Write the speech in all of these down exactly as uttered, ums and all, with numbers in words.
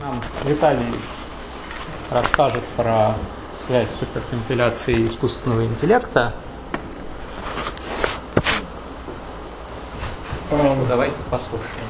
Нам Виталий расскажет про связь суперкомпиляции и искусственного интеллекта. Um, Давайте послушаем.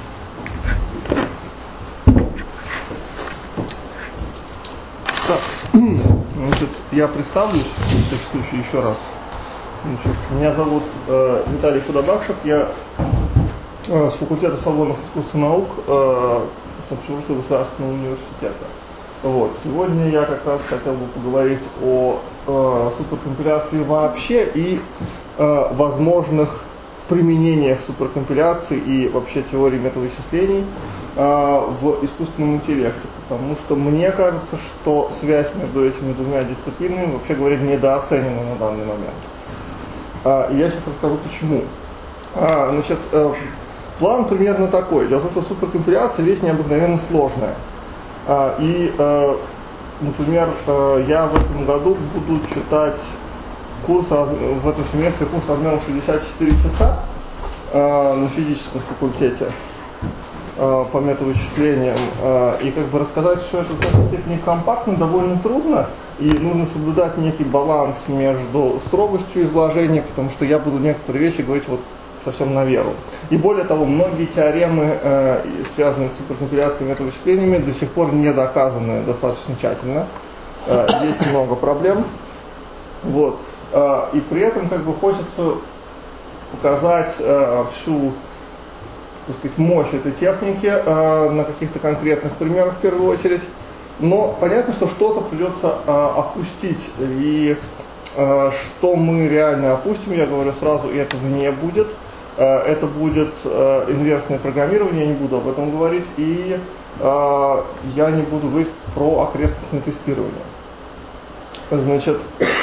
Так, значит, я представлюсь, в таком случае, еще раз. Значит, меня зовут э, Виталий Худобакшев, я э, с факультета свободных искусств и наук э, Санкт-Петербургского государственного университета. Вот. Сегодня я как раз хотел бы поговорить о э, суперкомпиляции вообще и э, возможных применениях суперкомпиляции и вообще теории метавычислений э, в искусственном интеллекте. Потому что мне кажется, что связь между этими двумя дисциплинами, вообще говоря, недооценена на данный момент. Э, я сейчас расскажу почему. А, значит, э, план примерно такой. Дело в том, что суперкомпиляция вещь необыкновенно сложная. А, и, э, например, э, я в этом году буду читать курс, в этом семестре курс размером шестьдесят четыре часа э, на физическом факультете э, по метавычислениям. Э, и как бы рассказать все это в какой-то степени компактно довольно трудно. И нужно соблюдать некий баланс между строгостью изложения, потому что я буду некоторые вещи говорить вот совсем на веру. И более того, многие теоремы, э, связанные с суперкомпиляцией и метавычислениями, до сих пор не доказаны достаточно тщательно. Э, есть много проблем. Вот. Э, и при этом как бы хочется показать э, всю, так сказать, мощь этой техники э, на каких-то конкретных примерах в первую очередь. Но понятно, что что-то придется э, опустить. И э, что мы реально опустим, я говорю сразу, и этого не будет. Это будет э, инверсное программирование, я не буду об этом говорить, и э, я не буду говорить про окрестностное тестирование. Значит,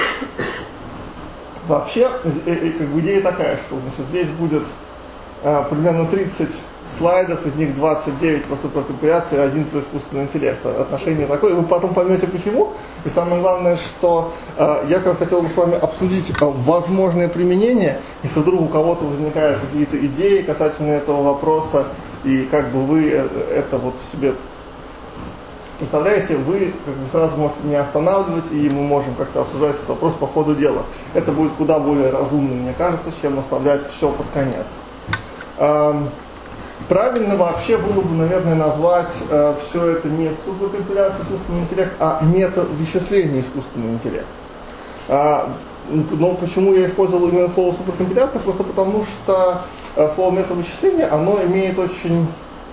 вообще, э, э, как бы идея такая, что значит, здесь будет э, примерно тридцать слайдов, из них двадцать девять про суперкомпиляцию и один про искусственный интеллект. Отношение такое, вы потом поймете почему. И самое главное, что э, я как хотел бы с вами обсудить э, возможное применение, если вдруг у кого-то возникают какие-то идеи касательно этого вопроса, и как бы вы э, это вот себе представляете, вы как бы сразу можете меня останавливать, и мы можем как-то обсуждать этот вопрос по ходу дела. Это будет куда более разумно, мне кажется, чем оставлять все под конец. Эм, Правильно вообще было бы, наверное, назвать э, все это не суперкомпиляция искусственного интеллекта, а метавычисление искусственного интеллекта. А, но почему я использовал именно слово суперкомпиляция? Просто потому что э, слово метавычисление, оно имеет очень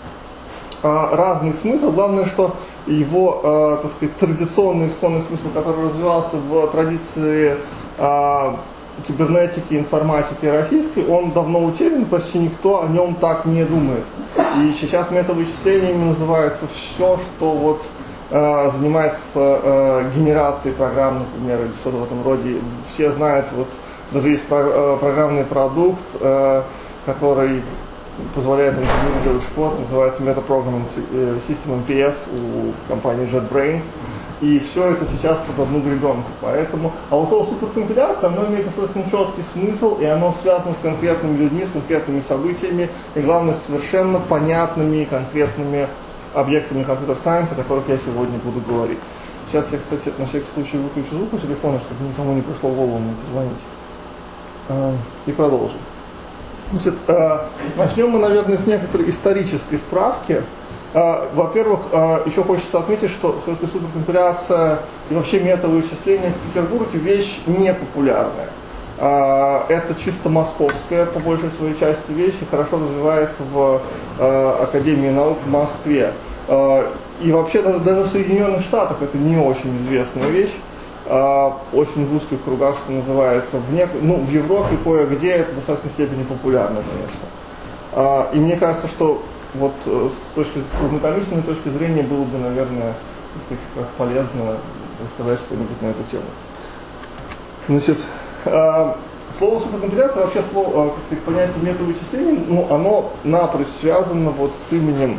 э, разный смысл. Главное, что его, э, так сказать, традиционный исконный смысл, который развивался в традиции э, кибернетики, информатики российской, он давно утерян, почти никто о нем так не думает. И сейчас метавычислениями называется все, что вот э, занимается э, генерацией программ, например, или что-то в этом роде. Все знают, вот даже есть про, э, программный продукт, э, который позволяет инженеру делать код, называется Meta Programming System эм пи эс у компании JetBrains. И все это сейчас под одну гребенку. Поэтому, а вот слово суперкомпиляция, оно имеет достаточно четкий смысл, и оно связано с конкретными людьми, с конкретными событиями, и главное, с совершенно понятными конкретными объектами компьютер-сайенса, о которых я сегодня буду говорить. Сейчас я, кстати, на всякий случай выключу звук у телефона, чтобы никому не пришло в голову мне позвонить. И продолжим. Значит, начнем мы, наверное, с некоторой исторической справки. Во-первых, еще хочется отметить, что все-таки суперкомпиляция и вообще метавычисление в Петербурге вещь непопулярная. Это чисто московская, по большей своей части, вещь, и хорошо развивается в Академии наук в Москве. И вообще даже, даже в Соединенных Штатах это не очень известная вещь, очень в узких кругах, что называется. В, нек... ну, в Европе кое-где это в достаточной степени популярно, конечно. И мне кажется, что вот с точки с точки зрения было бы, наверное, как раз полезно рассказать что-нибудь на эту тему. Значит, э, слово суперкомпиляция, вообще слово, э, как сказать, понятие метавычислений, ну, оно напрочь связано вот с именем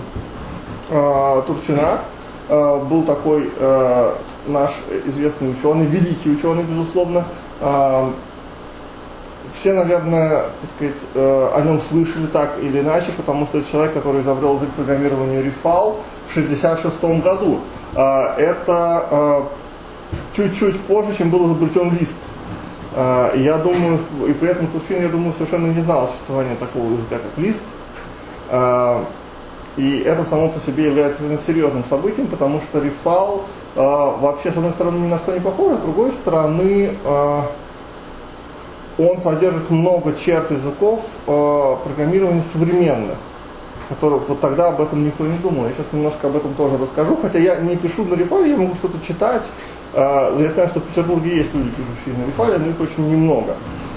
э, Турчина. Э, был такой э, наш известный ученый, великий ученый, безусловно, э, все, наверное, так сказать, э, о нем слышали так или иначе, потому что это человек, который изобрел язык программирования Рифал в шестьдесят шестом году. Э, это э, чуть-чуть позже, чем был изобретен Лисп. Э, и я думаю, и при этом Турчин, я думаю, совершенно не знал о существовании такого языка, как Лисп. Э, и это само по себе является серьезным событием, потому что Рифал э, вообще, с одной стороны, ни на что не похож, с другой стороны, э, он содержит много черт языков э, программирования современных, которых вот тогда об этом никто не думал. Я сейчас немножко об этом тоже расскажу, хотя я не пишу на Рифале, я могу что-то читать. Э, я знаю, что в Петербурге есть люди, пишущие на Рифале, но их очень немного.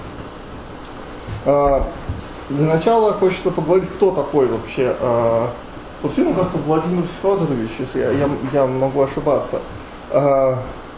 Э, для начала хочется поговорить, кто такой вообще э, Турчин, мне кажется, Владимир Федорович, если я, я, я могу ошибаться. Э,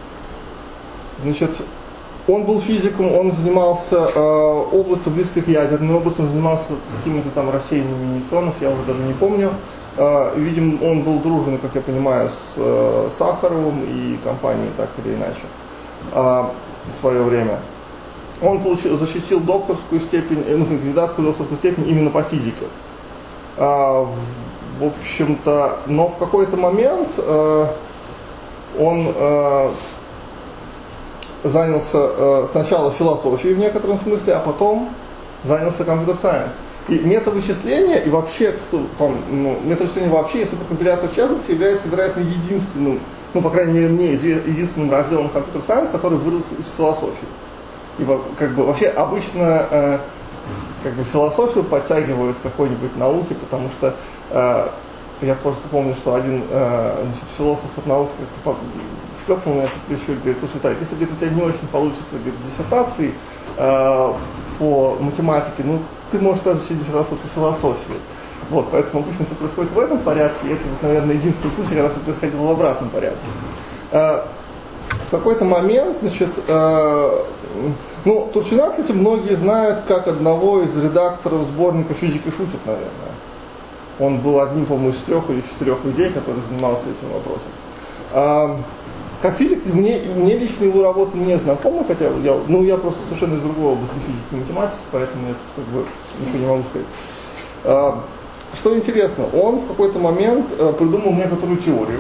значит, Он был физиком, он занимался э, областью близкой к ядерной области, он занимался какими-то там рассеяниями нейтронов, я уже даже не помню. Э, видимо, он был дружен, как я понимаю, с э, Сахаровым и компанией, так или иначе, э, в свое время. Он получил, защитил докторскую степень, э, ну, кандидатскую докторскую степень именно по физике. Э, в, в общем-то, но в какой-то момент э, он... Э, занялся э, сначала философией в некотором смысле, а потом занялся компьютер-сайенс. И метавычисление, и вообще, там, ну, метавычисление вообще, и суперкомпиляция в частности, является, вероятно, единственным, ну, по крайней мере, мне единственным разделом компьютер-сайенс, который вырос из философии. И как бы вообще обычно э, как бы философию подтягивают к какой-нибудь науке, потому что э, я просто помню, что один э, значит, философ от науки как-то шлепнул на это плечо и говорит: слушай, так, если говорит, у тебя не очень получится, говорит, с диссертацией э, по математике, ну, ты можешь сразу защитить диссертацию по философии. Вот, поэтому обычно все происходит в этом порядке, и это, вот, наверное, единственный случай, когда все происходило в обратном порядке. Э, в какой-то момент, значит, э, ну, Турчина, кстати, многие знают как одного из редакторов сборника «Физики шутят», наверное. Он был одним, по-моему, из трех или четырех людей, который занимался этим вопросом. Э, Как физик, мне, мне лично его работа не знакома, хотя я, ну, я просто совершенно из другой области физики и математики, поэтому я как бы ничего не могу сказать. А, что интересно, он в какой-то момент а, придумал некоторую теорию.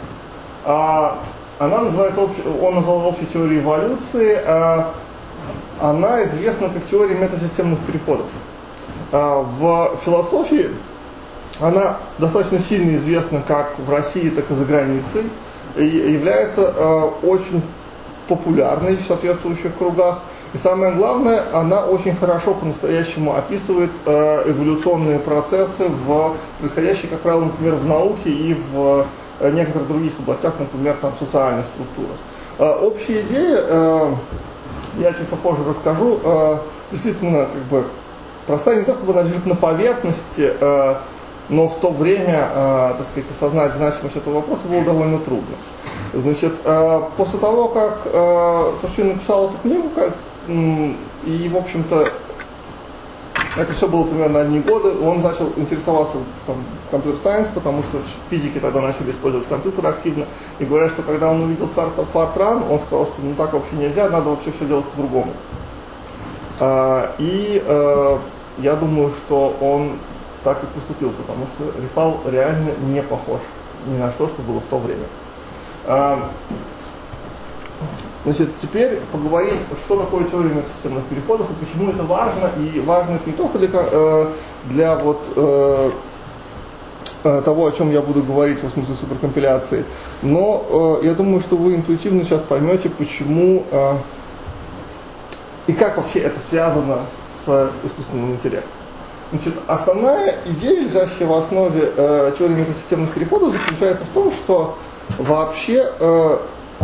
А, она называется, он назвал общей теорией эволюции. А, она известна как теория метасистемных переходов. А, в философии она достаточно сильно известна как в России, так и за границей. И является э, очень популярной в соответствующих кругах. И самое главное, она очень хорошо по-настоящему описывает э, эволюционные процессы, в, происходящие, как правило, например, в науке и в э, некоторых других областях, например, там, в социальных структурах. Э, общая идея, э, я чуть попозже расскажу, э, действительно как бы простая, не то чтобы она лежит на поверхности, э, но в то время, э, так сказать, осознать значимость этого вопроса было довольно трудно. Значит, э, после того, как э, Турчин написал эту книгу, как, м, и, в общем-то, это все было примерно одни годы, он начал интересоваться компьютер-сайенс, потому что в физике тогда начали использовать компьютер активно, и говорят, что когда он увидел Фортран, он сказал, что ну так вообще нельзя, надо вообще все делать по-другому. Э, и э, я думаю, что он так и поступил, потому что Рифал реально не похож ни на что, что было в то время. А, значит, теперь поговорим, что такое теория метасистемных переходов и почему это важно. И важно это не только для, для вот, э, того, о чем я буду говорить в смысле суперкомпиляции, но э, я думаю, что вы интуитивно сейчас поймете, почему э, и как вообще это связано с искусственным интеллектом. Значит, основная идея, лежащая в основе э, теории метасистемных переходов, заключается в том, что вообще э,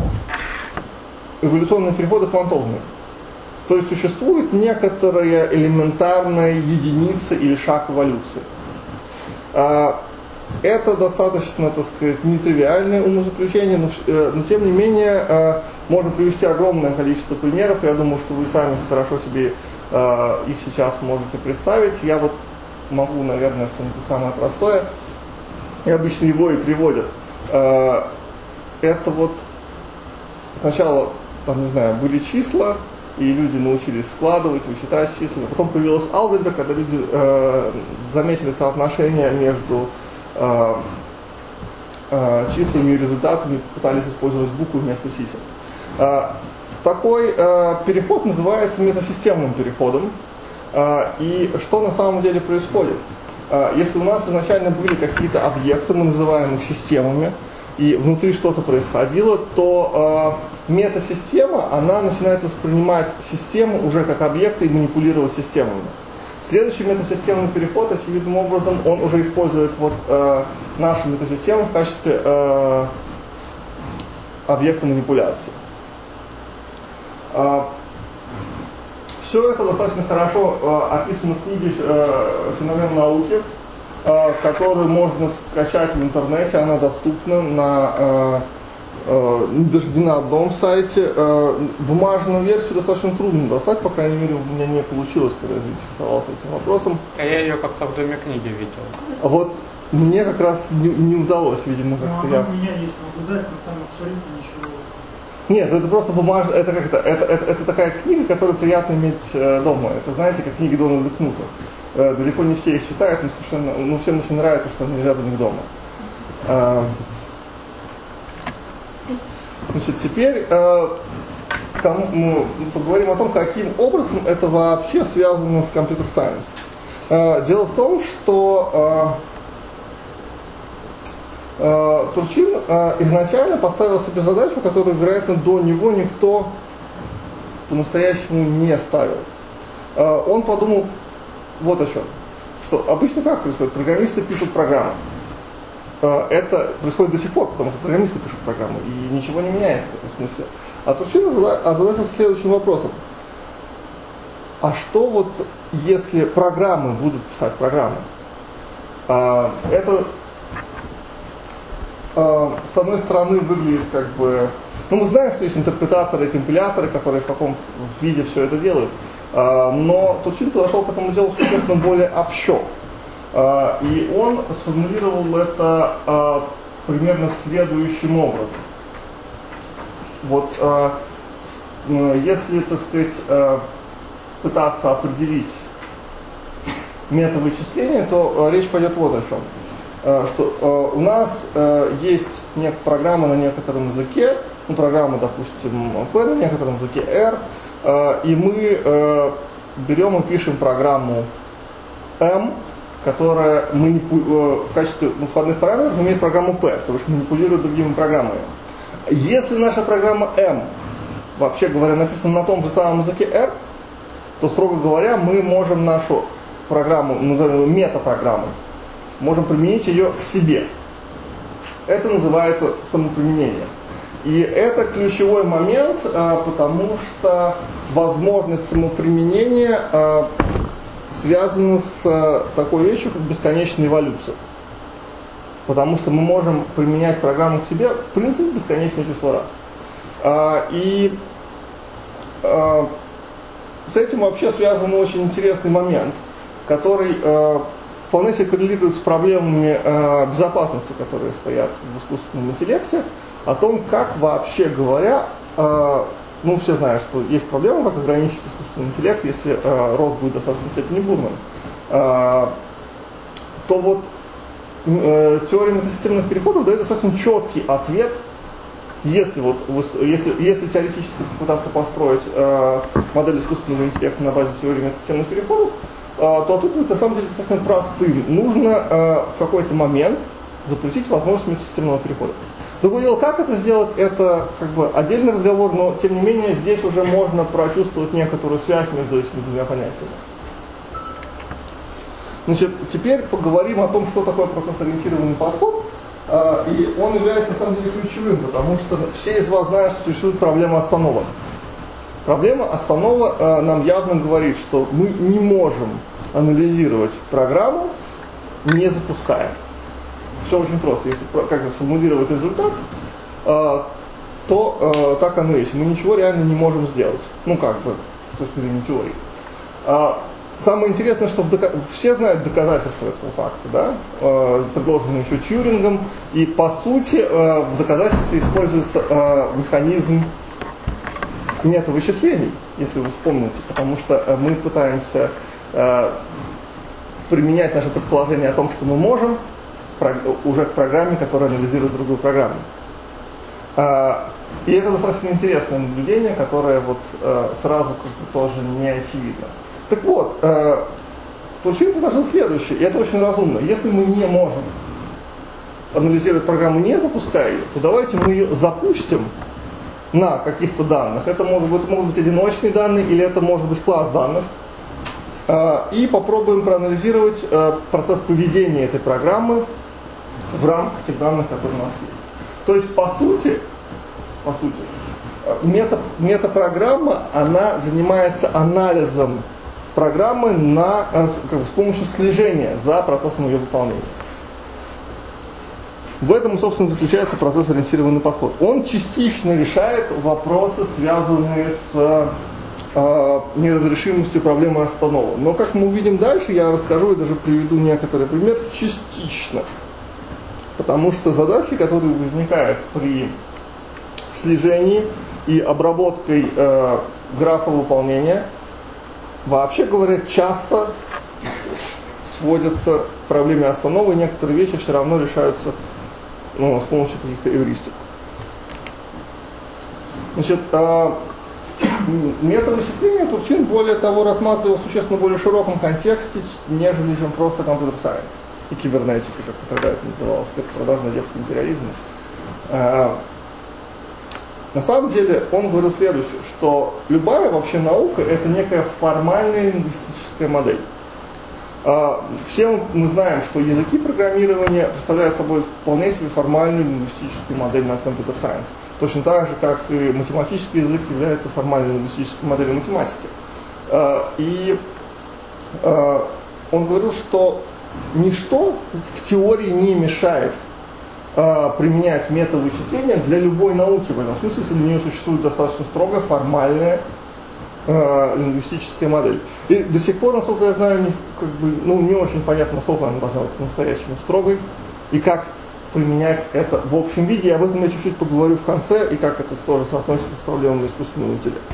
эволюционные переходы квантовные. То есть существует некоторая элементарная единица или шаг эволюции. Э, это достаточно, так сказать, нетривиальное умозаключение, но, э, но тем не менее э, можно привести огромное количество примеров. Я думаю, что вы сами хорошо себе их сейчас можете представить. Я вот могу, наверное, что-нибудь самое простое, и обычно его и приводят. Это вот сначала, там, не знаю, были числа, и люди научились складывать, вычитать числа. Потом появилась алгебра, когда люди э, заметили соотношение между э, э, числами и результатами, пытались использовать буквы вместо чисел. Э, такой э, переход называется метасистемным переходом. Э, и что на самом деле происходит? Э, если у нас изначально были какие-то объекты, мы называем их системами, и внутри что-то происходило, то э, метасистема, она начинает воспринимать систему уже как объекты и манипулировать системами. Следующий метасистемный переход, очевидным образом, он уже использует вот, э, нашу метасистему в качестве э, объекта манипуляции. Э, все это достаточно хорошо э, описано в книге э, «Феномен науки», которую можно скачать в интернете, она доступна на, э, э, даже не на одном сайте. Э, бумажную версию достаточно трудно достать, по крайней мере, у меня не получилось, когда я заинтересовался этим вопросом. А я ее как-то в Доме книги видел. Вот мне как раз не, не удалось, видимо, как-то я... у меня есть наблюдать, но там абсолютно ничего. Нет, это просто бумажная, это как-то, это, это, это такая книга, которую приятно иметь э, дома. Это, знаете, как книги Дональда Кнута. Э, далеко не все их читают, но совершенно, ну, всем очень нравится, что они лежат у них дома. Э, значит, теперь э, там, мы поговорим о том, каким образом это вообще связано с компьютер-сайенс. Э, дело в том, что э, Турчин э, изначально поставил себе задачу, которую, вероятно, до него никто по-настоящему не ставил. Э, он подумал вот о чем. Что обычно как происходит? Программисты пишут программы. Э, это происходит до сих пор, потому что программисты пишут программы, и ничего не меняется в этом смысле. А Турчин озадачился следующим вопросом. А что вот, если программы будут писать программы? Э, это... с одной стороны выглядит как бы... Ну, мы знаем, что есть интерпретаторы и компиляторы, которые в каком виде все это делают. Но Турчин подошел к этому делу существенно более общо. И он сформулировал это примерно следующим образом. Вот если, так сказать, пытаться определить метод вычисления, то речь пойдет вот о чем. Что э, у нас э, есть некая программа на некотором языке, ну, программа, допустим, P на некотором языке R, э, и мы э, берем и пишем программу M, которая манипу... э, в качестве ну, входных параметров имеет программу P, то есть манипулирует другими программами. Если наша программа M, вообще говоря, написана на том же самом языке R, то, строго говоря, мы можем нашу программу, назовем ее метапрограммой, можем применить ее к себе. Это называется самоприменение. И это ключевой момент, потому что возможность самоприменения связана с такой вещью, как бесконечная эволюция. Потому что мы можем применять программу к себе, в принципе, бесконечное число раз. И с этим вообще связан очень интересный момент, который вполне себе коррелирует с проблемами э, безопасности, которые стоят в искусственном интеллекте, о том, как вообще говоря, э, ну все знают, что есть проблема, как ограничить искусственный интеллект, если э, рост будет в достаточной степени бурным, э, то вот э, теория метасистемных переходов дает достаточно четкий ответ, если, вот, если, если теоретически попытаться построить э, модель искусственного интеллекта на базе теории метасистемных переходов, то ответ будет на самом деле достаточно простым. Нужно э, в какой-то момент запустить возможность метасистемного перехода. Другое дело, как это сделать, это как бы отдельный разговор, но тем не менее здесь уже можно прочувствовать некоторую связь между этими двумя понятиями. Значит, теперь поговорим о том, что такое процесс-ориентированный подход. Э, и он является на самом деле ключевым, потому что все из вас знают, что существует проблема остановок. Проблема останова э, нам явно говорит, что мы не можем анализировать программу, не запуская. Все очень просто. Если как-то сформулировать результат, э, то э, так оно и есть. Мы ничего реально не можем сделать. Ну как бы, с точки зрения теории. Э, самое интересное, что в дока... все знают доказательства этого факта, да? э, предложенные еще Тьюрингом. И по сути э, в доказательстве используется э, механизм метавычислений, если вы вспомните, потому что мы пытаемся э, применять наше предположение о том, что мы можем, уже к программе, которая анализирует другую программу. А, и это достаточно интересное наблюдение, которое вот а, сразу как бы тоже не очевидно. Так вот, а, Турчин предложил следующее, и это очень разумно. Если мы не можем анализировать программу, не запуская ее, то давайте мы ее запустим на каких-то данных. Это может быть, могут быть одиночные данные, или это может быть класс данных. А, и попробуем проанализировать а, процесс поведения этой программы в рамках тех данных, которые у нас есть. То есть, по сути, по сути, мета, метапрограмма, она занимается анализом программы на, как бы, с помощью слежения за процессом ее выполнения. В этом, собственно, заключается процесс-ориентированный подход. Он частично решает вопросы, связанные с э, неразрешимостью проблемы остановок. Но, как мы увидим дальше, я расскажу и даже приведу некоторый пример, частично. Потому что задачи, которые возникают при слежении и обработкой э, графа выполнения, вообще говоря, часто сводятся к проблеме остановок, и некоторые вещи все равно решаются, ну, с помощью каких-то эвристик. Значит, э, метод вычисления Турчин, более того, рассматривал в существенно более широком контексте, нежели чем просто компьютер-сайенс и кибернетика, как тогда это называлось, как продажный детский империализм. А, на самом деле он говорил следующее, что любая вообще наука — это некая формальная лингвистическая модель. А, все мы знаем, что языки программирования представляют собой вполне себе формальную лингвистическую модель на компьютер-сайенс. Точно так же, как и математический язык является формальной лингвистической моделью математики. А, и а, он говорил, что ничто в теории не мешает э, применять метод вычисления для любой науки в этом смысле, если для нее существует достаточно строго формальная э, лингвистическая модель. И до сих пор, насколько я знаю, не, как бы, ну, не очень понятно, насколько она должна быть по-настоящему строгой и как применять это в общем виде. И об этом я чуть-чуть поговорю в конце, и как это тоже соотносится с проблемами искусственного интеллекта.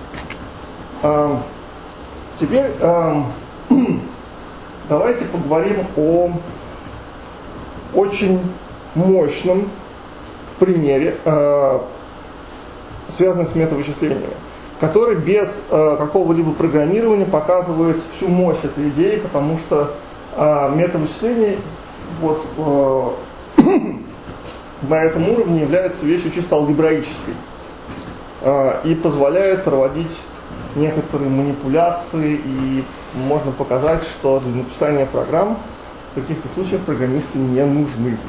Э, теперь э, давайте поговорим о очень мощном примере, э, связанном с метавычислениями, который без э, какого-либо программирования показывает всю мощь этой идеи, потому что э, метавычисление вот, э, на этом уровне является вещью чисто алгебраической э, и позволяет проводить некоторые манипуляции, и можно показать, что для написания программ в каких-то случаях программисты не нужны.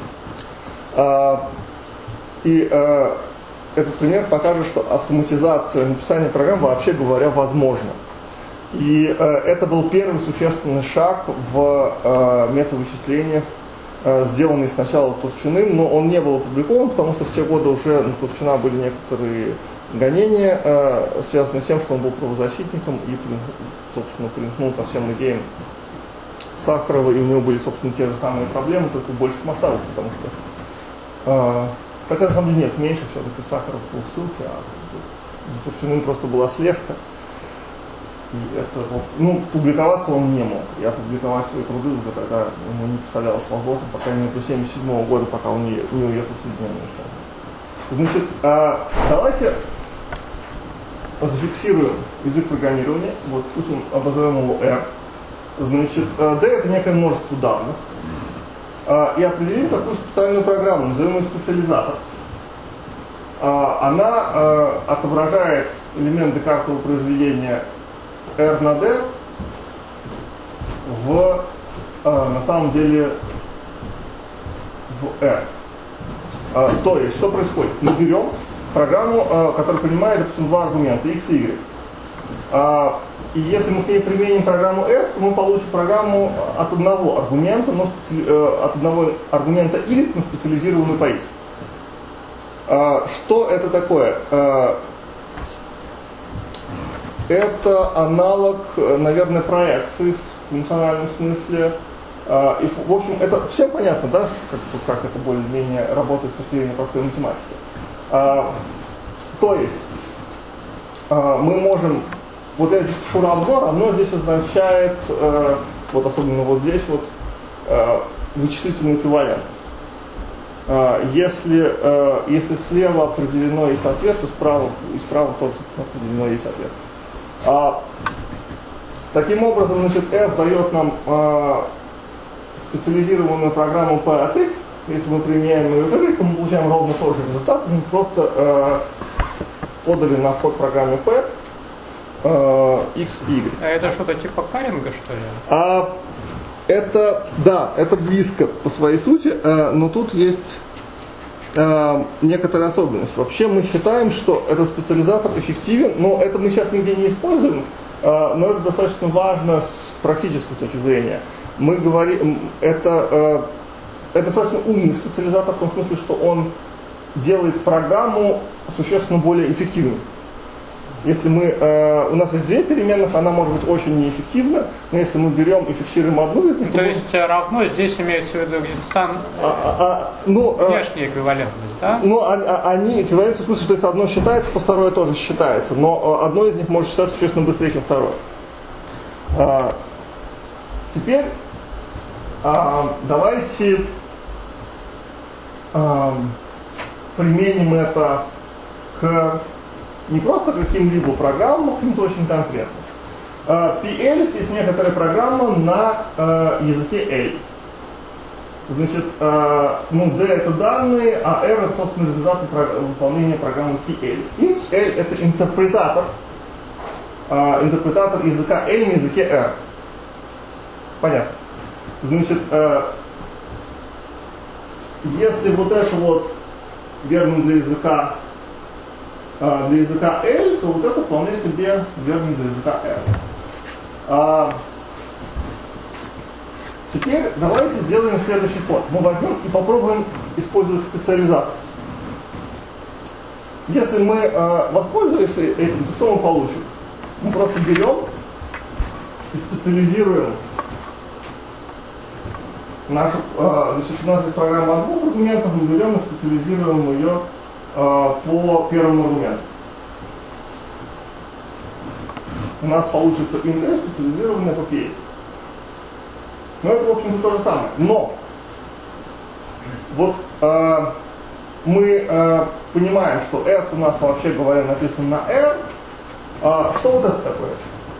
А, и а, этот пример покажет, что автоматизация написания программ, вообще говоря, возможна. И а, это был первый существенный шаг в а, метавычислениях, а, сделанный сначала Турчиным, но он не был опубликован, потому что в те годы уже на Турчина были некоторые гонения, э, связанные с тем, что он был правозащитником и, собственно, примкнул ко всем идеям Сахарова, и у него были, собственно, те же самые проблемы, только в больших масштабах, потому что, э, хотя на самом деле нет, меньше все-таки Сахаров был в ссылке, а за Турчиным просто была слежка, и это, вот, ну, публиковаться он не мог, и опубликовать свои труды уже тогда ему не представлялось возможным, по крайней мере, до семьдесят седьмого года, пока он не, не уехал в Соединенные Штаты. Значит, э, давайте зафиксируем язык программирования, вот пусть он обозовем его R. Значит, D это некое множество данных. И определим такую специальную программу, назовем ее специализатор. Она отображает элемент декартового произведения R на D в, на самом деле, в R. То есть, что происходит? Мы берем программу, которая принимает, допустим, два аргумента, x и y. И если мы к ней применим программу S, то мы получим программу от одного аргумента, но специ... от одного аргумента y, но специализированную по x. Что это такое? Это аналог, наверное, проекции в функциональном смысле. И, в общем, это всем понятно, да, как, как это более-менее работает с точки зрения простой математики. А, то есть, э, мы можем, вот это пишу равно, равно здесь означает, э, вот особенно вот здесь вот, э, вычислительную эквивалентность. Э, если, э, если слева определено есть ответ, то справа, и справа тоже определено есть ответ. А, таким образом, значит, f дает нам э, специализированную программу p от x. Если мы применяем ее к y, то мы получаем ровно тот же результат. Мы просто э, подали на вход программе p э, x, y. А это что-то типа каринга, что ли? А, это, да, это близко по своей сути, э, но тут есть э, некоторая особенность. Вообще мы считаем, что этот специализатор эффективен, но это мы сейчас нигде не используем, э, но это достаточно важно с практической точки зрения. Мы говорим, это, э, это достаточно умный специализатор в том смысле, что он делает программу существенно более эффективной. Если мы, э, у нас есть две переменных, она может быть очень неэффективна, но если мы берем и фиксируем одну из них, то, то есть мы... равно здесь имеется в виду сам а, а, а, ну, внешняя эквивалентность, да? Ну, а, а, они эквивалентны в смысле, что если одно считается, то второе тоже считается, но одно из них может считаться существенно быстрее, чем второе. А, теперь а, давайте а, применим это к не просто каким-либо программам, а каким-то очень конкретным. пи эл есть некоторая программа на э, языке L. Значит, э, ну, D это данные, а R это, собственно, результаты про- выполнения программы пи эл. И L это интерпретатор, э, интерпретатор языка L на языке R. Понятно. Значит, э, если вот это вот верно для языка для языка L, то вот это вполне себе верно для языка R. А, теперь давайте сделаем следующий ход. Мы возьмем и попробуем использовать специализатор. Если мы э, воспользуемся этим, то что мы получим? Мы просто берем и специализируем нашу, э, значит, у нас есть программа от двух аргументов, мы берем и специализируем ее по первому аргументу. У нас получится int s, специализированная по пи эл. Но это, в общем-то, то же самое. Но вот э, мы э, понимаем, что s у нас, вообще говоря, написан на r. А что вот это такое?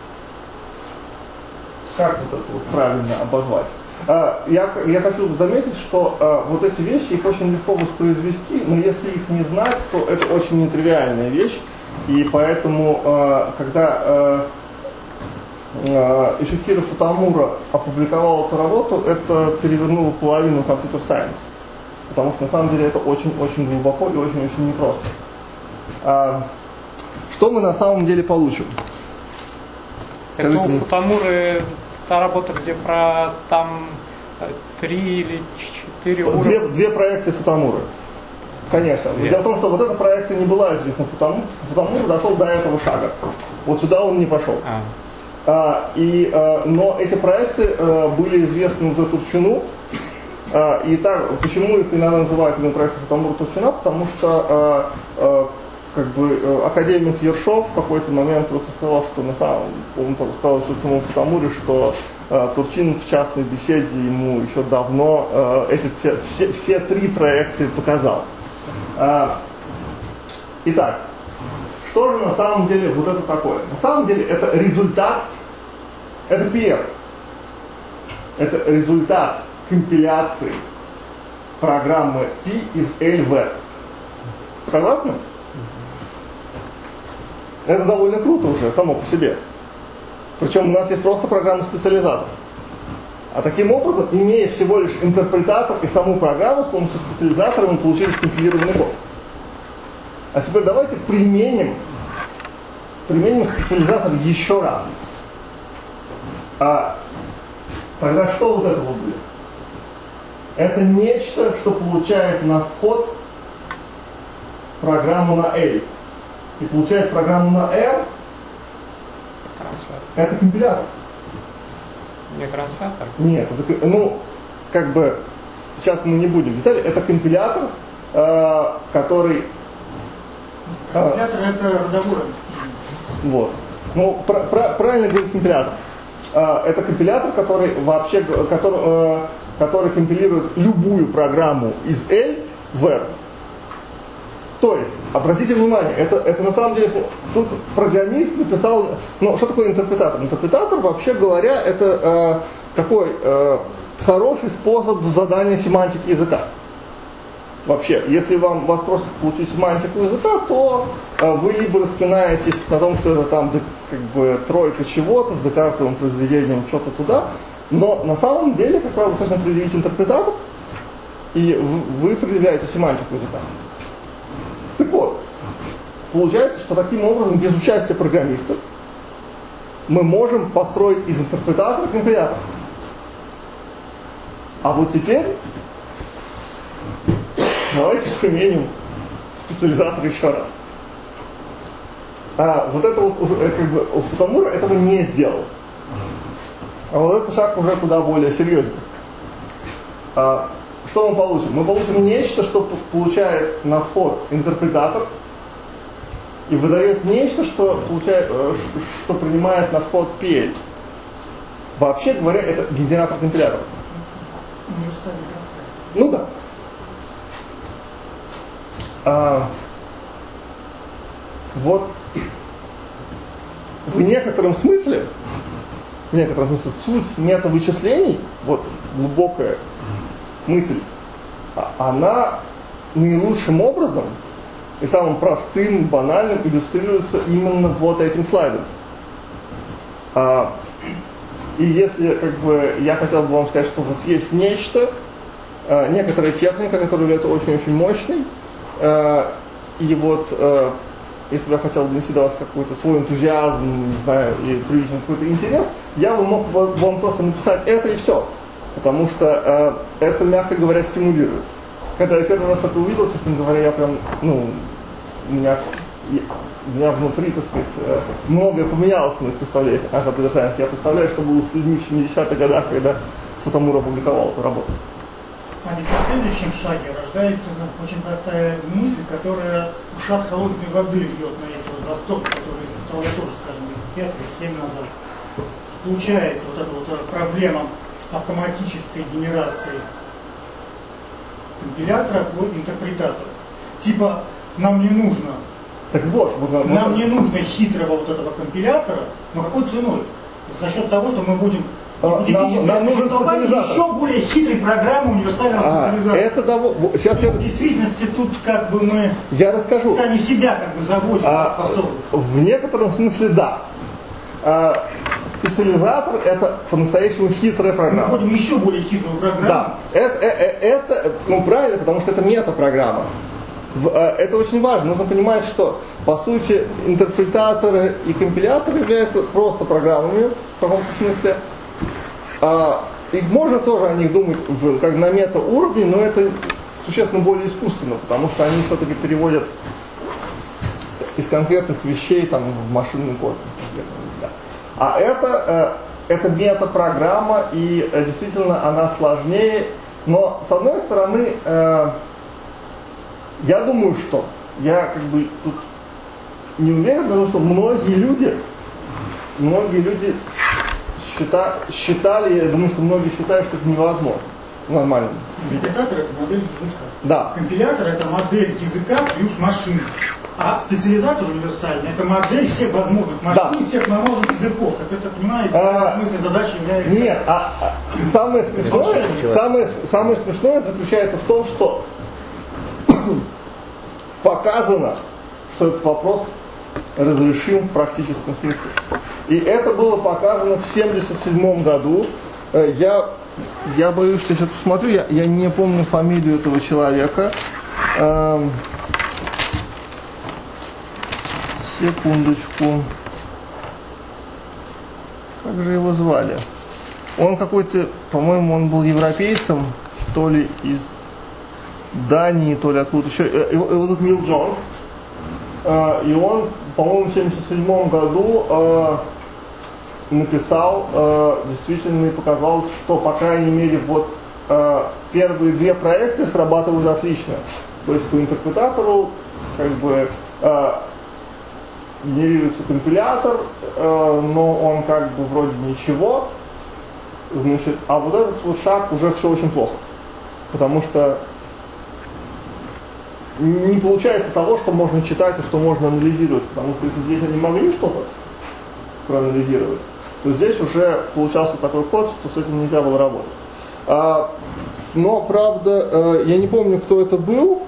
Как вот это вот правильно обозвать? Я, я хочу заметить, что э, вот эти вещи, их очень легко воспроизвести, но если их не знать, то это очень нетривиальная вещь, и поэтому, э, когда э, э, Ишихиро Футамура опубликовал эту работу, это перевернуло половину компьютер сайенс, потому что на самом деле это очень-очень глубоко и очень-очень непросто. А, что мы на самом деле получим? Это у Футамуры та работа, где про там три или четыре уровня. Две, две проекции Футамуры. Конечно. Две. Дело в том, что вот эта проекция не была известна Футамуру. Футамура дошел до этого шага. Вот сюда он не пошел. А. А, и, а, но эти проекции а, были известны уже Турчину. А, и так, почему их иногда называют именно проекцией Футамура Турчина? Потому что а, а, как бы академик Ершов в какой-то момент просто сказал, что на самом он сказал что самому Футамуре, что э, Турчин в частной беседе ему еще давно э, эти все, все, все три проекции показал. Э, итак, что же на самом деле вот это такое? На самом деле это результат, это пи эр. Это результат компиляции программы P из L в R. Согласны? Это довольно круто уже, само по себе. Причем у нас есть просто программа специализатор. А таким образом, имея всего лишь интерпретатор и саму программу, с помощью специализатора мы получили скомпилированный код. А теперь давайте применим, применим специализатор еще раз. А тогда что вот это вот будет? Это нечто, что получает на вход программу на L. И получает программу на R. Трансфер. Это компилятор. Не трансфер? Нет, это, ну, как бы, сейчас мы не будем в детали, это компилятор, э, который... Компилятор э, это родовой. Вот. Ну, про, про, правильно говорит компилятор. А, это компилятор, который вообще, который, э, который компилирует любую программу из L в R. То есть, обратите внимание, это, это на самом деле, тут программист написал, ну, что такое интерпретатор? Интерпретатор, вообще говоря, это э, такой э, хороший способ задания семантики языка. Вообще, если вам вас просят получить семантику языка, то э, вы либо распинаетесь на том, что это там как бы тройка чего-то с декартовым произведением, что-то туда, но на самом деле, как правило, достаточно предъявить интерпретатор, и вы, вы предъявляете семантику языка. Так вот, получается, что таким образом, без участия программистов, мы можем построить из интерпретатора компилятор. А вот теперь давайте применим специализатор еще раз. А вот это вот как бы Футамура этого не сделал. А вот этот шаг уже куда более серьезный. А, что мы получим? Мы получим нечто, что получает на вход интерпретатор и выдает нечто, что, получает, что принимает на вход пи эл. Вообще говоря, это генератор компилятора. Ну да. А, вот в некотором смысле, в некотором смысле суть метавычислений, вот глубокая мысль, она наилучшим образом и самым простым, банальным иллюстрируется именно вот этим слайдом. А, и если как бы я хотел бы вам сказать, что вот есть нечто, а, некоторая техника, которая является очень-очень мощной, а, и вот а, если бы я хотел донести до вас какой-то свой энтузиазм, не знаю, и привить вам какой-то интерес, я бы мог вам просто написать это и все. Потому что э, это, мягко говоря, стимулирует. Когда я первый раз это увидел, честно говоря, я прям, ну, у меня, у меня внутри, так сказать, э, многое поменялось в моих представлениях о компьютер-сайенсе. Я представляю, что было с людьми в семидесятых годах, когда Футамура опубликовал эту работу. А ведь в следующем шаге рождается очень простая мысль, которая ушат холодной воды льет на эти вот востоки, которые испытал я тоже, скажем, пять или семь назад. Получается вот эта вот проблема автоматической генерации компилятора по интерпретатору. Типа, нам не нужно, так вот, вот, нам вот, не нужно хитрого вот этого компилятора, но какой ценой? За счет того, что мы будем гипотетически существовать еще более хитрой программы универсального а, специализатора. Это того, сейчас я... В действительности тут как бы мы я расскажу. Сами себя как бы заводим а, по в некотором смысле да. А, специализатор это по-настоящему хитрая программа. Мы входим еще более хитрую программу. Да, это, это, это ну, правильно, потому что это метапрограмма. Это очень важно. Нужно понимать, что по сути интерпретаторы и компиляторы являются просто программами в каком-то смысле. А, их можно тоже о них думать в, как на метауровне, но это существенно более искусственно, потому что они все-таки переводят из конкретных вещей там, в машинный код. А это, э, это метапрограмма, и э, действительно она сложнее. Но с одной стороны, э, я думаю, что я как бы тут не уверен, потому что многие люди, многие люди счита, считали, я думаю, что многие считают, что это невозможно. Нормально. Интерпретатор это модель языка. Да. Компилятор это модель языка плюс машины. А специализатор универсальный это модель всех возможных машин, да. Всех возможных языков. Как это понимаете, а, в смысле задача является. Нет, а, а самое смешное, самое, самое смешное заключается в том, что показано, что этот вопрос разрешим в практическом смысле. И это было показано в семьдесят седьмом году. Я, я боюсь, что я сейчас посмотрю, я, я не помню фамилию этого человека. Эм, секундочку. Как же его звали? Он какой-то, по-моему, он был европейцем, то ли из Дании, то ли откуда-то еще. Его, его зовут Нил Джонс. Uh, и он, по-моему, в семьдесят седьмом году uh, написал, uh, действительно, и показал, что, по крайней мере, вот uh, первые две проекции срабатывают отлично. То есть по интерпретатору, как бы, uh, генерируется компилятор, э, но он как бы вроде ничего, значит, а вот этот вот шаг уже все очень плохо, потому что не получается того, что можно читать и что можно анализировать, потому что если здесь они могли что-то проанализировать, то здесь уже получался такой код, что с этим нельзя было работать. А, но, правда, э, я не помню, кто это был,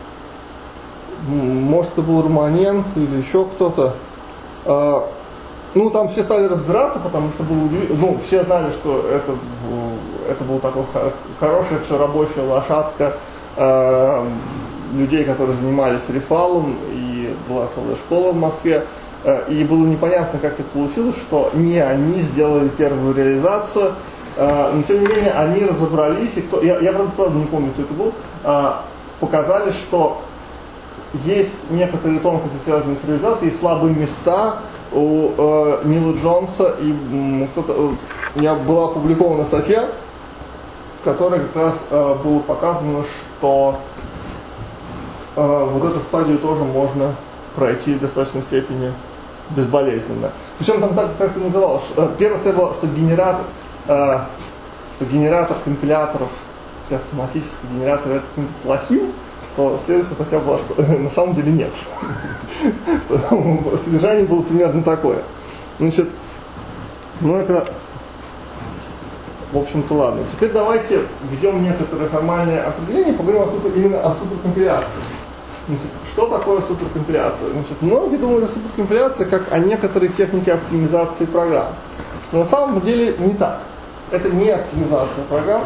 может, это был Романенко или еще кто-то. А, ну, там все стали разбираться, потому что было удивительно. Ну, все знали, что это, это был такой хорошая, все рабочая лошадка а, людей, которые занимались рефалом, и была целая школа в Москве. А, и было непонятно, как это получилось, что не они сделали первую реализацию, а, но тем не менее они разобрались, и кто, я, я правда, правда не помню, кто это был, а, показали, что есть некоторые тонкости, связанные с реализацией, есть слабые места у э, Нила Джонса, и м, кто-то, у меня была опубликована статья, в которой как раз э, было показано, что э, вот эту стадию тоже можно пройти в достаточной степени безболезненно. Причем там так, как это называлось, э, первая стадия была, что генератор, э, что генератор компиляторов, сейчас автоматический генератор является каким-то плохим, то следующая статья была, что на самом деле нет. Содержание было примерно такое. Значит, ну это, в общем-то, ладно. Теперь давайте введем некоторое формальное определение, поговорим о супер, именно о суперкомпиляции. Значит, что такое суперкомпиляция? Значит, многие думают о суперкомпиляции как о некоторой технике оптимизации программ. Что на самом деле не так. Это не оптимизация программ.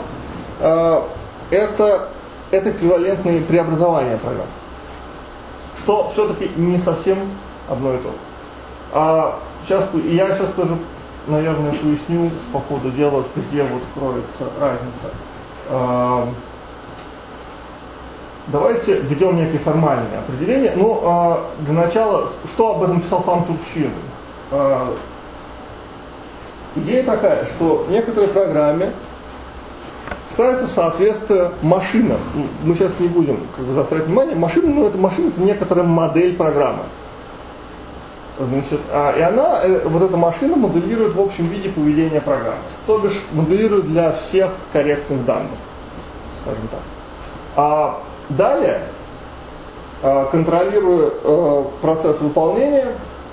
Это Это эквивалентные преобразования программ, что все-таки не совсем одно и то же. А сейчас, я сейчас тоже, наверное, поясню по ходу дела, где вот кроется разница. А, давайте введем некие формальные определения. Ну, а, для начала, что об этом писал сам Турчин? А, идея такая, что в некоторой программе ставится соответствие машинам. Мы сейчас не будем как бы заострять внимание. Машина, ну это машина, это некоторая модель программы. Значит, а, и она, вот эта машина моделирует в общем виде поведение программы. То бишь моделирует для всех корректных данных, скажем так. А далее, а, контролируя а, процесс выполнения,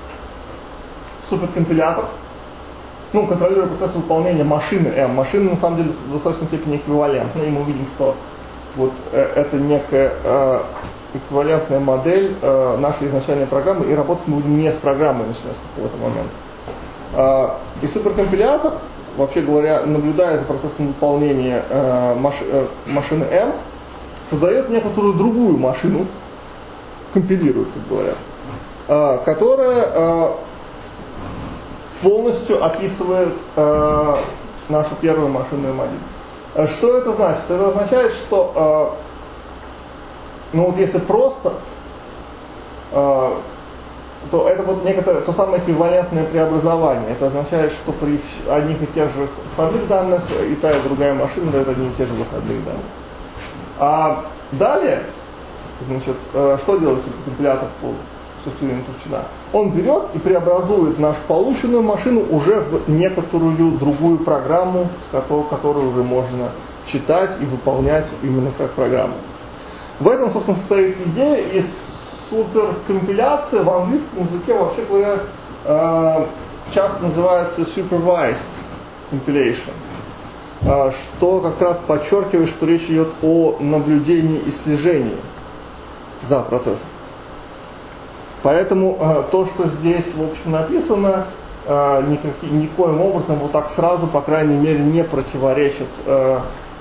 суперкомпилятор, ну, контролируя процесс выполнения машины M. Машина, на самом деле, в достаточной степени эквивалентна, и мы видим, что вот э, это некая э, эквивалентная модель э, нашей изначальной программы, и работать мы будем не с программой, начиная с какого-то момента. Э, и суперкомпилятор, вообще говоря, наблюдая за процессом выполнения э, маш, э, машины M, создает некоторую другую машину, компилирует, как говорят, э, которая э, полностью описывает э, нашу первую машину эм один. Что это значит? Это означает, что э, ну вот если просто, э, то это вот некоторое то самое эквивалентное преобразование. Это означает, что при одних и тех же входных данных и та и другая машина дает одни и те же выходные данные. А далее, значит, э, что делает компилятор по субсидиарию Турчина? Он берет и преобразует нашу полученную машину уже в некоторую другую программу, с которой, которую уже можно читать и выполнять именно как программу. В этом, собственно, состоит идея, и суперкомпиляция в английском языке, вообще говоря, э, часто называется supervised compilation, э, что как раз подчеркивает, что речь идет о наблюдении и слежении за процессом. Поэтому э, то, что здесь, в общем, написано, э, никак, никоим образом вот так сразу, по крайней мере, не противоречит э,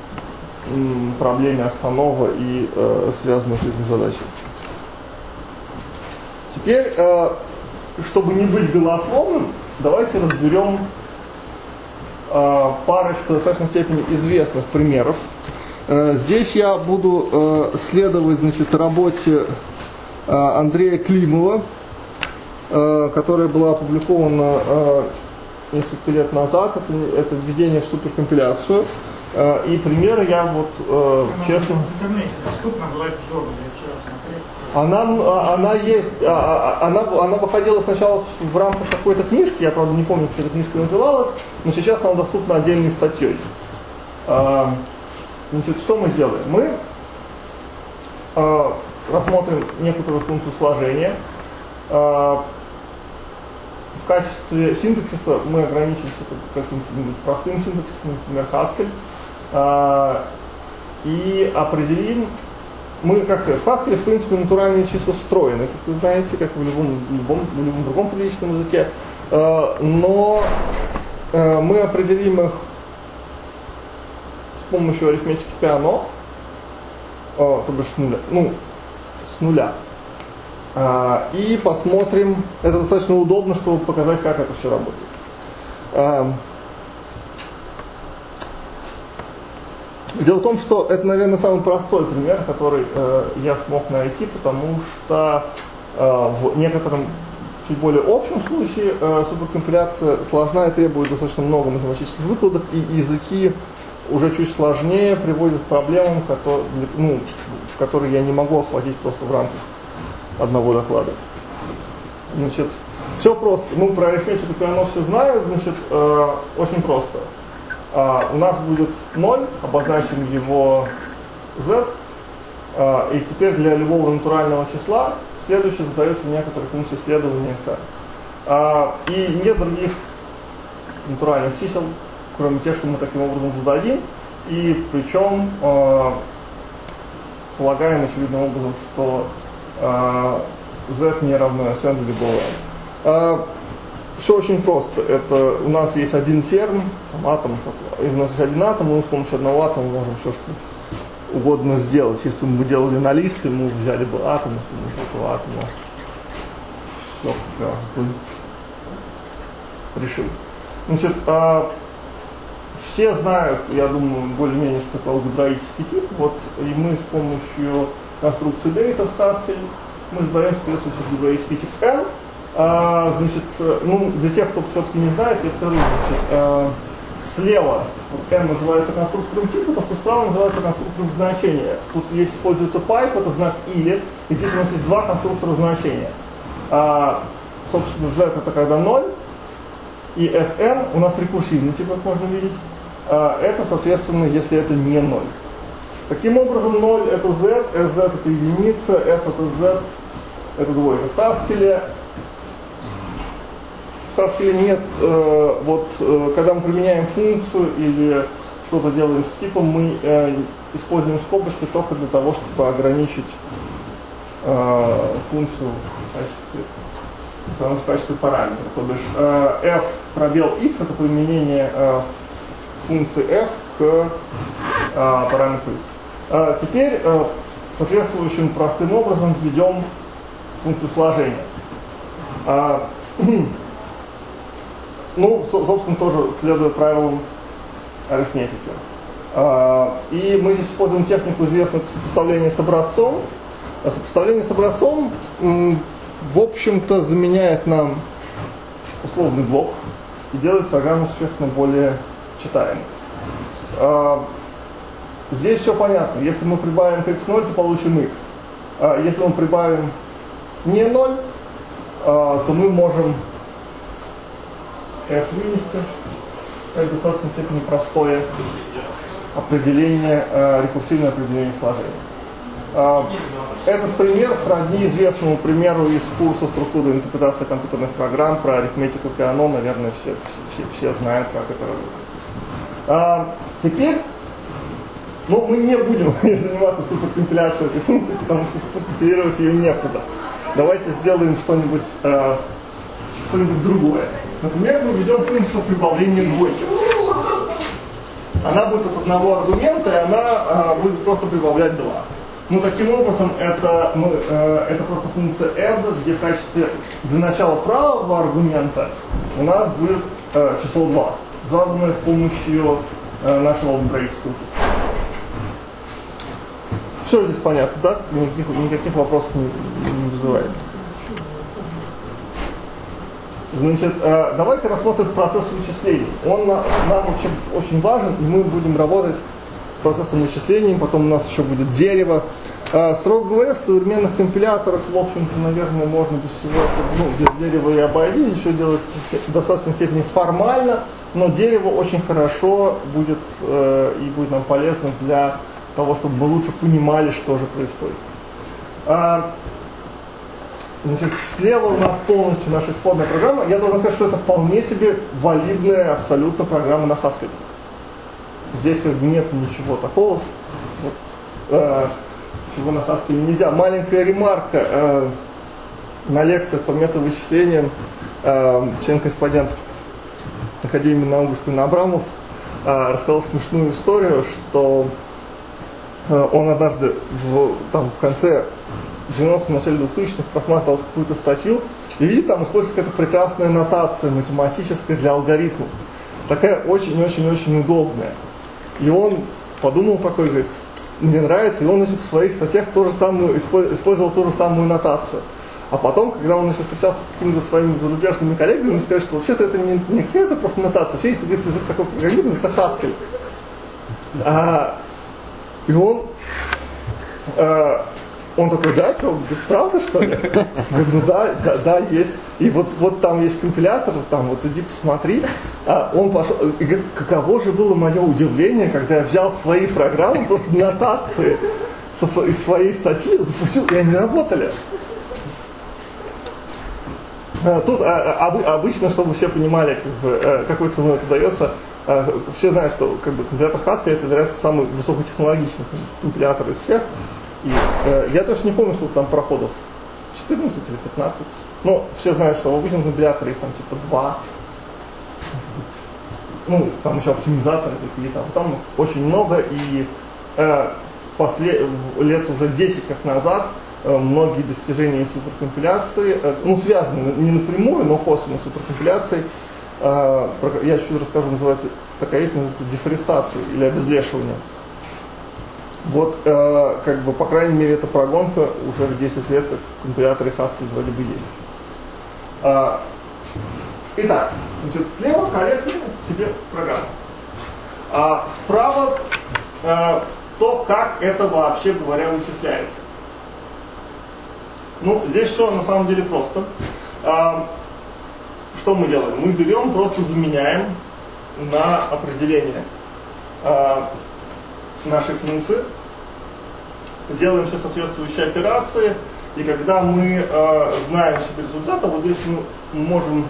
м, проблеме Астонова и э, связанной с этим задачей. Теперь, э, чтобы не быть голословным, давайте разберем э, парочку в достаточной степени известных примеров. Э, здесь я буду э, следовать, значит, работе Андрея Климова, которая была опубликована несколько лет назад. Это, это введение в суперкомпиляцию. И примеры я вот честно... В интернете доступна была Джорджия, я вчера смотрел. Она, она есть, она, она выходила сначала в рамках какой-то книжки, я правда не помню, как эта книжка называлась, но сейчас она доступна отдельной статьей. Значит, что мы сделаем? Мы рассмотрим некоторую функцию сложения. В качестве синтаксиса мы ограничимся каким-нибудь простым синтаксисом, например, Haskell, и определим, мы, как сказать, в Haskell, в принципе, натуральные числа встроены, как вы знаете, как в любом, любом, в любом другом приличном языке, но мы определим их с помощью арифметики Peano, то бишь с нуля, ну, с нуля. А, и посмотрим, это достаточно удобно, чтобы показать, как это все работает. А, дело в том, что это, наверное, самый простой пример, который э, я смог найти, потому что э, в некотором чуть более общем случае э, суперкомпиляция сложна и требует достаточно много математических выкладок, и языки уже чуть сложнее приводят к проблемам, которые, ну, которые я не могу охватить просто в рамках одного доклада. Значит, все просто. Ну, про арифметику Peano все знают, значит, э, очень просто. Э, у нас будет ноль, обозначим его z, э, и теперь для любого натурального числа следующее задается некоторая функция исследования S. Э, и нет других натуральных чисел, кроме тех, что мы таким образом зададим, и причем э, полагаем очевидным образом, что Uh, z не равно Sn для любого. Uh, все очень просто. Это у нас есть один терм, там, атом, и у нас есть один атом, мы с помощью одного атома можем все что угодно сделать. Если бы мы делали на листе, мы взяли бы атом, с помощью этого атома все как раз решили. Значит, uh, все знают, я думаю, более-менее, что такое алгебраический тип. Вот, и мы с помощью конструкции data в Haskell мы создаем соответствующий алгебраический тип n. А, значит, ну, для тех, кто все-таки не знает, я скажу, значит, а, слева вот n называется конструктором типа, то что справа называется конструктором значения. Тут есть используется pipe, это знак или, и здесь у нас есть два конструктора значения. А, собственно, z это когда ноль, и sn у нас рекурсивный тип, как можно видеть. А, это, соответственно, если это не ноль. Таким образом, ноль это z, sz это единица, s это z, это двойка. В Haskell, в Haskell нет, э, вот, э, когда мы применяем функцию или что-то делаем с типом, мы э, используем скобочки только для того, чтобы ограничить э, функцию в качестве, в качестве параметра. То бишь, э, f пробел x это применение э, функции f к э, параметру x. А теперь э, соответствующим простым образом введем функцию сложения. А, ну, со, собственно, тоже следуя правилам арифметики. А, и мы здесь используем технику, известную как сопоставление с образцом. А сопоставление с образцом, м, в общем-то, заменяет нам условный блок и делает программу существенно более читаемой. А, здесь все понятно. Если мы прибавим к икс ноль, то получим x. А если мы прибавим не ноль, а, то мы можем s вынести. Это в достаточной степени простое определение, а, рекурсивное определение сложения. А, этот пример сродни известному примеру из курса «Структура и интерпретация компьютерных программ» про арифметику Peano. Наверное, все, все, все знают, как это работает. А, теперь Но мы не будем заниматься суперкомпиляцией этой функции, потому что суперкомпилировать ее некуда. Давайте сделаем что-нибудь, э, что-нибудь другое. Например, мы введем функцию прибавления двойки. Она будет от одного аргумента, и она э, будет просто прибавлять два. Ну, таким образом, это, мы, э, это просто функция add, где в качестве для начала правого аргумента у нас будет э, число два, заданное с помощью э, нашего алгебраического типа. Все здесь понятно, да? Никаких, никаких вопросов не, не вызывает. Значит, э, давайте рассмотрим процесс вычислений. Он на, нам вообще очень важен, и мы будем работать с процессом вычисления. Потом у нас еще будет дерево, А, строго говоря, в современных компиляторах, в общем-то, наверное, можно без всего этого, ну, без дерева и обойтись, еще делать в достаточной степени формально, но дерево очень хорошо будет э, и будет нам полезно для того, чтобы мы лучше понимали, что же происходит. А, значит, слева у нас полностью наша исходная программа. Я должен сказать, что это вполне себе валидная абсолютно программа на Haskell. Здесь как бы нет ничего такого, вот, э, чего на Haskell нельзя. Маленькая ремарка. Э, на лекциях по метавычислениям э, член-корреспондент Академии наук господин Абрамов э, рассказал смешную историю, что э, он однажды в, там, в конце девяностых, начале двухтысячных просматривал какую-то статью и видит, там используется какая-то прекрасная нотация математическая для алгоритмов. Такая очень-очень-очень удобная. И он подумал такой, говорит, мне нравится, и он, значит, в своих статьях тоже самую, использовал ту же самую нотацию. А потом, когда он, значит, встречался с какими-то своими зарубежными коллегами, он сказал, что вообще-то это не, не какая-то просто нотация, вообще есть, говорит, язык такой программирования, это Haskell. А, и он, а, он такой, да, что, говорит, правда, что ли? Говорит, ну да, да, да, есть. И вот, вот там есть компилятор, там вот иди посмотри. А он пошел, и говорит, каково же было мое удивление, когда я взял свои программы, просто нотации со, из своей статьи запустил, и они работали. А, тут а, об, обычно, чтобы все понимали, как бы, какой ценой это дается, а, все знают, что как бы, компилятор Haskell это, вероятно, самый высокотехнологичный компилятор из всех. И, э, я точно не помню, сколько там проходов, четырнадцать или пятнадцать. Но все знают, что в обычном компиляторе есть там типа два. Ну, там еще оптимизаторы какие-то. Там очень много, и э, после, лет уже десять как назад э, многие достижения суперкомпиляции, э, ну, связаны не напрямую, но косвенно с суперкомпиляцией, э, про, я чуть расскажу, называется, такая есть, называется дефорестация или обезлешивание. Вот, э, как бы, по крайней мере, эта прогонка уже в десять лет, как в компиляторе Haskell вроде бы есть. А, итак, значит, слева корректная себе программа. А справа а, то, как это вообще говоря вычисляется. Ну, здесь все на самом деле просто. А, что мы делаем? Мы берем, просто заменяем на определение а, нашей функции, делаем все соответствующие операции, и когда мы э, знаем себе результат, вот здесь мы можем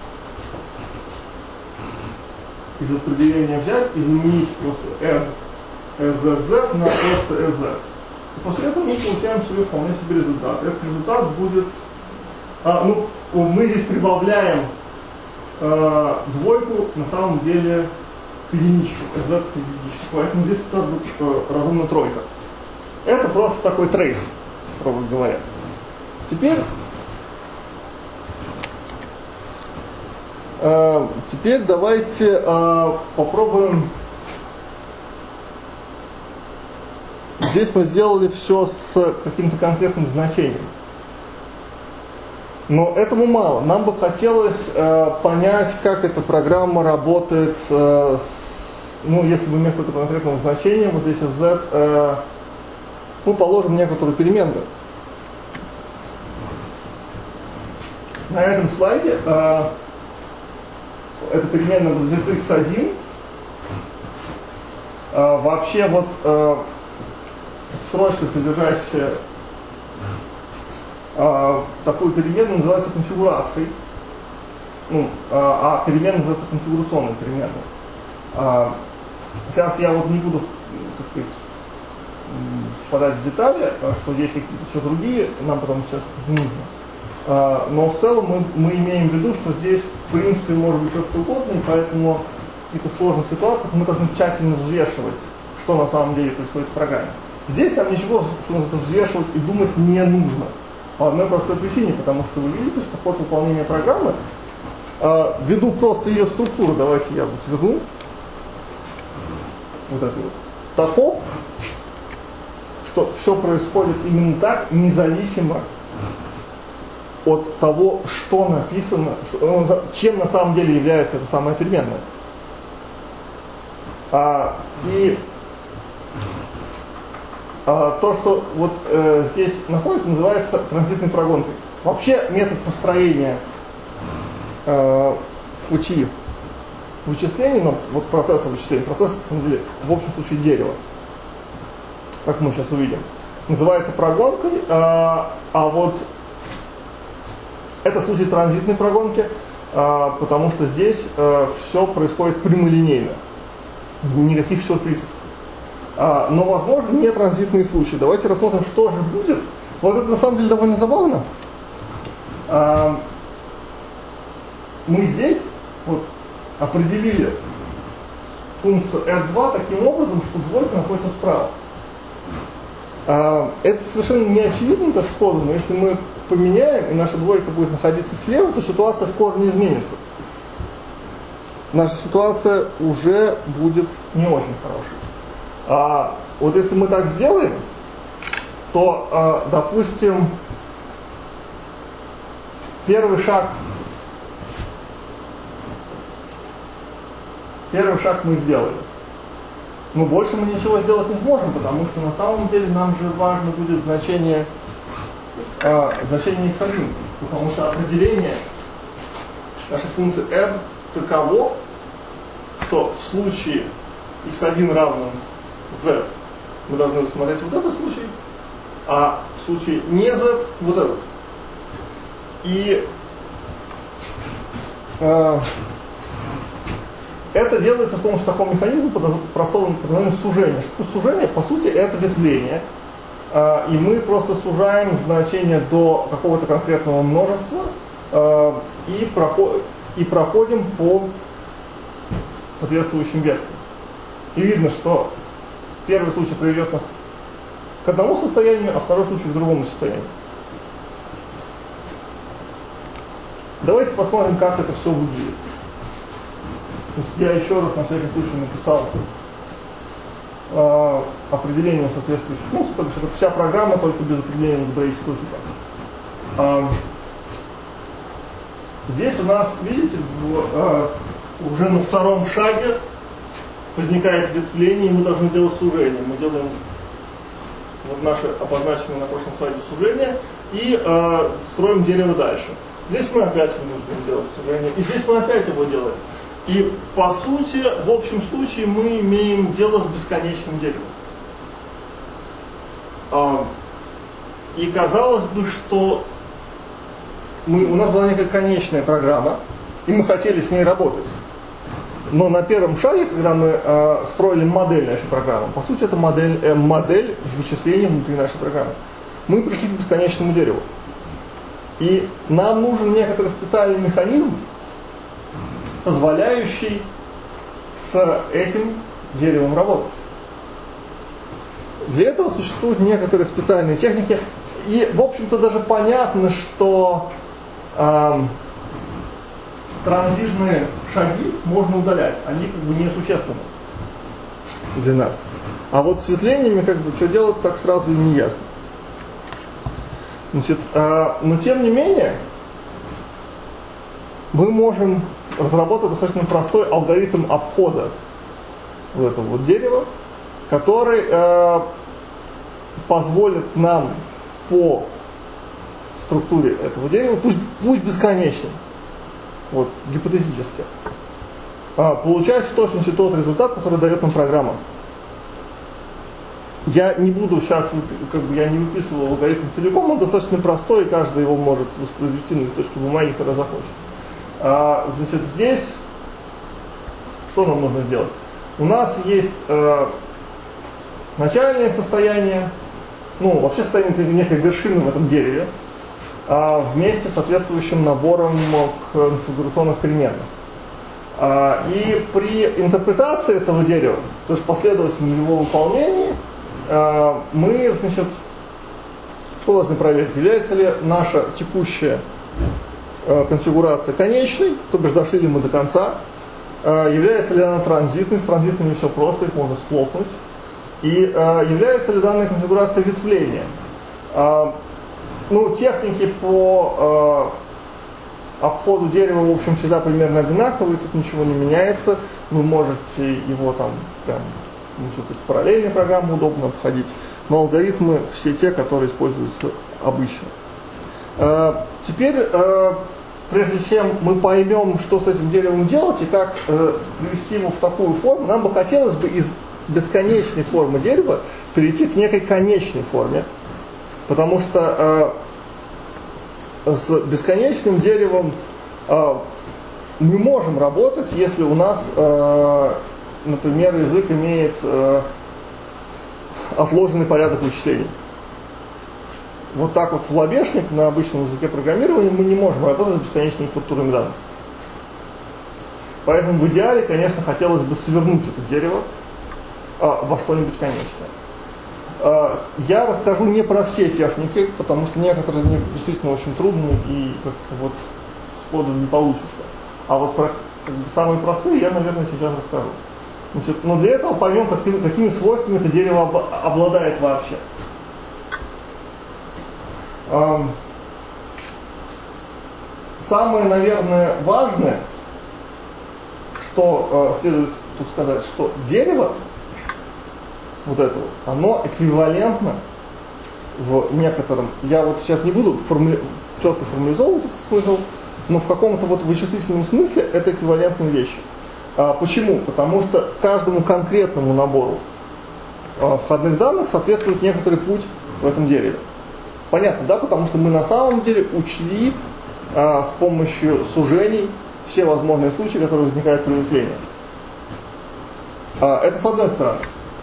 из определения взять и заменить просто r szz на просто sz. И после этого мы получаем себе вполне себе результат. Этот результат будет, а, ну, мы здесь прибавляем э, двойку, на самом деле к единичке, z к единичке, поэтому здесь будет э, разумно тройка. Это просто такой трейс, строго говоря. Теперь, э, теперь давайте э, попробуем. Здесь мы сделали все с каким-то конкретным значением. Но этому мало. Нам бы хотелось э, понять, как эта программа работает, э, с, ну, если бы вместо этого конкретного значения, вот здесь z, э, мы положим некоторую переменную. На этом слайде э, эта переменная будет икс один. Э, вообще вот э, строчка, содержащая э, такую переменную, называется конфигурацией. Ну, а, а переменная называется конфигурационной переменной. Э, сейчас я вот не буду, так сказать, впадать в детали, что есть какие-то еще другие, нам потом сейчас это не нужно. Но в целом мы, мы имеем в виду, что здесь в принципе может быть что угодно, и поэтому в каких-то сложных ситуациях мы должны тщательно взвешивать, что на самом деле происходит в программе. Здесь нам ничего, что нужно взвешивать и думать не нужно. По одной простой причине, потому что вы видите, что ход выполнения программы, ввиду просто ее структуры, давайте я вот верну, вот это вот, таков, что все происходит именно так, независимо от того, что написано, чем на самом деле является эта самая переменная. А, и а, то, что вот э, здесь находится, называется транзитной прогонкой. Вообще метод построения э, пути вычислений, ну, вот процесса вычисления, процесс, на самом деле, в общем случае дерева, как мы сейчас увидим, называется прогонкой, э, а вот это случай транзитной прогонки, э, потому что здесь э, все происходит прямолинейно, никаких сюрпризов. А, но, возможно, не транзитные случаи. Давайте рассмотрим, что же будет. Вот это на самом деле довольно забавно. А, мы здесь вот, определили функцию эр два таким образом, что двойка находится справа. А, это совершенно не очевидно так сходу, но если мы поменяем, и наша двойка будет находиться слева, то ситуация в корне изменится. Наша ситуация уже будет не очень хорошей. А, вот если мы так сделаем, то, а, допустим, первый шаг, первый шаг мы сделали. Но больше мы ничего сделать не сможем, потому что на самом деле нам же важно будет значение, а, значение икс один, потому что определение нашей функции r таково, что в случае икс один равным z мы должны рассмотреть вот этот случай, а в случае не z вот этот. И э, это делается с помощью такого механизма под простого названием сужения. Что такое сужение? По сути, это ветвление. Э, и мы просто сужаем значение до какого-то конкретного множества э, и, проход, и проходим по соответствующим веткам. И видно, что первый случай приведет нас к одному состоянию, а второй случай к другому состоянию. Давайте посмотрим, как это все выглядит. То есть я еще раз на всякий случай написал э, определение соответствующих функций, то есть это вся программа, только без определения алгебраического типа. Э, здесь у нас, видите, в, э, уже на втором шаге возникает ветвление, и мы должны делать сужение. Мы делаем вот наше обозначенное на прошлом слайде сужение и э, строим дерево дальше. Здесь мы опять вынуждены делать сужение, и здесь мы опять его делаем. И по сути, в общем случае, мы имеем дело с бесконечным деревом. Э, и казалось бы, что мы, у нас была некая конечная программа, и мы хотели с ней работать. Но на первом шаге, когда мы э, строили модель нашей программы, по сути это модель, э, модель вычисления внутри нашей программы, мы пришли к бесконечному дереву. И нам нужен некоторый специальный механизм, позволяющий с этим деревом работать. Для этого существуют некоторые специальные техники. И, в общем-то, даже понятно, что э, транзитные шаги можно удалять, они как бы несущественны для нас. А вот с ветвлениями как бы что делать, так сразу и не ясно. Значит, э, но тем не менее мы можем разработать достаточно простой алгоритм обхода вот этого вот дерева, который э, позволит нам по структуре этого дерева, пусть, пусть бесконечным, вот, гипотетически, а, получать в точности тот результат, который дает нам программа. Я не буду сейчас, как бы я не выписывал алгоритм целиком, он достаточно простой, и каждый его может воспроизвести на листочке бумаги, когда захочет. А, значит, здесь что нам нужно сделать? У нас есть э, начальное состояние, ну, вообще состояние это некой вершины в этом дереве, э, вместе с соответствующим набором конфигурационных переменных. Э, и при интерпретации этого дерева, то есть последовательном его выполнении, э, мы, значит, что должны проверить? Является ли наша текущая э, конфигурация конечной, то бишь дошли ли мы до конца, э, является ли она транзитной, с транзитными все просто, их можно схлопнуть, и э, является ли данная конфигурация ветвлением. Э, ну, техники по э, обходу дерева, в общем, всегда примерно одинаковые, тут ничего не меняется, вы можете его там прям, ну, параллельной программы удобно обходить, но алгоритмы все те, которые используются обычно. Э, теперь, э, прежде чем мы поймем, что с этим деревом делать и как э, привести его в такую форму, нам бы хотелось бы из бесконечной формы дерева перейти к некой конечной форме, потому что э, с бесконечным деревом э, мы можем работать, если у нас, э, например, язык имеет э, отложенный порядок вычислений. Вот так вот в лобешник на обычном языке программирования мы не можем работать с бесконечными структурами данных. Поэтому в идеале, конечно, хотелось бы свернуть это дерево а, во что-нибудь конечное. А, я расскажу не про все техники, потому что некоторые из них действительно очень трудные и как-то вот сходу не получится. А вот про как бы, самые простые я, наверное, сейчас расскажу. Значит, но для этого поймем, какими, какими свойствами это дерево об, обладает вообще. Um, самое, наверное, важное, что uh, следует тут сказать, что дерево, вот это вот, оно эквивалентно в некотором, я вот сейчас не буду формули, четко формализовывать этот смысл, но в каком-то вот вычислительном смысле это эквивалентные вещи. Uh, почему? Потому что каждому конкретному набору uh, входных данных соответствует некоторый путь в этом дереве. Понятно, да? Потому что мы на самом деле учли а, с помощью сужений все возможные случаи, которые возникают при вычислении. А, это с одной стороны.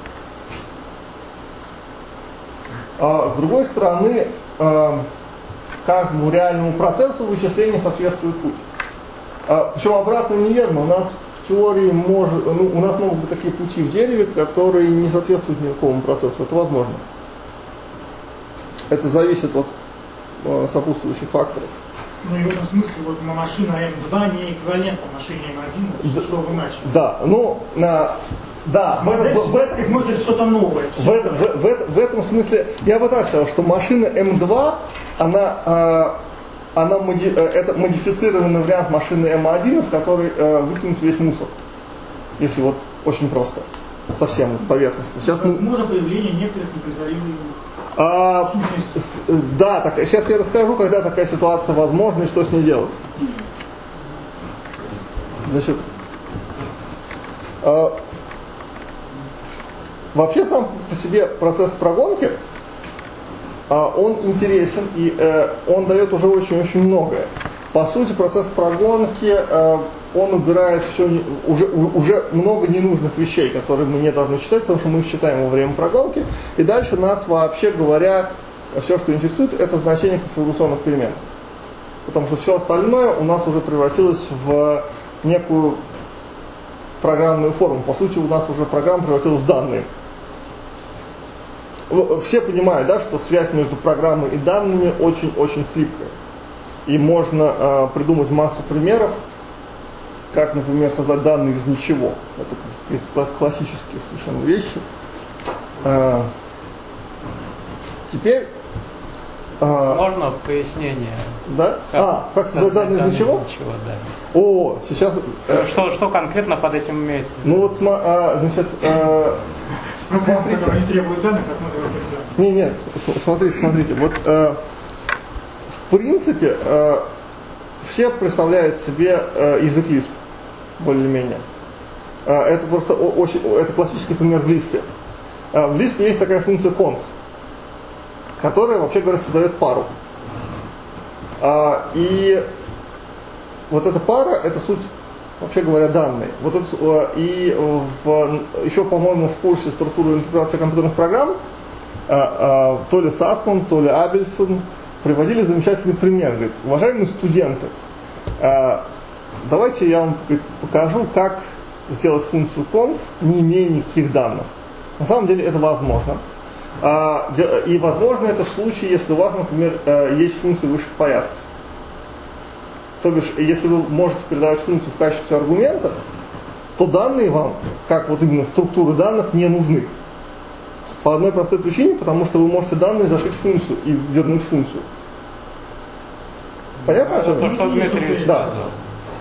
А, с другой стороны, а, каждому реальному процессу вычисления соответствует путь. А, причем обратно неверно. У нас в теории может, ну, у нас могут быть такие пути в дереве, которые не соответствуют никакому процессу. Это возможно. Это зависит от э, сопутствующих факторов. Ну и в этом смысле вот машина эм два не эквивалентна машине эм один, да, что вы начали. Да, ну, а, да, в, это, в, в, это, может что-то новое. В, это, в, в, в, в этом смысле, я бы так сказал, что машина эм два, она, а, она моди, это модифицированный вариант машины эм один, из которой а, выкинуть весь мусор. Если вот очень просто, совсем поверхностно. Сейчас возможно мы... появление некоторых неконтролируемых. А, с, да, так, сейчас я расскажу, когда такая ситуация возможна и что с ней делать. Значит, а, вообще сам по себе процесс прогонки, а, он интересен и а, он дает уже очень-очень многое. По сути, процесс прогонки, а, он убирает все, уже, уже много ненужных вещей, которые мы не должны читать, потому что мы их читаем во время прогонки. И дальше нас, вообще говоря, все, что интересует, это значение конфигурационных перемен. Потому что все остальное у нас уже превратилось в некую программную форму. По сути, у нас уже программа превратилась в данные. Все понимают, да, что связь между программой и данными очень-очень хлипкая. И можно э, придумать массу примеров, как, например, создать данные из ничего. Это классические совершенно вещи. А, теперь... А, можно пояснение? Да? Как а, как создать данные из ничего? ничего да. О, сейчас... Что, что конкретно под этим имеется? Ну вот, а, значит... А, смотрите. Они требуют данных, а смотрят данных. Не, нет, смотрите, смотрите. Вот, а, в принципе, а, все представляют себе а, язык Lisp. Более-менее. Это просто очень, это классический пример в Lisp. В Lisp есть такая функция cons, которая, вообще говоря, создает пару. И вот эта пара, это суть, вообще говоря, данные. Вот это, и в, еще, по-моему, в курсе структуры интеграции компьютерных программ то ли Сасман, то ли Абельсон приводили замечательный пример. Говорит, уважаемые студенты, давайте я вам покажу, как сделать функцию cons, не имея никаких данных. На самом деле это возможно. И возможно это в случае, если у вас, например, есть функции высших порядков. То бишь, если вы можете передавать функцию в качестве аргумента, то данные вам, как вот именно структуры данных, не нужны. По одной простой причине, потому что вы можете данные зашить в функцию и вернуть функцию. Понятно? Это то, что Дмитрий да.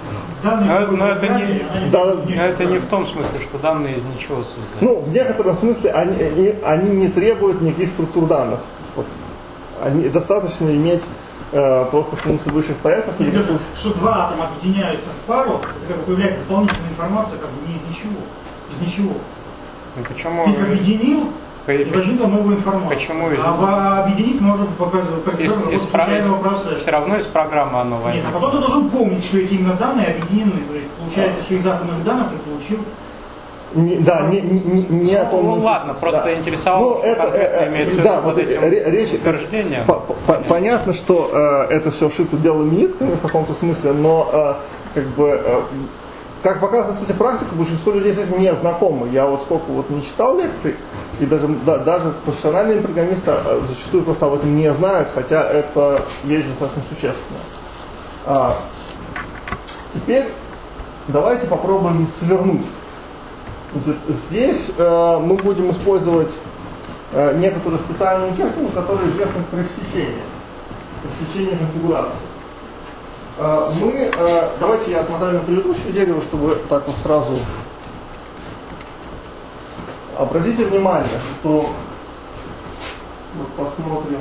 данные Но, но это, не, Да, но это не в том смысле, что данные из ничего созданы. Ну, в некотором смысле они, они, они не требуют никаких структур данных. Вот. Они, достаточно иметь э, просто функции высших порядков. Или что, что два атома объединяются в пару, это как бы появляется дополнительная информация, как бы не из ничего. Из ничего. Ну, почему? Ты их объединил, и возникла новая информация. Почему из... А объединить можно показывать из, из случайного процесса. Все равно из программы оно возникнет. Нет, а потом ты должен помнить, что эти именно данные объединены. То есть получается, что из атомных данных ты получил. Не, да, не, не, не о том. Ну ладно, просто да. интересовало, ну, что это, конкретно э, имеется да, вот этим речь, утверждением. По, по, понятно, что э, это все шито белыми нитками в каком-то смысле, но э, как бы, э, как показывает, кстати, практика, большинство людей с этим не знакомы. Я вот сколько вот не читал лекций, и даже, да, даже профессиональные программисты э, зачастую просто об этом не знают, хотя это вещь достаточно существенная. А, теперь давайте попробуем свернуть. Здесь э, мы будем использовать э, некоторую специальную технику, которая известна как рассечение. Рассечение конфигурации. Э, мы, э, давайте я отмотаю на предыдущее дерево, чтобы так вот сразу. Обратите внимание, что вот посмотрим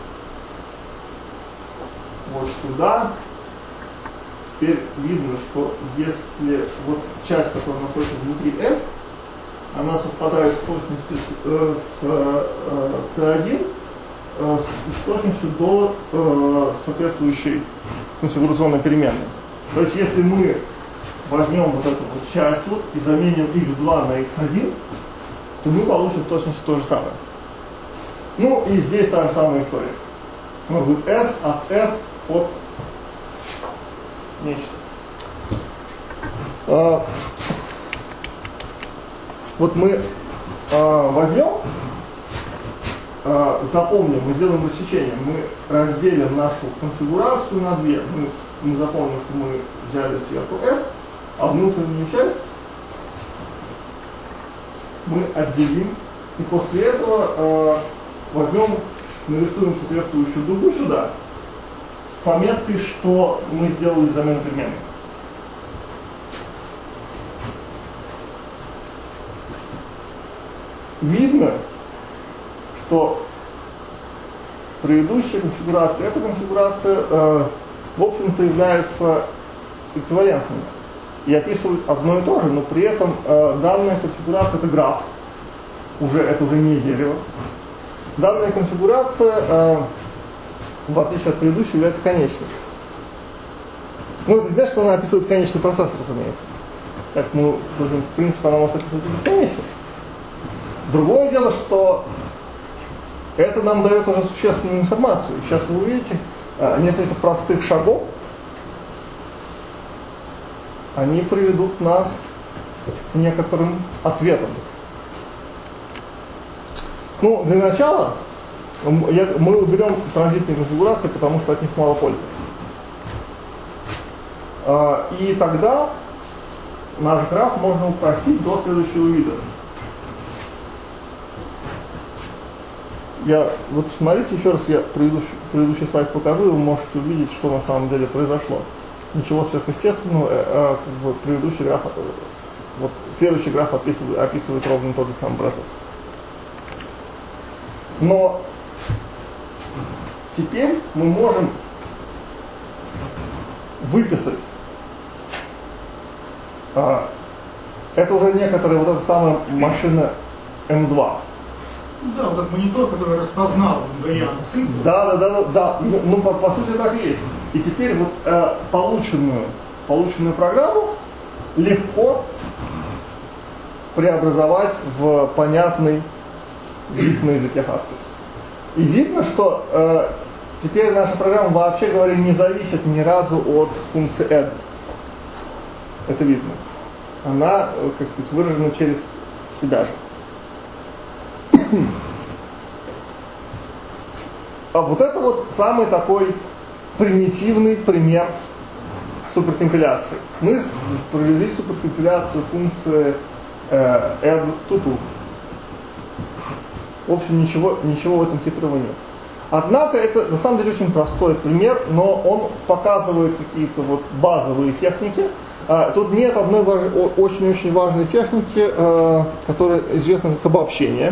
вот сюда. Теперь видно, что если вот часть, которая находится внутри S, она совпадает с точностью э, с э, си один, э, с точностью до э, соответствующей конфигурационной переменной. То есть если мы возьмем вот эту вот часть вот и заменим икс два на икс один, то мы получим в точности то же самое. Ну и здесь та же самая история. Ну, будет S от S от нечто. А, вот мы а, возьмем, а, запомним, мы сделаем рассечение, мы разделим нашу конфигурацию на две. Мы, мы запомним, что мы взяли сверху S, а внутреннюю часть мы отделим. И после этого а, возьмем, нарисуем соответствующую дугу сюда, с пометкой, что мы сделали замену переменной. Видно, что предыдущая конфигурация, эта конфигурация, э, в общем-то, является эквивалентной и описывает одно и то же, но при этом э, данная конфигурация это граф, уже, это уже не дерево. Данная конфигурация, э, в отличие от предыдущей, является конечной. Ну, это не значит, что она описывает конечный процесс, разумеется. Как мы, в принципе, она может описывать и бесконечно. Другое дело, что это нам дает уже существенную информацию. Сейчас вы увидите э, несколько простых шагов. Они приведут нас к некоторым ответам. Ну, для начала я, мы уберем транзитные конфигурации, потому что от них мало пользы. Э, и тогда наш граф можно упростить до следующего вида. Я, вот смотрите, еще раз я предыдущий, предыдущий слайд покажу, и вы можете увидеть, что на самом деле произошло. Ничего сверхъестественного, э, э, как бы предыдущий граф, э, вот следующий граф описывает, описывает ровно тот же самый процесс. Но теперь мы можем выписать, э, это уже некоторая вот эта самая машина эм два. Да, вот этот монитор, который распознал вариант цикла. Да, да, да, да, да. Ну, ну по, по сути так и есть. И теперь вот э, полученную, полученную программу легко преобразовать в понятный вид на языке Haskell. И видно, что э, теперь наша программа, вообще говоря, не зависит ни разу от функции add. Это видно. Она, как сказать, выражена через себя же. А вот это вот самый такой примитивный пример суперкомпиляции. Мы провели суперкомпиляцию функции э, add to to. В общем, ничего, ничего в этом хитрого нет. Однако это на самом деле очень простой пример, но он показывает какие-то вот базовые техники, А, тут нет одной очень-очень важной техники, а, которая известна как обобщение.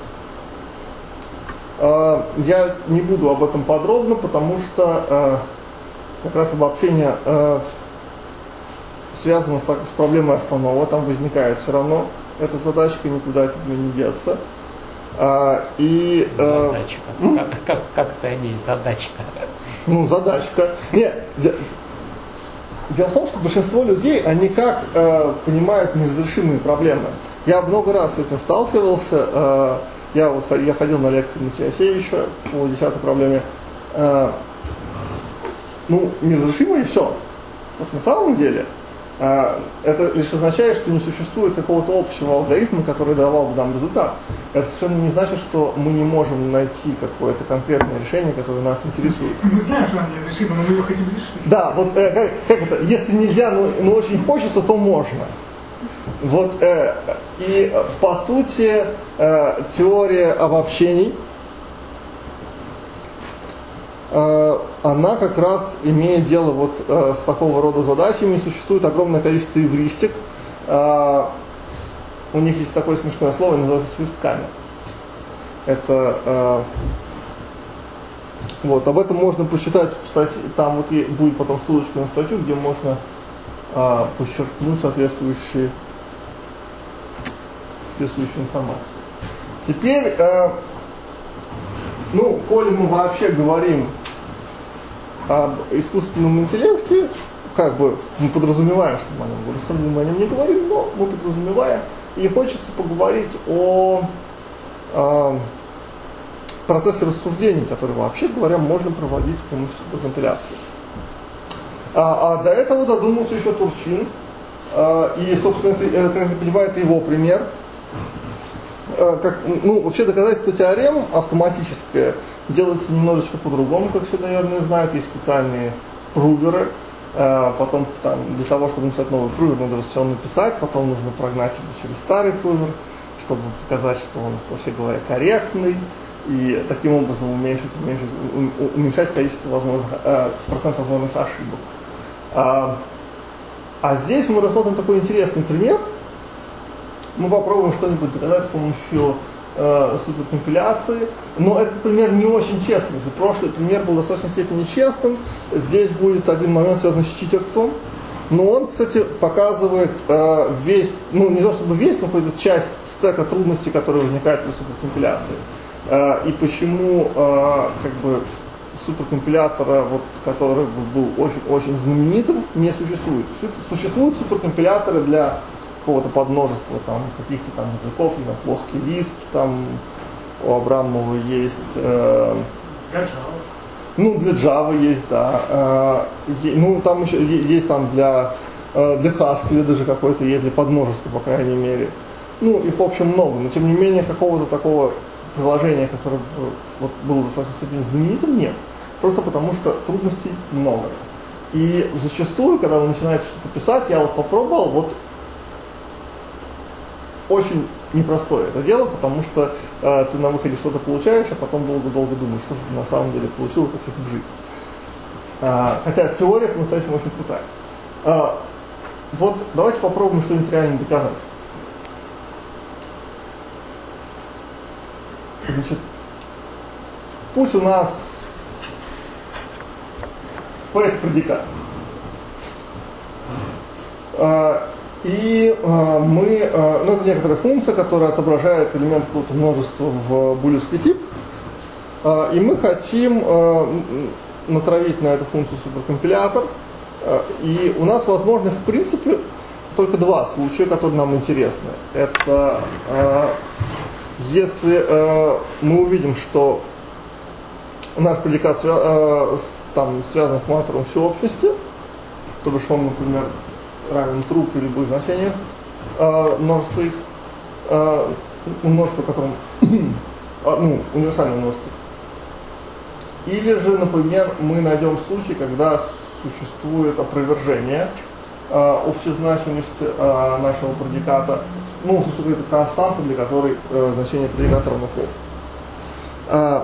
А, я не буду об этом подробно, потому что а, как раз обобщение а, связано с, с проблемой Останова, там возникает все равно эта задачка, никуда от нее не деться. А, и, а, задачка. Как, как, как-то не задачка. Ну, задачка. Нет, де, дело в том, что большинство людей, они как э, понимают неразрешимые проблемы. Я много раз с этим сталкивался. Э, я, вот, я ходил на лекции Матиасевича по десятой проблеме. Э, ну, неразрешимое и все. Вот на самом деле, э, это лишь означает, что не существует какого-то общего алгоритма, который давал бы нам результат. Это совершенно не значит, что мы не можем найти какое-то конкретное решение, которое нас интересует. Мы знаем, что оно неразрешимо, но мы его хотим решить. Да, вот э, как, как это, если нельзя, но, но очень хочется, то можно. Вот, э, и по сути э, теория обобщений, э, она как раз имеет дело вот э, с такого рода задачами. Существует огромное количество эвристик. Э, У них есть такое смешное слово, называется свистками. Это э, вот, об этом можно почитать в статье, там вот и будет потом ссылочка на статью, где можно э, подчеркнуть соответствующие, соответствующую информацию. Теперь, э, ну, коли мы вообще говорим об искусственном интеллекте, как бы мы подразумеваем, что мы о нем говорим, сами мы о нем не говорим, но мы подразумеваем. И хочется поговорить о, о процессе рассуждений, который, вообще говоря, можно проводить с помощью суперкомпиляции. А, а до этого додумался еще Турчин. А, и, собственно, это, это, как я понимаю, это его пример. А, как, ну, вообще доказательство теорем автоматическое делается немножечко по-другому, как все, наверное, знают. Есть специальные пруверы. Uh, потом там, для того, чтобы написать новый прувер, надо все написать, потом нужно прогнать его через старый прувер, чтобы показать, что он, вообще говоря, корректный, и таким образом уменьшить, уменьшить, уменьшать количество возможных, uh, процент возможных ошибок. Uh, а здесь мы рассмотрим такой интересный пример. Мы попробуем что-нибудь доказать с помощью uh, суперкомпиляции, но этот пример не очень честный. За прошлый пример был в достаточной степени честным. Здесь будет один момент, связанный с читерством. Но он, кстати, показывает э, весь, ну не то чтобы весь, но какую-то часть стека трудностей, которые возникают при суперкомпиляции. Э, и почему э, как бы суперкомпилятора, вот, который был очень, очень знаменитым, не существует. Существуют суперкомпиляторы для какого-то подмножества там, каких-то там языков, там, плоский лист, там у Абрамова есть. Э, Для Java. Ну, для Java есть, да. Э, е, ну, там еще есть там для, э, для Haskell даже какой-то есть, для подмножества, по крайней мере. Ну, их, в общем, много. Но, тем не менее, какого-то такого приложения, которое вот, было достаточно знаменитым, нет. Просто потому, что трудностей много. И зачастую, когда вы начинаете что-то писать, я вот попробовал, вот очень непростое это дело, потому что э, ты на выходе что-то получаешь, а потом долго-долго думаешь, что же ты на самом деле получил, как с этим жить. А, хотя теория по-настоящему очень крутая. А, вот давайте попробуем что-нибудь реально доказать. Значит, пусть у нас P это предикат. А, И э, мы, э, ну это некоторая функция, которая отображает элемент какого-то множества в булевский тип. Э, и мы хотим э, натравить на эту функцию суперкомпилятор. Э, и у нас возможны, в принципе, только два случая, которые нам интересны. Это э, если э, мы увидим, что наш предикат свя- э, с, там, связан с маркером всеобщности, то бишь он, например, равен true при любых значениях э, множества x, э, множество, которым ну, универсальное множество. Или же, например, мы найдем случай, когда существует опровержение э, общезначимости э, нашего предиката, ну, существует константа, для которой э, значение предиката равно false. Э,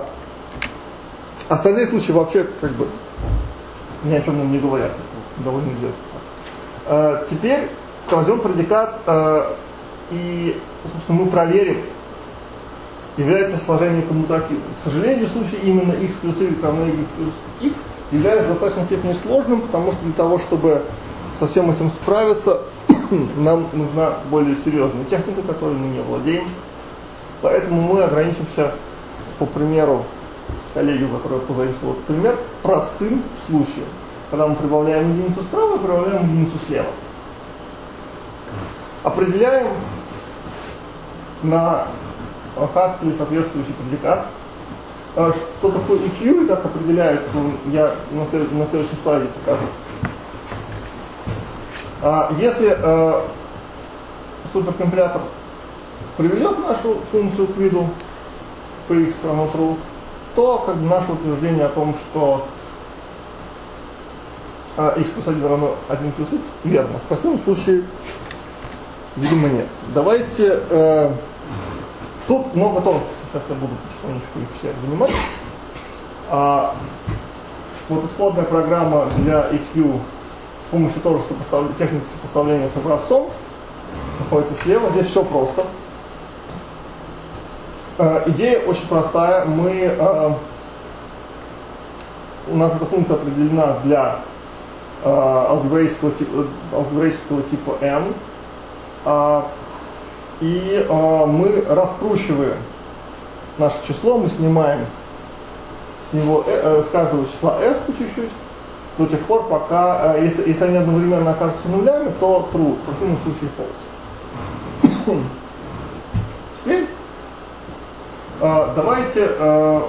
остальные случаи вообще как бы ни о чем нам не говорят, довольно известно. Э, теперь возьмем предикат э, и, собственно, мы проверим, является сложение коммутативным. К сожалению, в случае именно x плюс y равно y плюс x является в достаточной степени сложным, потому что для того, чтобы со всем этим справиться, нам нужна более серьезная техника, которой мы не владеем. Поэтому мы ограничимся, по примеру, коллеги, у которой я позаимствовал этот пример, простым случаем, когда мы прибавляем единицу справа и прибавляем единицу слева. Определяем на Haskell соответствующий предикат. Что такое и кью и как определяется, я на следующем, на следующем слайде покажу. Если э, суперкомпилятор приведет нашу функцию к виду px равно true, то как бы наше утверждение о том, что э, x плюс один равно один плюс x верно. В противном случае, видимо, нет. Давайте, э, тут много тонкостей, сейчас я буду потихонечку их всех занимать. А, вот исходная программа для и кью с помощью тоже сопоставля... техники сопоставления с образцом находится слева. Здесь все просто. Э, идея очень простая. Мы, э, у нас эта функция определена для э, алгебраического, типа, алгебраического типа n. Э, и э, мы раскручиваем наше число, мы снимаем с него э, с каждого числа s по чуть-чуть, до тех пор, пока, э, если, если они одновременно окажутся нулями, то true, в противном случае false. Теперь э, давайте э,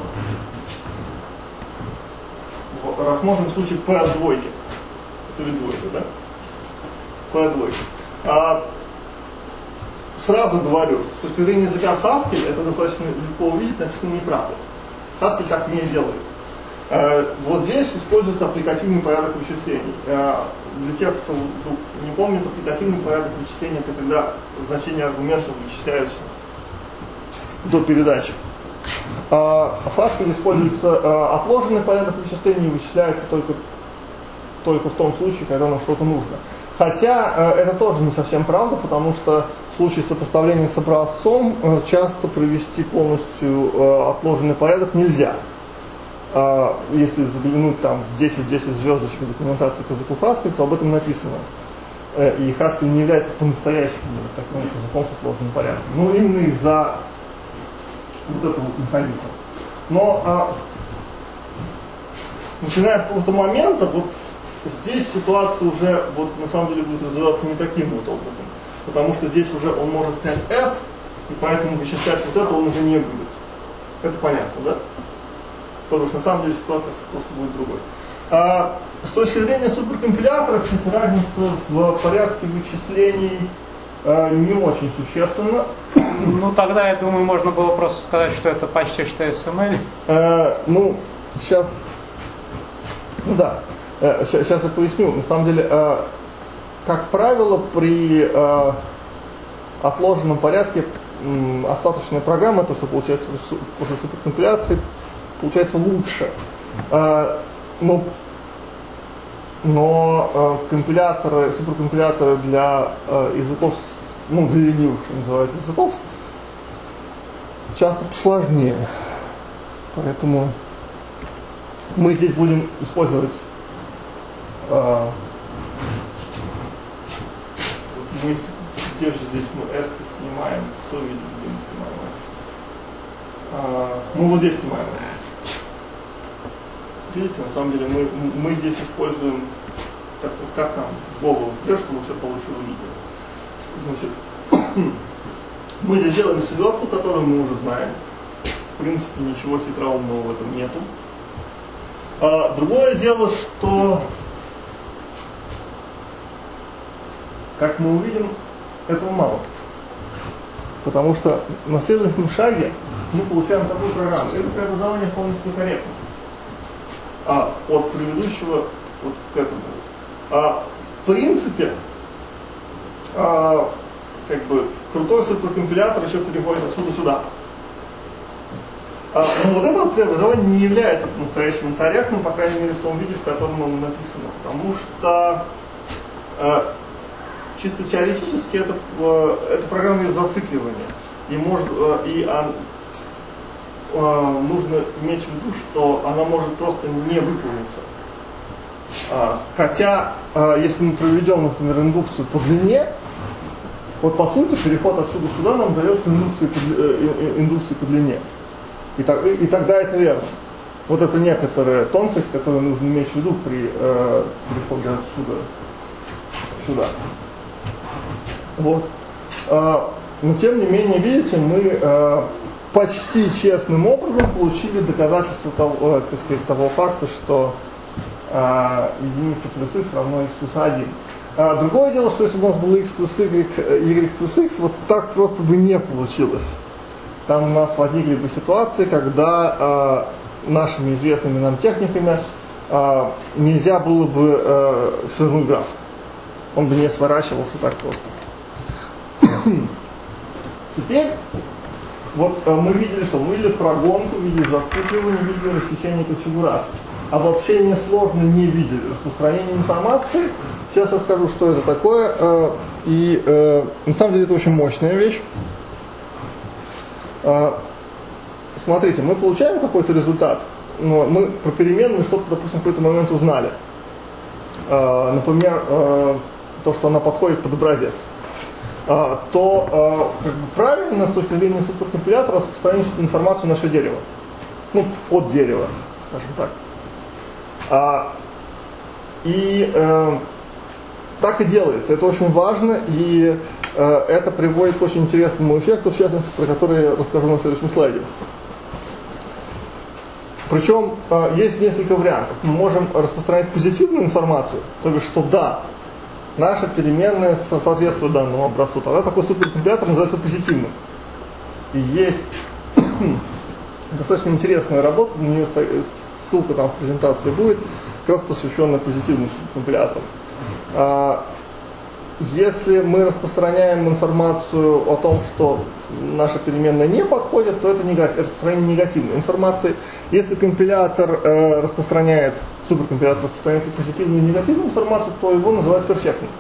рассмотрим случай p от двойки. Это ведь двойка, да? P от двойки. А, сразу говорю, с точки зрения языка Haskell, это достаточно легко увидеть, написано неправда. Haskell так не делает. Вот здесь используется аппликативный порядок вычислений. Для тех, кто не помнит, аппликативный порядок вычисления — это когда значения аргументов вычисляются до передачи. В Haskell используется отложенный порядок вычислений и вычисляется только, только в том случае, когда нам что-то нужно. Хотя это тоже не совсем правда, потому что в случае сопоставления с образцом часто привести полностью отложенный порядок нельзя. Если заглянуть там в десять-десять звездочек документации по языку Haskell, то об этом написано. И Haskell не является по-настоящему таким языком с отложенным порядком. Ну, именно из-за вот этого механизма. Но а, начиная с какого-то момента, вот здесь ситуация уже вот на самом деле будет развиваться не таким вот образом. Потому что здесь уже он может снять S, и поэтому вычислять вот это он уже не будет. Это понятно, да? Потому что на самом деле ситуация просто будет другой. А, с точки зрения суперкомпилятора, кстати, разница в порядке вычислений а, не очень существенна. Ну тогда, я думаю, можно было просто сказать, что это почти что эс эм эль. А, ну, сейчас... Ну да, а, сейчас, сейчас я поясню. На самом деле, а, как правило, при а, отложенном порядке м, остаточная программа, то, что получается после суперкомпиляции, получается лучше. А, но но а, компиляторы, суперкомпиляторы для а, языков, ну, для ленивых, что называется, языков, часто посложнее. Поэтому мы здесь будем использовать а, мы, где же здесь мы S снимаем, кто видит, где мы снимаем S? А, ну вот здесь снимаем S. Видите, на самом деле мы, мы здесь используем так, вот как нам в голову придет, чтобы все получше увидели. Значит, мы здесь делаем свертку, которую мы уже знаем. В принципе, ничего хитроумного в этом нету. А, другое дело, что, как мы увидим, этого мало. Потому что на следующем шаге мы получаем такую программу. Это преобразование полностью корректно. А от предыдущего вот к этому. А, в принципе, а, как бы крутой суперкомпилятор еще переходит отсюда сюда. А, но вот это вот преобразование не является по-настоящему корректным, по крайней мере в том виде, в котором оно написано. Потому что а, чисто теоретически это, эта программа идет зацикливание. И, может, и он, нужно иметь в виду, что она может просто не выполниться. Хотя, если мы проведем, например, индукцию по длине, вот по сути переход отсюда сюда нам дается индукции по, индукции по длине. И, так, и, и тогда это верно. Вот это некоторая тонкость, которую нужно иметь в виду при э, переходе отсюда сюда. Вот. А, но тем не менее, видите, мы э, почти честным образом получили доказательство того, э, так сказать, того факта, что э, единица плюс x равно x плюс один. А другое дело, что если бы у нас было x плюс y, y плюс x, вот так просто бы не получилось. Там у нас возникли бы ситуации, когда э, нашими известными нам техниками э, нельзя было бы э, свернуть граф. Он бы не сворачивался так просто. Теперь, вот э, мы видели, что мы видели прогонку, видели зацикливание, видели рассечение конфигурации. Обобщение сложно не видели. Распространение информации. Сейчас я скажу, что это такое. Э, и э, на самом деле это очень мощная вещь. Э, смотрите, мы получаем какой-то результат. Но мы про переменную что-то, допустим, в какой-то момент узнали. Э, например, э, то, что она подходит под образец. Э, то э, как бы правильно с точки зрения суперкомпилятора распространить информацию на все дерево. Ну, от дерева, скажем так. А, и э, так и делается. Это очень важно, и э, это приводит к очень интересному эффекту, в частности, про который я расскажу на следующем слайде. Причем э, есть несколько вариантов. Мы можем распространять позитивную информацию, то есть, что да, наша переменная соответствует данному образцу. Тогда такой суперкомпилятор называется позитивным. И есть достаточно интересная работа, на нее ссылка там в презентации будет, как раз посвященная позитивным компиляторам. А, если мы распространяем информацию о том, что наша переменная не подходит, то это негатив, распространение негативной информации. Если компилятор э, распространяет, суперкомпилятор распространяет позитивную и негативную информацию, то его называют перфектным.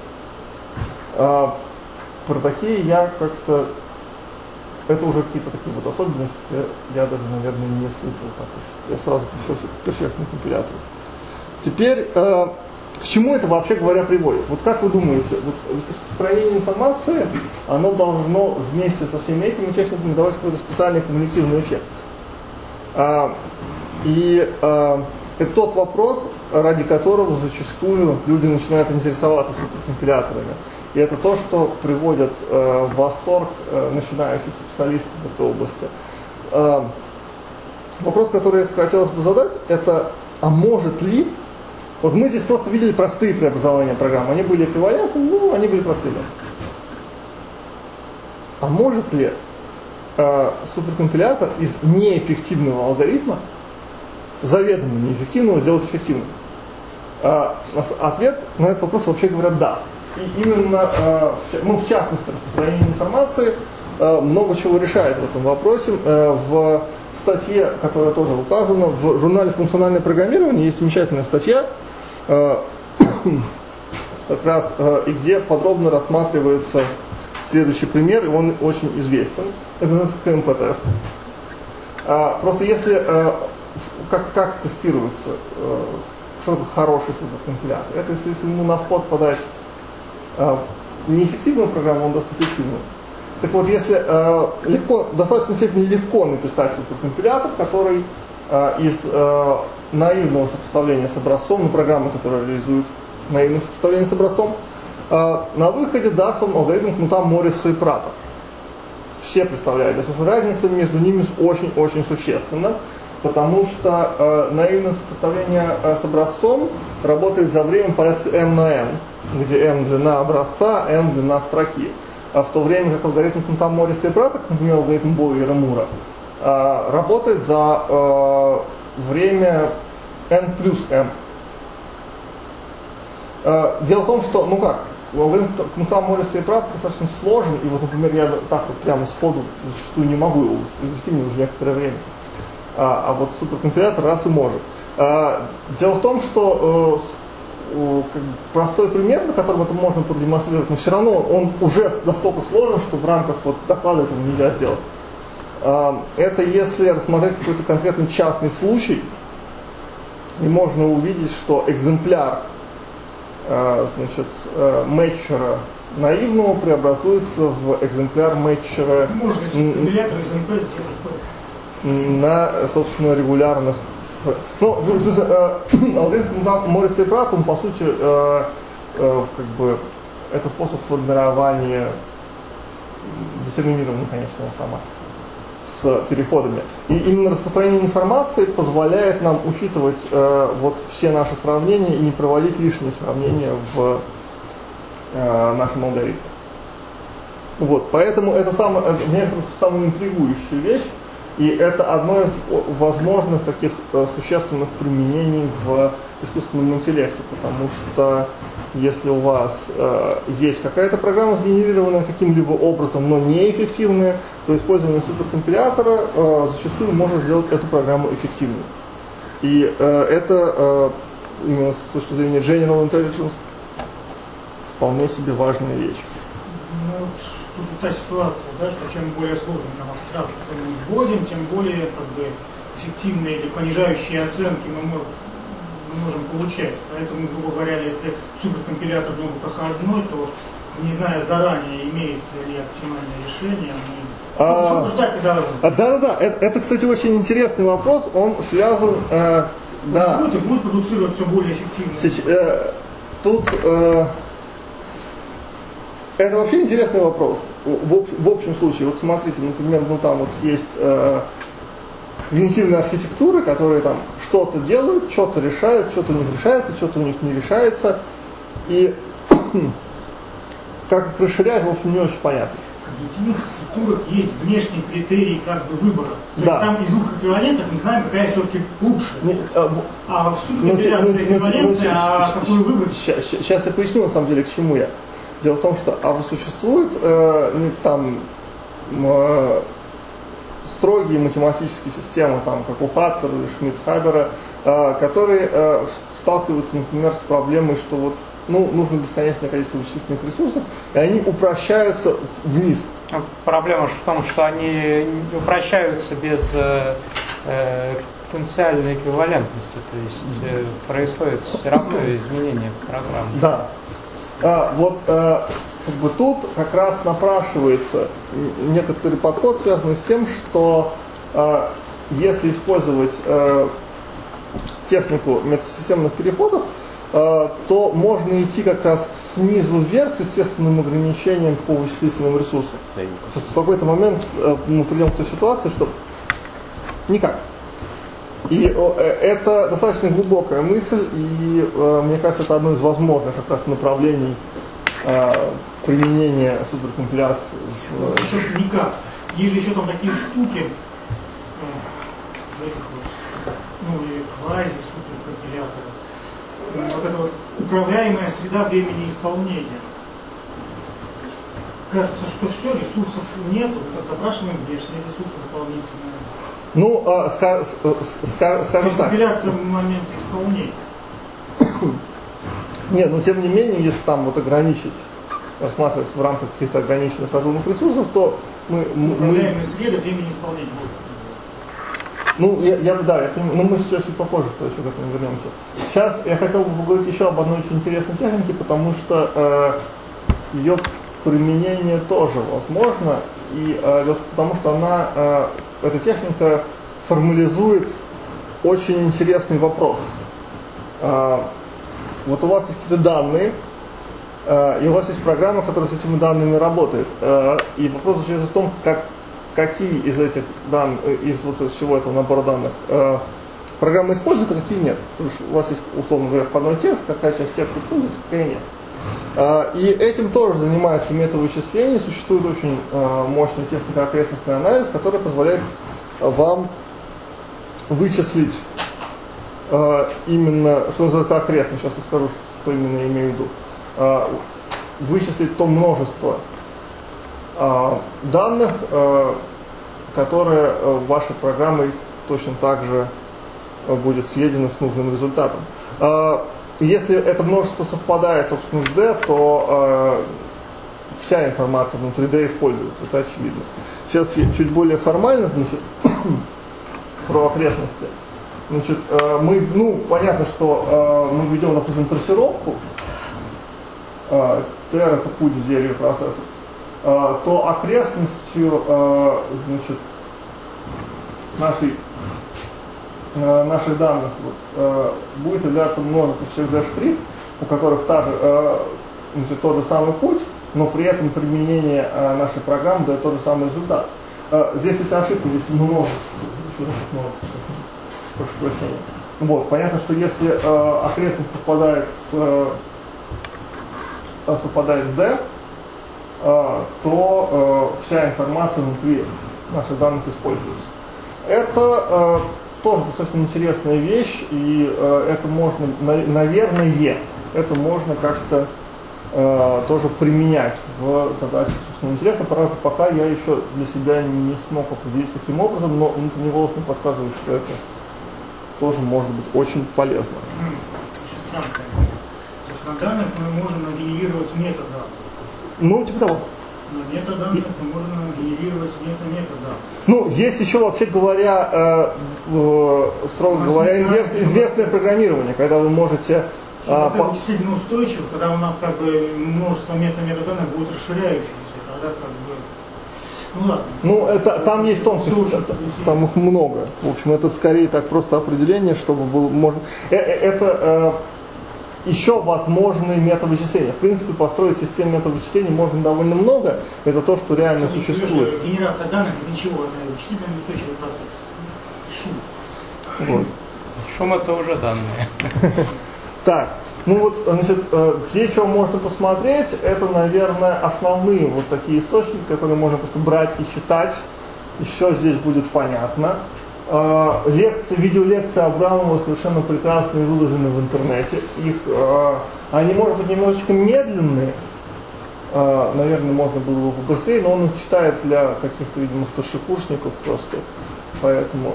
А, про такие я как-то... Это уже какие-то такие вот особенности, я даже, наверное, не слышал. Так, я сразу пришел к перфектному компилятору. Теперь, э, к чему это, вообще говоря, приводит? Вот как вы думаете, вот распространение информации, оно должно вместе со всеми этими техниками давать какой-то специальный кумулятивный эффект. А, и а, это тот вопрос, ради которого зачастую люди начинают интересоваться суперкомпиляторами. И это то, что приводит э, в восторг э, начинающих специалистов в этой области. Э, вопрос, который хотелось бы задать, это, а может ли, вот мы здесь просто видели простые преобразования программы, они были эквивалентны, ну, они были простыми. А может ли э, суперкомпилятор из неэффективного алгоритма, заведомо неэффективного, сделать эффективным? Э, ответ на этот вопрос, вообще говоря, да. И именно, э, ну, в частности, распространение информации э, много чего решает в этом вопросе. Э, в статье, которая тоже указана, в журнале «Функциональное программирование» есть замечательная статья, э, как раз, э, и где подробно рассматривается следующий пример, и он очень известен. Это называется ка эм пэ-тест. Э, просто если, э, как, как тестируется, э, что такое хороший суперкомпилятор, это если, если ему на вход подать Uh, неэффективную программу, он даст эффективную. Так вот, если uh, легко, в достаточной степени легко написать суперкомпилятор, который uh, из uh, наивного сопоставления с образцом, ну, программы, которая реализует наивное сопоставление с образцом, uh, на выходе даст он алгоритм кнута Морриса и Пратта. Все представляют, что разница между ними очень-очень существенна, потому что uh, наивное сопоставление uh, с образцом работает за время порядка m на n, где m длина образца, n длина строки. А в то время как алгоритм кнута Морриса и Пратта, например, алгоритм Бойера-Мура, работает за э, время n плюс m. Э, дело в том, что, ну как, алгоритм кнута Морриса и Пратта достаточно сложен, и вот, например, я так вот прямо сходу зачастую не могу его воспроизвести, мне нужно некоторое время. А, а вот суперкомпилятор раз и может. А, дело в том, что э, как бы, простой пример, на котором это можно продемонстрировать, но все равно он уже настолько сложен, что в рамках вот доклада этого нельзя сделать. Это если рассмотреть какой-то конкретный частный случай, и можно увидеть, что экземпляр значит, мэтчера наивного преобразуется в экземпляр мэтчера на, собственно, регулярных. Ну, алгоритм Морриса и Пратта, он, по сути, как бы, это способ формирования детерминированного конечного формата с переходами. И именно распространение информации позволяет нам учитывать э, вот все наши сравнения и не проводить лишние сравнения в э, нашем алгоритме. Вот, поэтому это, самое, это мне кажется, самая интригующая вещь, и это одно из возможных таких э, существенных применений в искусственном интеллекте, потому что если у вас э, есть какая-то программа, сгенерированная каким-либо образом, но неэффективная, то использование суперкомпилятора э, зачастую может сделать эту программу эффективной. И э, это э, именно с точки зрения General Intelligence вполне себе важная вещь. Ну, тут же та ситуация, да, что чем более сложный нам абстракцию мы вводим, тем более как бы, эффективные или понижающие оценки мы можем мы можем получать. Поэтому, грубо говоря, если суперкомпилятор многопроходной, то, не зная заранее, имеется ли оптимальное решение, мы а, ждать, когда а, да-да-да, это, это, кстати, очень интересный вопрос, он связан... Э, он да. будет и будет продуцировать все более эффективно. Сейчас, э, тут... Э, это вообще интересный вопрос. В, общ, в общем случае, вот смотрите, например, ну там вот есть... Э, когнитивные архитектуры, которые там что-то делают, что-то решают, что-то у них решается, что-то у них не решается. И как их расширять, в общем, не очень понятно. В когнитивных архитектурах есть внешние критерии как бы выбора. То да. есть там из двух эквивалентов мы знаем, какая все-таки лучше. Не, а, а в суперкомпиляции эквивалентная, а какую выбрать? Сейчас, сейчас я поясню, на самом деле, к чему я. Дело в том, что а существует э, не, там... Э, строгие математические системы, там, как у Хаттера или Шмидт-Хабера, э, которые э, сталкиваются, например, с проблемой, что вот, ну, нужно бесконечное количество вычислительных ресурсов, и они упрощаются вниз. Проблема в том, что они упрощаются без э, экспоненциальной эквивалентности, то есть э, происходит все равно изменение программы. Да. А, вот а, как бы тут как раз напрашивается некоторый подход, связанный с тем, что а, если использовать а, технику метасистемных переходов, а, то можно идти как раз снизу вверх с естественным ограничением по вычислительным ресурсам. Да, в какой-то момент а, мы придем к той ситуации, что никак. И это достаточно глубокая мысль, и э, мне кажется, это одно из возможных как раз направлений э, применения суперкомпиляции. Вот еще никак. Есть же еще там такие штуки, э, этих вот, ну и квази суперкомпилятора. Вот это вот управляемая среда времени исполнения. Кажется, что все, ресурсов нету, как запрашиваем внешние ресурсы дополнительные. Ну, а, ска, ска, скажем так. Компиляция в момент исполнения. Нет, но тем не менее, если там вот ограничить, рассматривать в рамках каких-то ограниченных разумных ресурсов, то мы... Управляемые среды времени исполнения будут. Ну, я, я да, я понимаю, но мы сейчас чуть попозже то еще к этому вернемся. Сейчас я хотел бы поговорить еще об одной очень интересной технике, потому что э, ее применение тоже возможно, и э, потому что она... Э, эта техника формализует очень интересный вопрос. А, вот у вас есть какие-то данные, а, и у вас есть программа, которая с этими данными работает. А, и вопрос заключается в том, как, какие из этих данных, из вот всего этого набора данных а, программа использует, а какие нет. Потому что у вас есть, условно говоря, входной текст, какая часть текста используется, какая нет. Uh, и этим тоже занимается метавычисление. Существует очень uh, мощная техника окрестностный анализ, которая позволяет вам вычислить uh, именно, что называется окрестно, сейчас я скажу, что именно я имею в виду, uh, вычислить то множество uh, данных, uh, которое uh, вашей программой точно так же uh, будет съедено с нужным результатом. Uh, если это множество совпадает, собственно, с D, то э, вся информация внутри D используется, это очевидно. Сейчас я чуть более формально, значит, про окрестности. Значит, э, мы, ну, понятно, что э, мы ведем, допустим, трассировку, э, T R это путь в дереве процессов, э, то окрестностью, э, значит, нашей, э, наших данных вот, э, будет являться множество всех D', у которых та же, э, значит, тот же самый путь, но при этом применение э, нашей программы дает тот же самый результат. Э, здесь есть ошибка, здесь множество. Прошу прощения. Вот, понятно, что если э, окрестность совпадает с, э, совпадает с D, э, то э, вся информация внутри наших данных используется. Это э, тоже достаточно интересная вещь, и э, это можно, на, наверное, это можно как-то э, тоже применять в задачах собственного интеллекта. Правда, пока я еще для себя не смог определить каким образом, но внутренний голос мне подсказывает, что это тоже может быть очень полезно. Очень странно. То есть на данных мы можем нагенерировать метод данных. Ну, типа того. На метод данных мы можем генерировать метод метод данных. Ну, есть еще, вообще говоря, э, э, строго говоря, инверс, инверсное программирование, когда вы можете... Чтобы это вычислительно устойчиво, когда у нас как бы множество метод метод данных будет расширяющиеся, тогда как бы... Ну ладно. Ну, это, там есть тонкости, там их много. В общем, это скорее так просто определение, чтобы было можно... Это э, еще возможные методы вычисления. В принципе, построить систему методов вычисления можно довольно много. Это то, что реально что существует. Генерация данных из ничего, это вычислительно устойчивый процесс. Шум. Вот. Шум это уже данные. Так. Ну вот, значит, где что можно посмотреть, это, наверное, основные вот такие источники, которые можно просто брать и читать. Еще здесь будет понятно. Лекции, видеолекции Абрамова совершенно прекрасные, выложены в интернете. Их, они, может быть, немножечко медленные. Наверное, можно было бы побыстрее, но он их читает для каких-то, видимо, старшекурсников просто. Поэтому,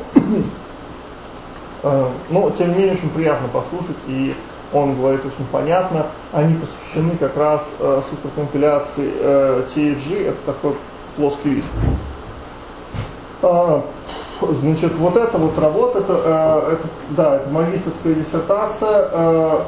но, тем не менее, очень приятно послушать. И он говорит очень понятно. Они посвящены как раз э, суперкомпиляции э, ти эй джи, это такой плоский лист. А, значит, вот эта вот работа, это, э, это, да, это магистерская диссертация, э,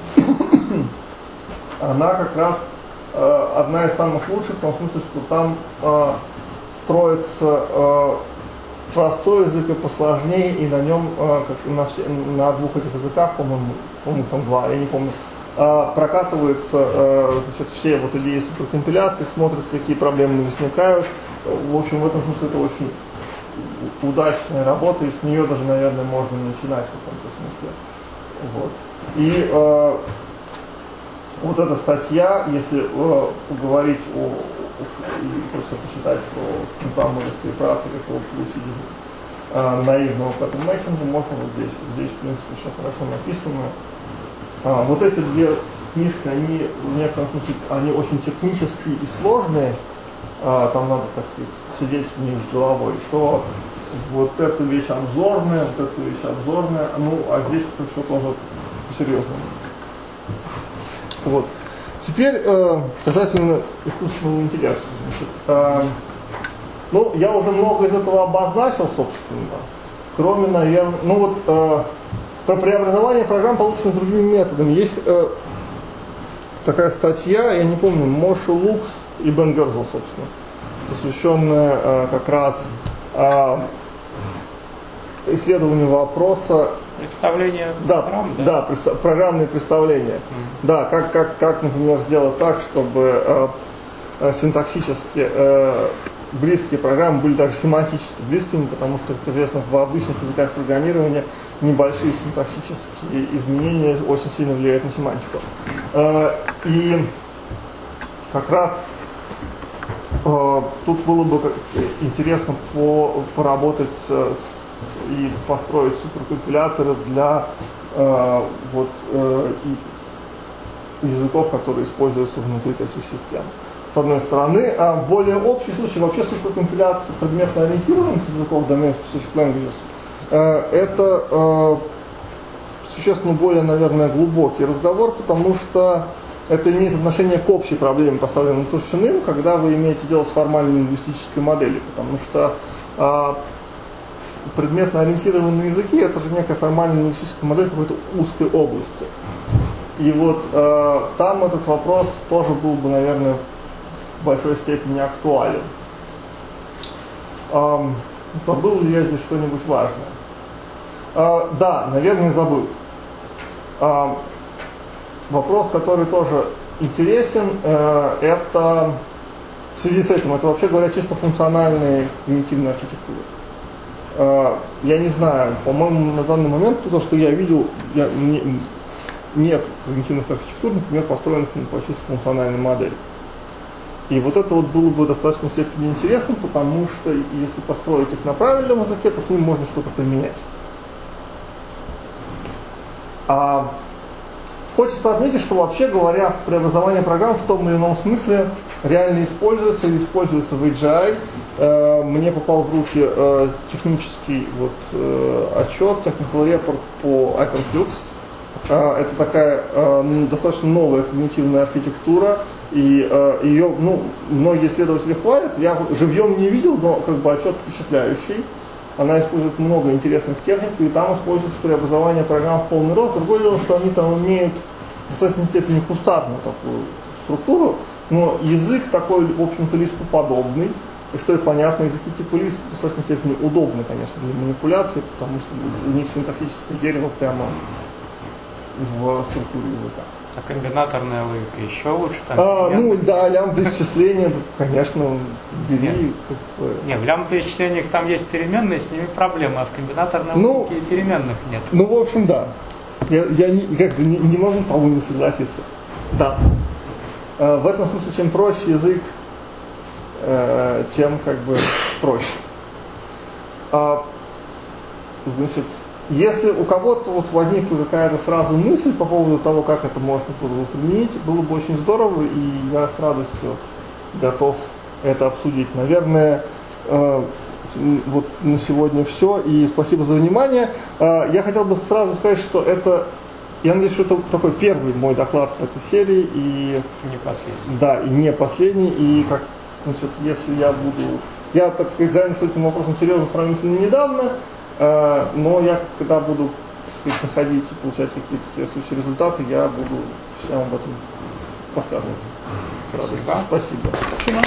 она как раз э, одна из самых лучших, в том смысле, что там э, строится э, простой язык и посложнее, и на нем, э, как на, все, на двух этих языках, по-моему, по-моему, там два, я не помню, э, прокатываются э, значит, все вот идеи суперкомпиляции, смотрятся, какие проблемы возникают. В общем, в этом смысле это очень удачная работа, и с нее даже, наверное, можно начинать в каком-то смысле. Вот. И э, вот эта статья, если э, поговорить о, и просто посчитать, что компромиссы и практика, чтобы получить э, наивного паттерн матчинга, можно вот здесь. Здесь, в принципе, все хорошо написано. А, вот эти две книжки, они в некотором смысле, они очень технические и сложные. А, там надо, так сказать, сидеть в них с головой. То вот эта вещь обзорная, вот эта вещь обзорная, ну, а здесь все тоже по-серьезному. Вот. Теперь э, касательно искусственного интеллекта. Значит, э, ну, я уже много из этого обозначил, собственно. Кроме, наверное, ну вот э, про преобразование программ, полученных другими методами. Есть э, такая статья, я не помню, Моше Лукс и Бен Герзл, собственно, посвященная э, как раз э, исследованию вопроса. Представление да, программ, да? Да, преста- программные представления. Mm. Да, как, как, как, например, сделать так, чтобы э, э, синтаксически э, близкие программы были даже семантически близкими, потому что, как известно, в обычных языках программирования небольшие синтаксические изменения очень сильно влияют на семантику. Э, и как раз э, тут было бы интересно по, поработать с, с и построить суперкомпиляторы для э, вот, э, языков, которые используются внутри таких систем. С одной стороны, а более общий случай, вообще суперкомпиляция предметно-ориентированных языков, domain-specific languages, э, это э, существенно более, наверное, глубокий разговор, потому что это имеет отношение к общей проблеме, поставленной Турчиным, когда вы имеете дело с формальной лингвистической моделью, потому что а, предметно ориентированные языки — это же некая формальная лингвистическая модель какой-то узкой области. И вот а, там этот вопрос тоже был бы, наверное, в большой степени актуален. А, забыл ли я здесь что-нибудь важное? А, да, наверное, забыл. А, вопрос, который тоже интересен, э, это в связи с этим, это, вообще говоря, чисто функциональная когнитивная архитектура. Э, я не знаю, по-моему, на данный момент то, что я видел, я, не, нет когнитивных архитектур, например, построенных по чисто функциональной модели. И вот это вот было бы в достаточной степени интересно, потому что если построить их на правильном языке, то к ним можно что-то применять. А хочется отметить, что вообще говоря, преобразование программ в том или ином смысле реально используется или используется в эй джи ай. Э, мне попал в руки э, технический вот, э, отчет, technical report по IconFlux. Э, это такая э, достаточно новая когнитивная архитектура, и э, ее ну, многие исследователи хвалят. Я живьем не видел, но как бы отчет впечатляющий. Она использует много интересных техник, и там используется преобразование программ в полный рост. Другое дело, что они там имеют в достаточной степени кустарную такую структуру, но язык такой, в общем-то, лиспу-подобный. И что и понятно, языки типа лисп в достаточной степени удобны, конечно, для манипуляции, потому что у них синтаксическое дерево прямо в структуре языка. А комбинаторная логика еще лучше? Там а, ну да, лямбда исчисления, конечно, бери. Как... Не, в лямбда исчислениях там есть переменные, с ними проблемы, а в комбинаторной ну, логике переменных нет. Ну, в общем, да. Я, я не, как не, не могу с тобой не согласиться. Да. Э, в этом смысле, чем проще язык, э, тем как бы проще. А, значит, если у кого-то вот возникла какая-то сразу мысль по поводу того, как это можно было применить, было бы очень здорово, и я с радостью готов это обсудить. Наверное, э, вот на сегодня все, и спасибо за внимание. Э, я хотел бы сразу сказать, что это, я надеюсь, что это такой первый мой доклад в этой серии, и не последний. Да, и не последний, и как, значит, если я буду, я, так сказать, занялся этим вопросом серьезно сравнительно недавно. Uh, но я, когда буду, так сказать, находить и получать какие-то соответствующие результаты, я буду всем об этом рассказывать. С радостью. Спасибо. Спасибо.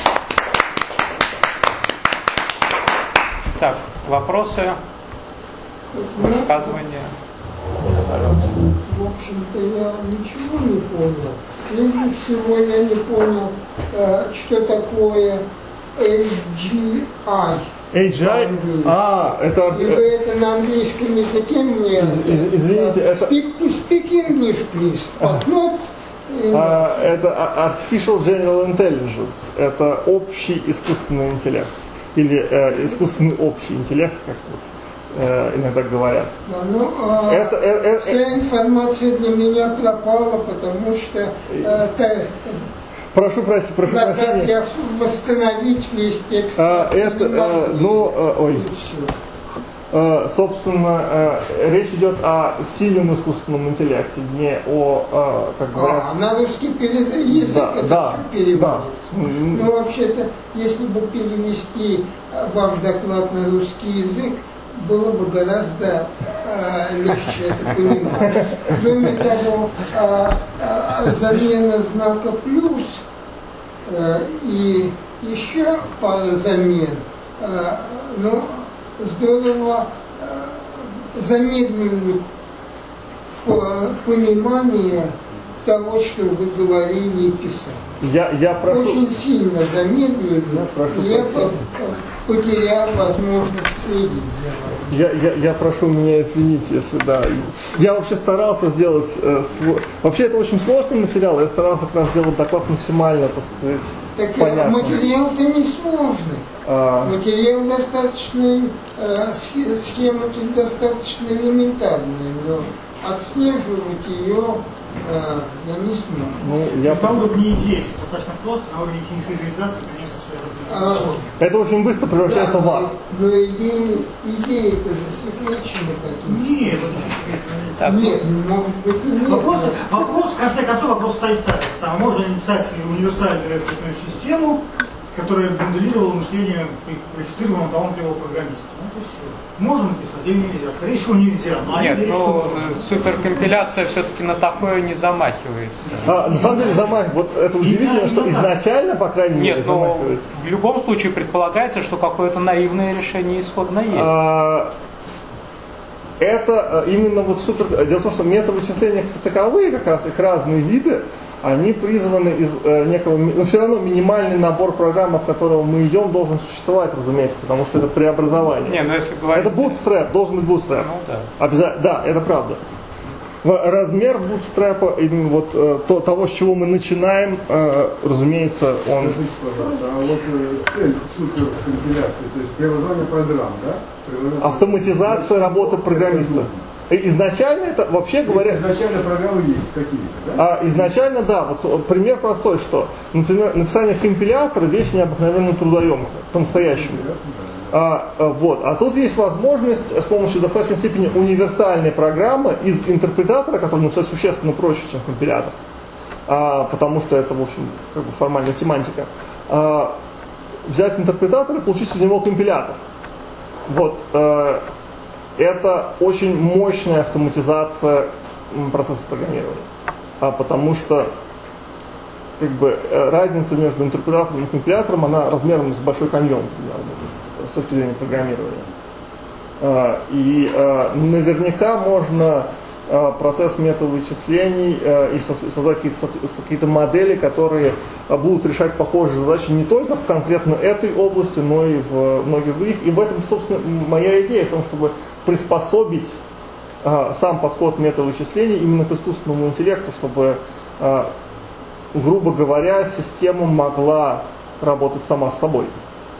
Так, вопросы, высказывания? В общем-то, я ничего не понял. Прежде всего, я не понял, что такое эй джи ай. эй джи ай? А, это... И вы это на английском языке мне... Из, из, извините, это... Speak to speak English, please, but not... А, это Artificial General Intelligence. Это общий искусственный интеллект. Или э, искусственный общий интеллект, как вот, э, иногда говорят. Да, ну, а это, э, э, вся информация для меня пропала, потому что... Э, та, Прошу просить, прошу прощения. Я восстановить весь текст. А, это, а, ну, а, ой. А, собственно, а, речь идет о сильном искусственном интеллекте, не о, а, как говорят... А, на русский язык да, это да, все переводится. Да. Ну, вообще-то, если бы перевести ваш доклад на русский язык, было бы гораздо э, легче это понимать. Кроме того, э, э, замена знака плюс э, и еще пара замен, э, ну, здорово э, замедлили понимание того, что вы говорили и писали. Я, я прошу... Очень сильно замедлили, и я потерял возможность следить за вами. Я, я, я прошу меня извинить, если да. Я вообще старался сделать э, свой... Вообще это очень сложный материал, я старался как раз сделать доклад максимально, так сказать, так, понятным. Материал-то не сложный. А... Материал достаточно, э, схема тут достаточно элементарная, но отслеживать ее э, я не смог. Ну, я... На уровне идеи все достаточно просто, на уровне технической реализации, конечно, все это а, сложно. Это очень быстро превращается да, в ад. Но идеи, идеи-то засекречены какие-то. Нет, это Так. Нет, может быть и нет. Вопрос, вопрос, в конце концов, вопрос стоит так. Сам, можно ли написать универсальную экспертную систему, которая моделировала мышление квалифицированного талантливого программиста? Ну, это все. Можно написать или нельзя? Скорее всего, нельзя. Но Нет, верят, ну что суперкомпиляция все-таки на такое не замахивается. А, на самом деле замах, вот это удивительно, что изначально, по крайней мере, Нет, но замахивается. в любом случае предполагается, что какое-то наивное решение исходно есть. А, это именно вот супер... Дело в том, что метавычисления как таковые, как раз их разные виды, они призваны из э, некого... Но все равно минимальный набор программ, от которого мы идем, должен существовать, разумеется, потому что это преобразование. Не, ну если говорить... Это bootstrap, должен быть bootstrap. Ну да. Обязательно, да, это правда. Размер bootstrap, именно вот э, то, того, с чего мы начинаем, э, разумеется, он... Скажите, пожалуйста, а вот цель суперкомпиляции, то есть преобразование программ, да? Преобразование... Автоматизация работы программиста. Изначально это, вообще говоря... Изначально программы есть какие-то, да? А, изначально, да. Вот пример простой, что, например, написание компилятора вещь необыкновенно трудоемкая, по-настоящему. А, вот. А тут есть возможность с помощью достаточной степени универсальной программы из интерпретатора, который написать существенно проще, чем компилятор, а, потому что это, в общем, как бы формальная семантика, а, взять интерпретатор и получить из него компилятор. Вот. А, это очень мощная автоматизация процесса программирования, а, потому что как бы, разница между интерпретатором и компилятором, она размером с большой каньон, с точки зрения программирования. А, и а, наверняка можно а, процесс метавычислений а, и создать какие-то, какие-то модели, которые а, будут решать похожие задачи не только в конкретно этой области, но и в многих других. И в этом, собственно, моя идея в том, чтобы приспособить а, сам подход метавычислений именно к искусственному интеллекту, чтобы, а, грубо говоря, система могла работать сама с собой.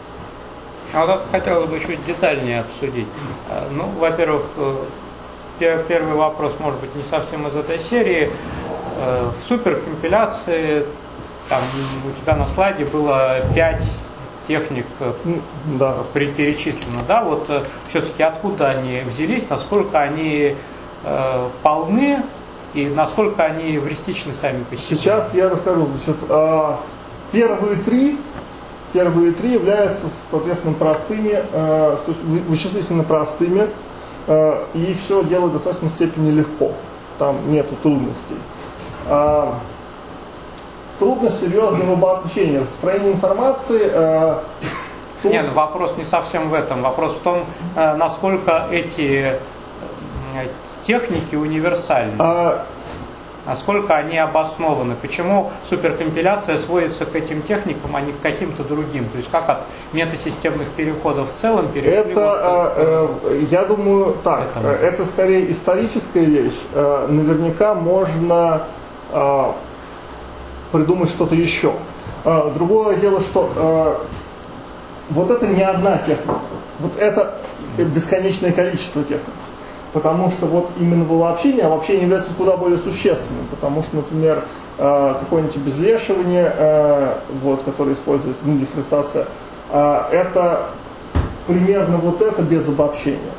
А вот это хотелось бы чуть детальнее обсудить. Ну, во-первых, первый вопрос может быть не совсем из этой серии. В суперкомпиляции там у тебя на слайде было пять техник да. перечислено, да? Вот все-таки откуда они взялись, насколько они э, полны и насколько они эвристичны сами по себе? Сейчас я расскажу. Значит, первые три Первые три являются, соответственно, простыми, э, то есть вычислительно простыми, э, и все делают в достаточной степени легко. Там нету трудностей. Э, трудность серьезная в обобщении, распространение информации. Э, тут... Нет, вопрос не совсем в этом. Вопрос в том, э, насколько эти э, техники универсальны. А... Насколько они обоснованы, почему суперкомпиляция сводится к этим техникам, а не к каким-то другим, то есть как от метасистемных переходов в целом перешли. Это, э, э, я думаю, так, этому. Это скорее историческая вещь, э, наверняка можно э, придумать что-то еще. Э, другое дело, что э, вот это не одна техника, вот это бесконечное количество техник. Потому что вот именно в обобщении, обобщение является куда более существенным, потому что, например, какое-нибудь безлешивание, вот, которое используется, ну, дефорестация, это примерно вот это без обобщения.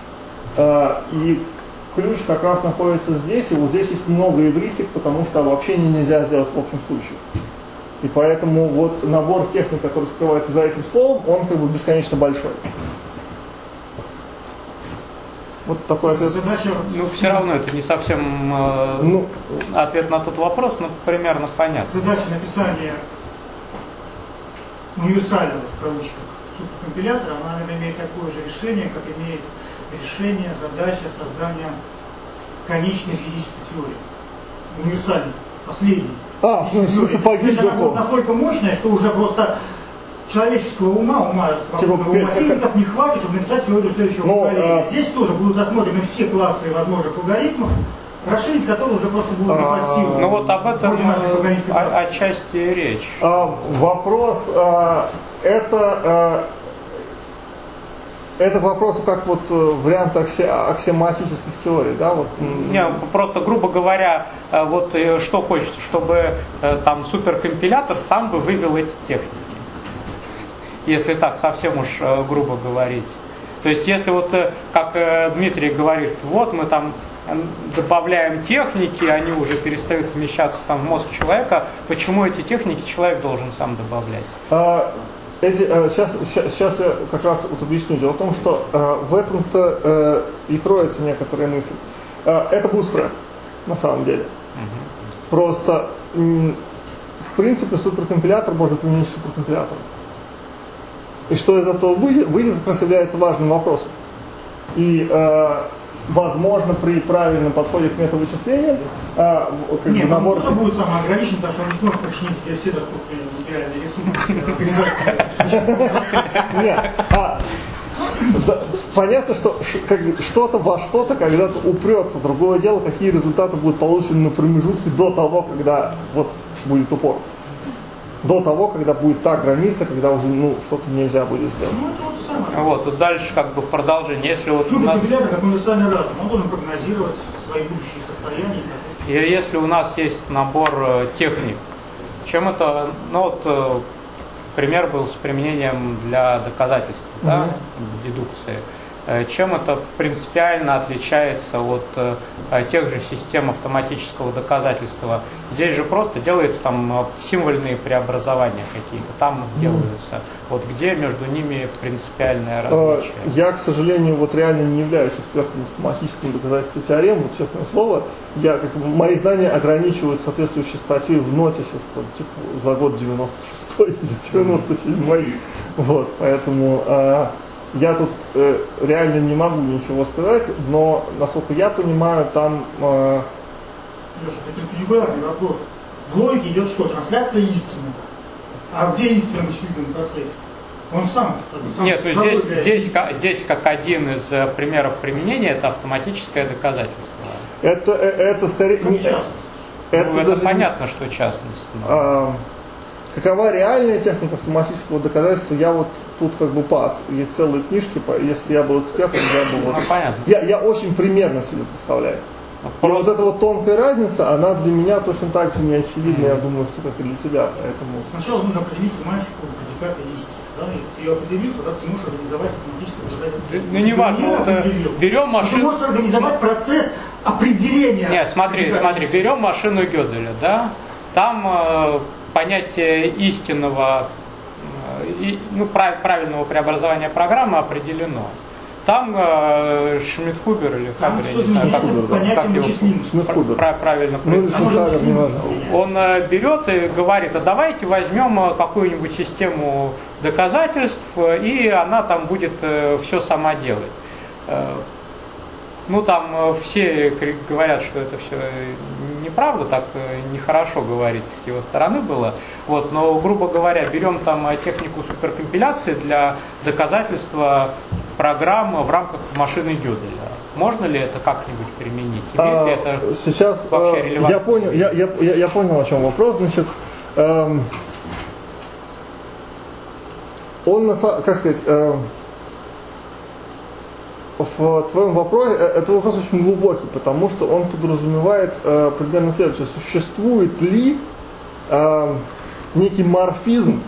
И ключ как раз находится здесь, и вот здесь есть много эвристик, потому что обобщение нельзя сделать в общем случае. И поэтому вот набор техник, который скрывается за этим словом, он как бы бесконечно большой. Вот такой ответ. Задача, ну, все равно это не совсем э, ну, ответ на тот вопрос, но примерно понятно. Задача написания универсального, в кавычках, суперкомпилятора, она, наверное, имеет такое же решение, как имеет решение задача создания конечной физической теории. Универсальной, последней. А, в смысле погиб она настолько мощная, что уже просто человеческого ума, ума, типа, ума физиков не хватит, чтобы написать теорию следующего но, поколения. а... Здесь тоже будут рассмотрены все классы возможных алгоритмов, расширить которые уже просто будут непосильны. А... Ну вот об этом о, отчасти речь. А, вопрос, а, это, а, это вопрос как вот вариант акси, аксиоматических теорий, да? Вот. Не, просто, грубо говоря, вот что хочется, чтобы там суперкомпилятор сам бы вывел эти техники. Если так совсем уж э, грубо говорить. То есть если вот, э, как э, Дмитрий говорит, вот мы там добавляем техники, они уже перестают вмещаться там в мозг человека, почему эти техники человек должен сам добавлять? А, эти, а, сейчас, сейчас, сейчас я как раз вот объясню. Дело в том, что а, в этом-то а, и кроется некоторая мысль. А, это bootstrap, на самом деле. Угу. Просто, м, в принципе, суперкомпилятор может применить суперкомпилятор. И что из этого выйдет, выйдет, как раз является важным вопросом. И, э, возможно, при правильном подходе к метавычислениям, э, как Нет, бы набор... он будет самоограничен, потому что он не сможет починить себе все доступные материальные ресурсы. Нет, а, да, понятно, что как, что-то во что-то когда-то упрется. Другое дело, какие результаты будут получены на промежутке до того, когда вот будет упор. До того, когда будет та граница, когда уже ну, что-то нельзя будет сделать. Ну, это вот самое. Вот, и дальше как бы в продолжение, если вот у нас... Суперкомпилятор, как универсальный разум, он должен прогнозировать свои будущие состояния. И если у нас есть набор техник, чем это, ну вот, пример был с применением для доказательств, mm-hmm. да, дедукции. Чем это принципиально отличается от э, тех же систем автоматического доказательства? Здесь же просто делаются там символьные преобразования какие-то, там mm. делаются. Вот где между ними принципиальное различие? Я, к сожалению, вот реально не являюсь экспертом в автоматическом доказательстве теорем, вот честное слово. Я, как, мои знания ограничивают соответствующей статьей в нотисе типа, за год девяносто шестой или девяносто седьмой. Вот, поэтому... Э, Я тут э, реально не могу ничего сказать, но, насколько я понимаю, там... Э... Леша, это перпендикулярный вопрос. В логике идет что? Трансляция истины. А где истина в вычислительном процессе? Он сам. сам Нет, то здесь, здесь, как, здесь как один из примеров применения, это автоматическое доказательство. Это, это скорее... Не частность. Это, ну, это даже... понятно, что частность. Но... А, какова реальная техника автоматического доказательства, я вот тут как бы пас. Есть целые книжки, если я был экспертом, я бы вот... Ну, понятно. Я, я очень примерно себе представляю. И вот эта вот тонкая разница, она для меня точно так же не очевидна, mm-hmm. я думаю, что как и для тебя. Поэтому... Сначала нужно определить семантику предиката истины. Да? Если ты ее определил, тогда ты можешь организовать автоматическое доказательство. Ну не важно, это берем машину... Ты можешь организовать процесс определения. Нет, смотри, смотри, берем машину Гёделя, да? Там э, понятие истинного, э, и, ну, прав, правильного преобразования программы определено. Там э, Шмидхубер или Хабер, я не знаю, как, как его прав, правильно ну, он э, берет и говорит, а давайте возьмем какую-нибудь систему доказательств, и она там будет э, все сама делать. Э, ну там э, все говорят, что это все неправда, так э, нехорошо говорить с его стороны было. Вот, но, грубо говоря, берем там технику суперкомпиляции для доказательства программы в рамках машины Гёделя. Можно ли это как-нибудь применить? Имеет ли это а, сейчас вообще релевантность? Я понял, я, я, я понял, о чем вопрос. Значит, эм, он, как сказать, эм, в твоем вопросе, это вопрос очень глубокий, потому что он подразумевает э, примерно следующее. Существует ли э, некий морфизм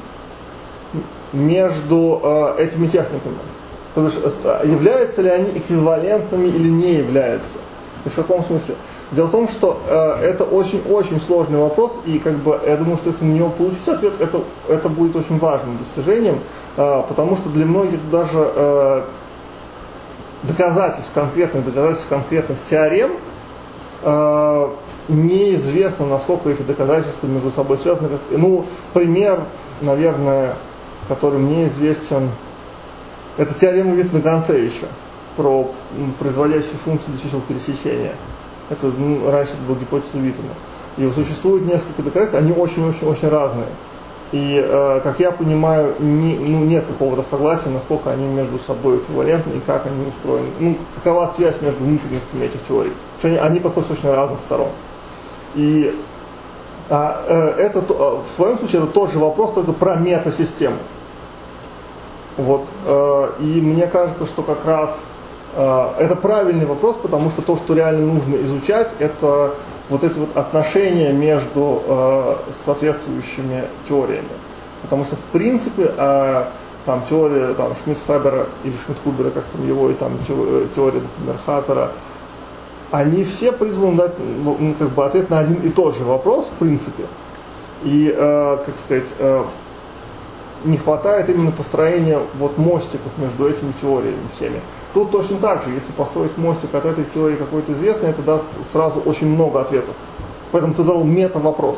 между э, этими техниками? То есть, являются ли они эквивалентными или не являются? И в каком смысле? Дело в том, что э, это очень-очень сложный вопрос, и как бы я думаю, что если на него получить ответ, это, это будет очень важным достижением, э, потому что для многих даже э, доказательств конкретных, доказательств конкретных теорем э, неизвестно, насколько эти доказательства между собой связаны. Ну, пример, наверное, который мне известен, это теорема Виттена-Гонцевича про производящие функции для чисел пересечения. Это ну, раньше это была гипотеза Виттена. И существует несколько доказательств, они очень-очень-очень разные. И, э, как я понимаю, не, ну, нет какого-то согласия, насколько они между собой эквивалентны и как они устроены. Ну, какова связь между внутренностями этих теорий. Они, они подходят с очень разных сторон. И а, э, это, в своем случае это тот же вопрос, только про метасистему. Вот, э, и мне кажется, что как раз э, это правильный вопрос, потому что то, что реально нужно изучать, это вот эти вот отношения между э, соответствующими теориями. Потому что в принципе э, там теория там, Шмидт-Фабера или Шмидт-Хубера, как там его, и там теория, например, Хаттера, они все призваны дать, ну, как бы ответ на один и тот же вопрос, в принципе. И, э, как сказать, э, не хватает именно построения вот мостиков между этими теориями всеми. Тут точно так же, если построить мостик от этой теории какой-то известной, это даст сразу очень много ответов. Поэтому ты задал мета-вопрос.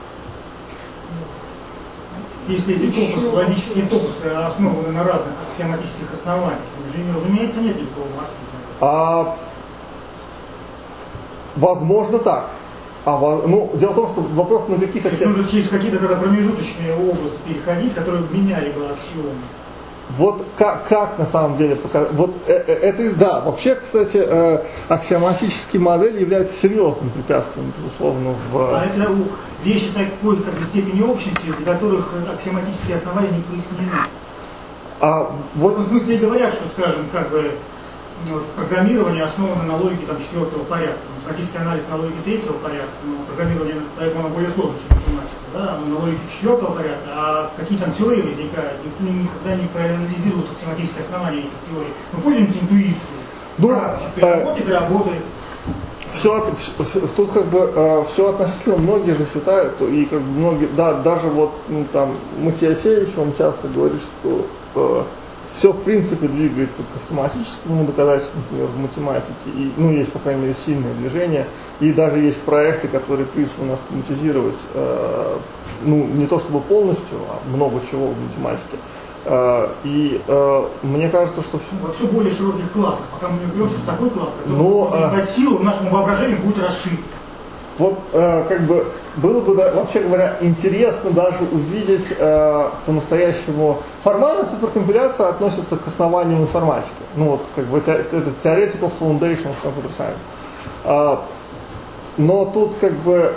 Если эти топосы, логические топосы основаны на разных аксиоматических основаниях, уже, разумеется, нет никакого маркетинга. А, возможно так. А, ну, дело в том, что вопрос на каких аксиомах... Нужно через какие-то тогда промежуточные области переходить, которые меняли бы аксиомы. Вот как, как на самом деле показать. Вот э, э, это, да, вообще, кстати, э, аксиоматические модели являются серьезным препятствием, безусловно, в... А это вещи такой, как бы, степени общности, для которых аксиоматические основания не пояснены. А, вот... В этом смысле и говорят, что, скажем, как бы, вот, программирование основано на логике там, четвертого порядка, математический анализ на логике третьего порядка, но программирование, поэтому оно более сложное, чем математика, да, оно на логике четвертого порядка, а какие там теории возникают, никто никогда не проанализирует аксиоматические основания этих теорий. Мы пользуемся интуицией, ну, практикой, э... работает и работает. Все, тут как бы э, все относительно, многие же считают, и как бы многие, да, даже вот ну, там Матиасевич, он часто говорит, что э, все в принципе двигается к автоматическому доказательству, например, в математике, и, ну, есть, по крайней мере, сильное движение, и даже есть проекты, которые призваны автоматизировать, э, ну, не то чтобы полностью, а много чего в математике. Uh, и uh, мне кажется, что во все более широких классах, пока мы не упремся в такой класс, который ну, uh, по силу нашему воображению будет расширен. Вот uh, как бы было бы, да, вообще говоря, интересно даже увидеть uh, по-настоящему. Формально суперкомпиляция относится к основанию информатики. Ну вот как бы это, это theoretical foundation of computer science. Uh, но тут как бы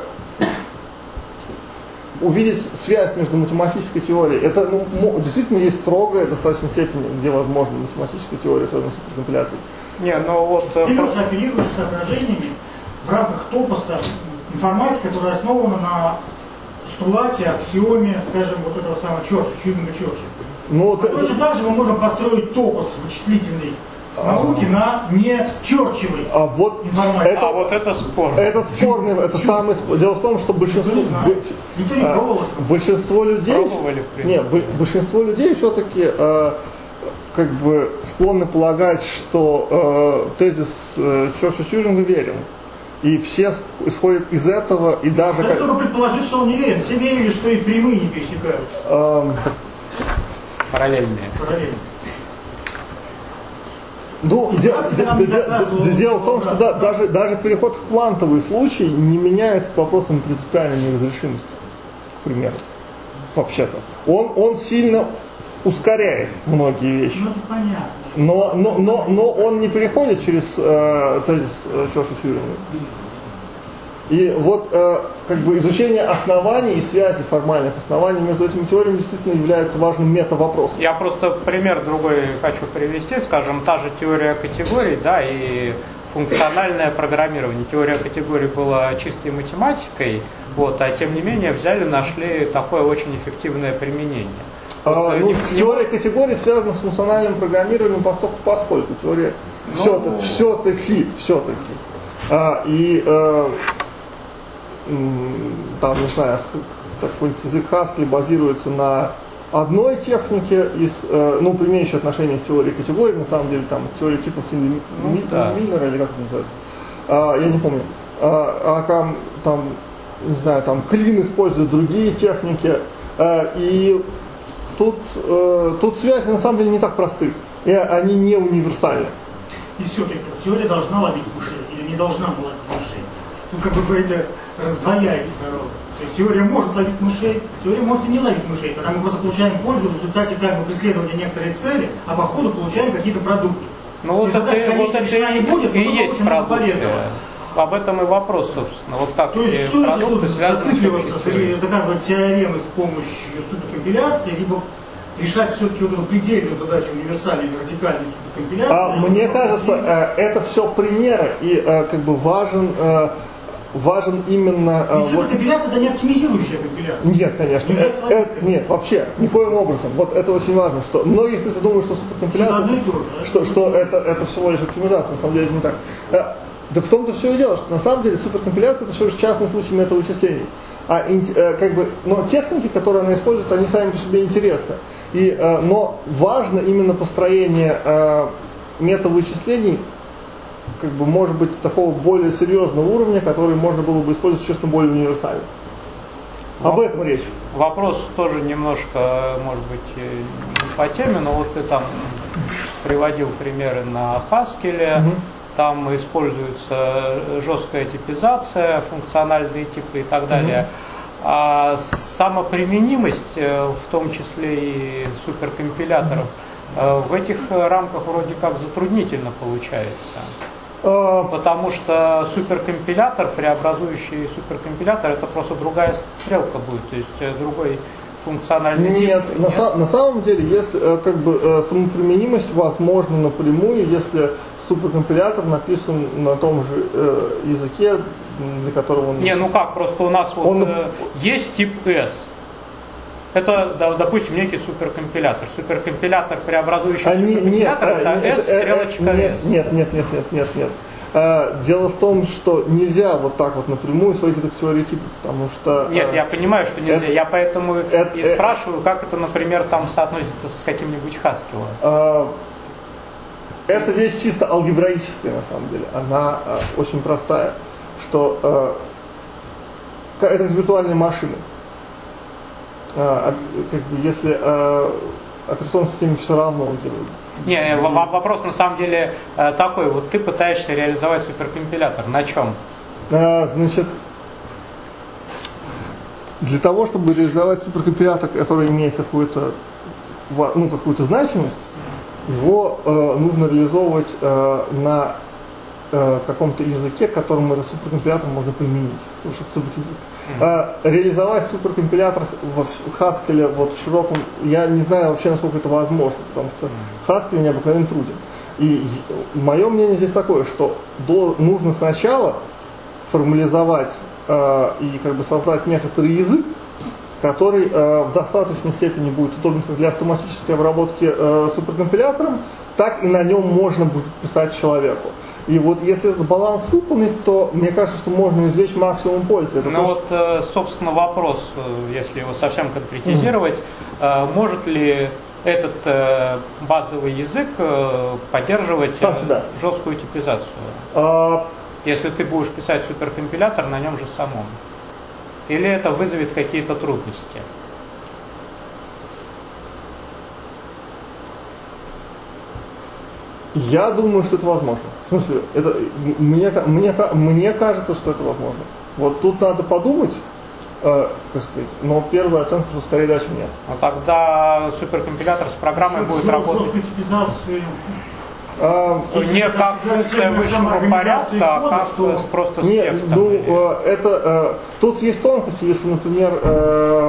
увидеть связь между математической теорией, это ну, действительно есть строгая достаточно степень, где возможна математическая теория, связанная с суперкомпиляцией. Не, ну вот... Ты, Леша, оперируешь соображениями в рамках топоса информатики, которая основана на постулате, аксиоме, скажем, вот этого самого Чорча, Тьюринга Чорча. Ну, а точно это... так же мы можем построить топос вычислительный науки на не Чорчевой а вот информатике. Это, а вот это спорно. Это спорно, это самый спор. Дело в том, что большинство, не Никто не пробовал. большинство людей, пробовали, в принципе. Нет, большинство людей все-таки э, как бы склонны полагать, что э, тезис э, Чорча Тьюринга верен. И все исходят из этого, и даже... Я как... только предположить, что он не верен. Все верили, что и прямые не пересекаются. Эм... Параллельные. Параллельные. Ну, де, де, де, де, дело в том, что да, даже, даже переход в квантовый случай не меняет вопросом принципиальной неразрешимости, к примеру, вообще-то. Он, он сильно ускоряет многие вещи. Ну, это понятно. Но, но, но, но он не переходит через э, тезис э, Чорча Тьюринга. И вот э, как бы изучение оснований и связи формальных оснований между этими теориями действительно является важным мета-вопросом. Я просто пример другой хочу привести, скажем, та же теория категорий, да, и функциональное программирование. Теория категорий была чистой математикой, вот, а тем не менее взяли, нашли такое очень эффективное применение. А, ну, не, теория категорий связана с функциональным программированием, поскольку, поскольку теория ну, все-таки, все-таки, все-таки. А, и э, там, не знаю, такой язык Хаскель базируется на одной технике из, э, ну, имеющей отношение к теории категорий, на самом деле, там, теория типов Миллера, ну, да. или как это называется, а, я не помню. А, а там, там, не знаю, там, Клин использует другие техники, а, и тут, э, тут связи, на самом деле, не так просты, и они не универсальны. И все-таки теория должна ловить мышей или не должна ловить мышей? Ну, как бы это раздвояет дорогу. То есть теория может ловить мышей, теория может и не ловить мышей. Тогда мы просто получаем пользу в результате как бы преследования некоторой цели, а по ходу получаем какие-то продукты. Ну вот это, задача, вот это не будет, и есть продукты. Об этом и вопрос, собственно. Вот как то есть стоит ли тут зацикливаться и доказывать теоремы с помощью суперкомпиляции, либо решать все-таки вот эту предельную задачу универсальной или радикальной суперкомпиляции? А, мне кажется, это все примеры, и как бы важен, важен именно... И суперкомпиляция вот... это не оптимизирующая компиляция. Нет, конечно. Это, это, нет, вообще, никоим образом. Вот это очень важно, что многие, если думают, что суперкомпиляция... Что, тоже, что, что это, это всего лишь оптимизация, на самом деле это не так. Да в том-то все и дело, что на самом деле суперкомпиляция это всего лишь частный случай метавычислений. А как бы, но техники, которые она использует, они сами по себе интересны. И, но важно именно построение метавычислений, как бы, может быть, такого более серьезного уровня, который можно было бы использовать, честно, более универсально. Об этом речь. Вопрос тоже немножко, может быть, не по теме, но вот ты там приводил примеры на Haskell, угу. Там используется жесткая типизация, функциональные типы и так далее. Угу. А самоприменимость, в том числе и суперкомпиляторов, в этих рамках вроде как затруднительно получается. Потому что суперкомпилятор, преобразующий суперкомпилятор, это просто другая стрелка будет, то есть другой функциональный тип. Нет, на, са- на самом деле, если как бы самоприменимость возможна напрямую, если суперкомпилятор написан на том же э, языке, для которого он... Не, ну как, просто у нас вот, он... э, есть тип S. Это, да, допустим, некий суперкомпилятор. Суперкомпилятор, преобразующий а, суперкомпилятор, нет, это нет, S, стрелочка нет, S. Нет, нет, нет, нет, нет, нет. А, дело в том, что нельзя вот так вот напрямую сводить это к теории типа, потому что... Нет, а, я понимаю, что нельзя. Это, я поэтому это, и спрашиваю, как это, например, там соотносится с каким-нибудь Haskell. А, это вещь чисто алгебраическая, на самом деле. Она а, очень простая, что а, это виртуальные машины. А, как бы, если а, операционной системе все равно делают. Не, вопрос на самом деле такой. Вот ты пытаешься реализовать суперкомпилятор. На чем? А, значит, для того, чтобы реализовать суперкомпилятор, который имеет какую-то, ну, какую-то значимость, его э, нужно реализовывать э, на э, каком-то языке, к которому этот суперкомпилятор можно применить. Потому что суперкомпилятор. Mm-hmm. э, реализовать суперкомпилятор в Haskell вот в широком, я не знаю вообще, насколько это возможно, потому что Haskell необыкновенно труден. И мое мнение здесь такое, что до, нужно сначала формализовать э, и как бы создать некоторый язык, который э, в достаточной степени будет удобен как для автоматической обработки э, суперкомпилятором, так и на нем можно будет писать человеку. И вот если этот баланс выполнить, то мне кажется, что можно извлечь максимум пользы. Это ну то, вот, э, собственно, вопрос, если его совсем конкретизировать, mm-hmm. э, может ли этот э, базовый язык э, поддерживать э, жесткую типизацию? А... Если ты будешь писать суперкомпилятор на нем же самом. Или это вызовет какие-то трудности? Я думаю, что это возможно. В смысле, это, мне, мне, мне кажется, что это возможно. Вот тут надо подумать, э, как сказать, но первая оценка, что скорее дальше нет. Ну тогда суперкомпилятор с программой Что, будет что, работать а, не как функция высшего порядка, а как то... просто с нет, текстом. Ну, или... это, э, тут есть тонкости, если, например, э,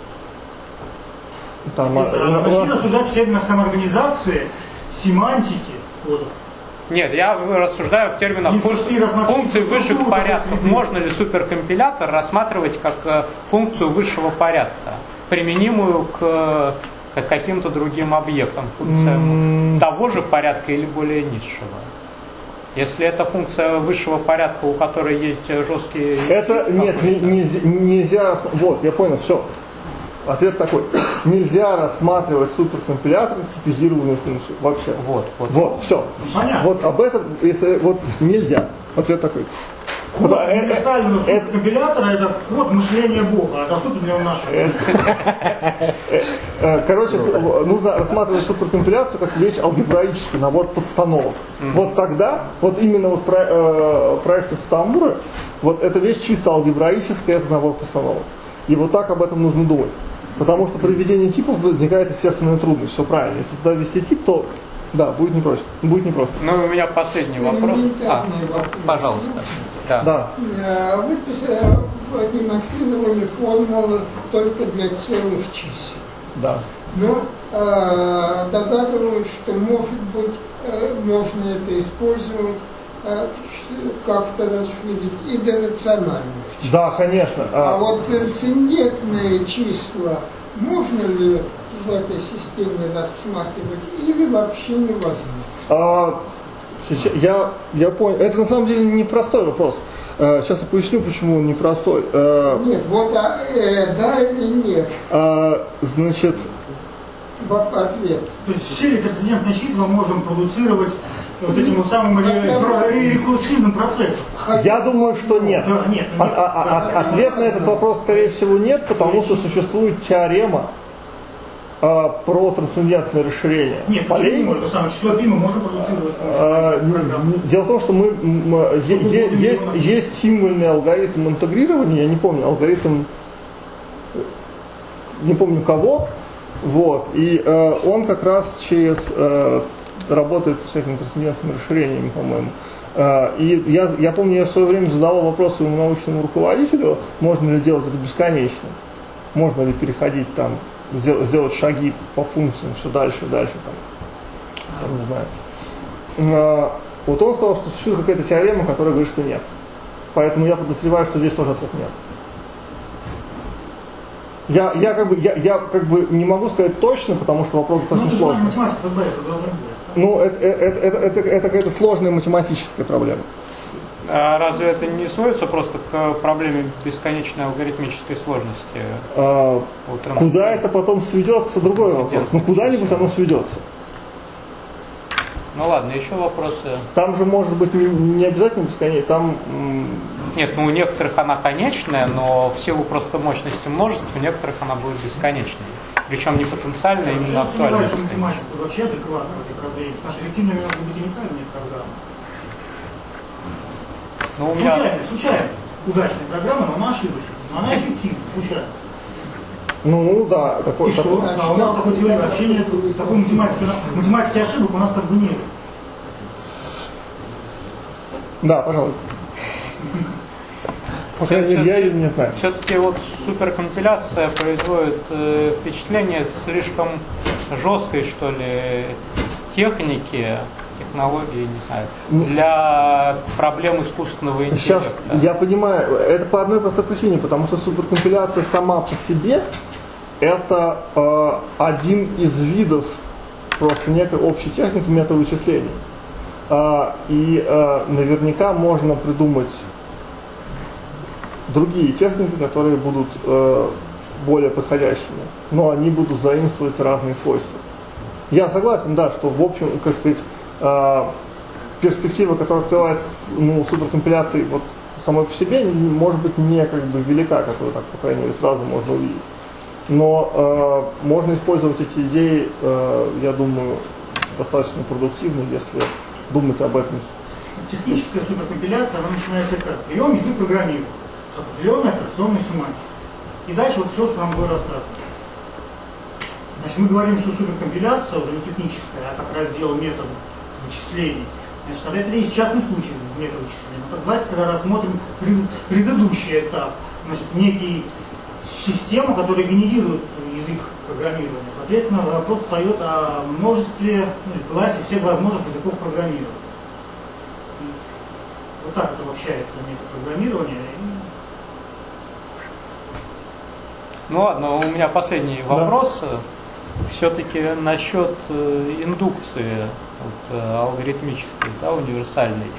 там, Слушай, а начни рассуждать в терминах самоорганизации, семантики кодов. Нет, я рассуждаю в терминах функций высших порядков. Можно ли суперкомпилятор рассматривать как функцию высшего порядка, применимую к, к каким-то другим объектам, функциям mm. того же порядка или более низшего? Если это функция высшего порядка, у которой есть жесткие... Это, нет, не, нельзя, нельзя... Вот, я понял, все. Ответ такой. Нельзя рассматривать суперкомпилятор как типизированную функцию. Вообще. Вот, вот. Вот, все. Понятно. Вот об этом, если, вот нельзя. Ответ такой. Код универсального суперкомпилятора это код мышления Бога, а доступен ли он нашему? Короче, нужно рассматривать суперкомпиляцию как вещь алгебраическую, набор подстановок. Вот тогда, вот именно вот проекция Сутамура, вот эта вещь чисто алгебраическая, это набор подстановок. И вот так об этом нужно думать. Потому что при введении типов возникает естественная трудность. Все правильно. Если туда ввести тип, то да, будет непросто. Будет непросто. Ну, у меня последний вопрос. А, вопрос. Пожалуйста. Да. Да. Вы демонстрировали формулы только для целых чисел. Да. Но э, догадываюсь, что может быть э, можно это использовать, э, как-то расширить и до рациональных чисел. Да, конечно. А, а вот трансцендентные числа можно ли в этой системе рассматривать или вообще невозможно? А, Сейчас, я, я понял. Это на самом деле непростой вопрос. Сейчас я поясню, почему он непростой. Нет, вот а, э, да или нет. А, значит... Ответ. То есть все рекурсивные числа мы можем продуцировать вот этим вот самым рекурсивным процессом. Я думаю, что нет. Да, нет, а, нет. А, а, Да, ответ на этот вопрос, скорее всего, нет, потому что существует теорема а, про трансцендентное расширение. Нет, полей. почему это самое число пи мы можем продуцировать? А, дело в том, что мы, мы е, е, есть, есть символьный алгоритм интегрирования, я не помню, алгоритм, не помню кого, вот, и э, он как раз через э, работает со всякими трансцендентными расширениями, по-моему. Э, и я, я помню, я в свое время задавал вопрос своему научному руководителю, можно ли делать это бесконечно, можно ли переходить там, сделать, сделать шаги по функциям все дальше и дальше, там, там, не знаю. Э, вот он сказал, что существует какая-то теорема, которая говорит, что нет. Поэтому я подозреваю, что здесь тоже ответ нет. Я, я, как бы, я, я как бы не могу сказать точно, потому что вопрос достаточно ну, сложный. Математика ФБ, это главное. Ну, это, это, это, это, это какая-то сложная математическая проблема. А разве это не сводится просто к проблеме бесконечной алгоритмической сложности? А, куда это потом сведется, другой вопрос. Ну, куда-нибудь оно сведется. Ну ладно, еще вопросы. Там же может быть не, не обязательно бесконечно, там... Нет, ну у некоторых она конечная, но в силу просто мощности множеств, у некоторых она будет бесконечной. Причем не потенциальная, а именно актуальная. Я сомневаюсь, что математика вообще адекватна в этой проблеме, потому что эффективными могут быть и неправильные программы. Ну, у меня... Случайно, случайно. Удачная программа, но она ошибочная. Но она эффективна, случайно. Ну, да. Такой, И что? такой... А у нас такой теории вообще нет. Такой математики, математики ошибок у нас как бы нет. Да, пожалуй. По крайней мере, я ее не знаю. Все-таки вот суперкомпиляция производит э, впечатление слишком жесткой, что ли, техники, технологии, не знаю, для проблем искусственного интеллекта. Сейчас я понимаю, это по одной простой причине, потому что суперкомпиляция сама по себе это э, один из видов просто некой общей техники метавычислений. Э, и э, наверняка можно придумать другие техники, которые будут э, более подходящими, но они будут заимствовать разные свойства. Я согласен, да, что в общем, как сказать, э, перспектива, которая открывается ну, суперкомпиляцией вот самой по себе, может быть не как бы велика, которую так, по крайней мере, сразу можно увидеть. Но э, можно использовать эти идеи, э, я думаю, достаточно продуктивно, если думать об этом. Техническая суперкомпиляция, она начинается как? Прием язык программирования с определенной операционной семантикой. И дальше вот все, что нам было рассказано. Значит, мы говорим, что суперкомпиляция уже не техническая, а как раздел методов вычислений. Значит, тогда это есть частный случай метода вычисления. Но давайте тогда рассмотрим предыдущий этап. Значит, некий систему, которая генерирует язык программирования. Соответственно, вопрос встает о множестве, ну, классе всех возможных языков программирования. Вот так это обобщается метод программирования. Ну ладно, у меня последний вопрос. Да. Все-таки насчет индукции вот, алгоритмической, да, универсальной.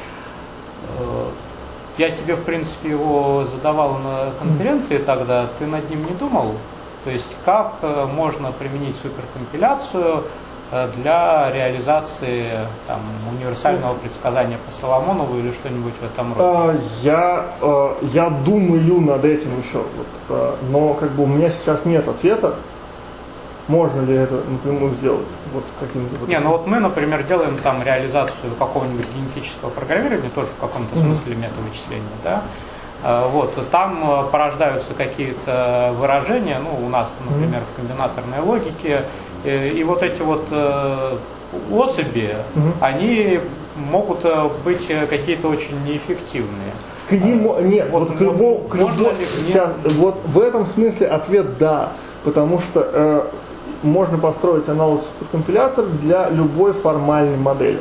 Я тебе, в принципе, его задавал на конференции тогда. Ты над ним не думал? То есть как можно применить суперкомпиляцию для реализации там, универсального предсказания по Соломонову или что-нибудь в этом роде? Я, я думаю над этим еще, вот, но как бы у меня сейчас нет ответа, можно ли это напрямую сделать. Вот каким-то. Не, ну вот мы, например, делаем там реализацию какого-нибудь генетического программирования, тоже в каком-то mm-hmm. смысле метавычисления, да. Вот, там порождаются какие-то выражения, ну, у нас, например, в комбинаторной логике, и вот эти вот особи, угу. они могут быть какие-то очень неэффективные. К ним, нет, вот, вот к любому, к любому, сейчас, вот в этом смысле ответ да, потому что э, можно построить аналог суперкомпилятора для любой формальной модели.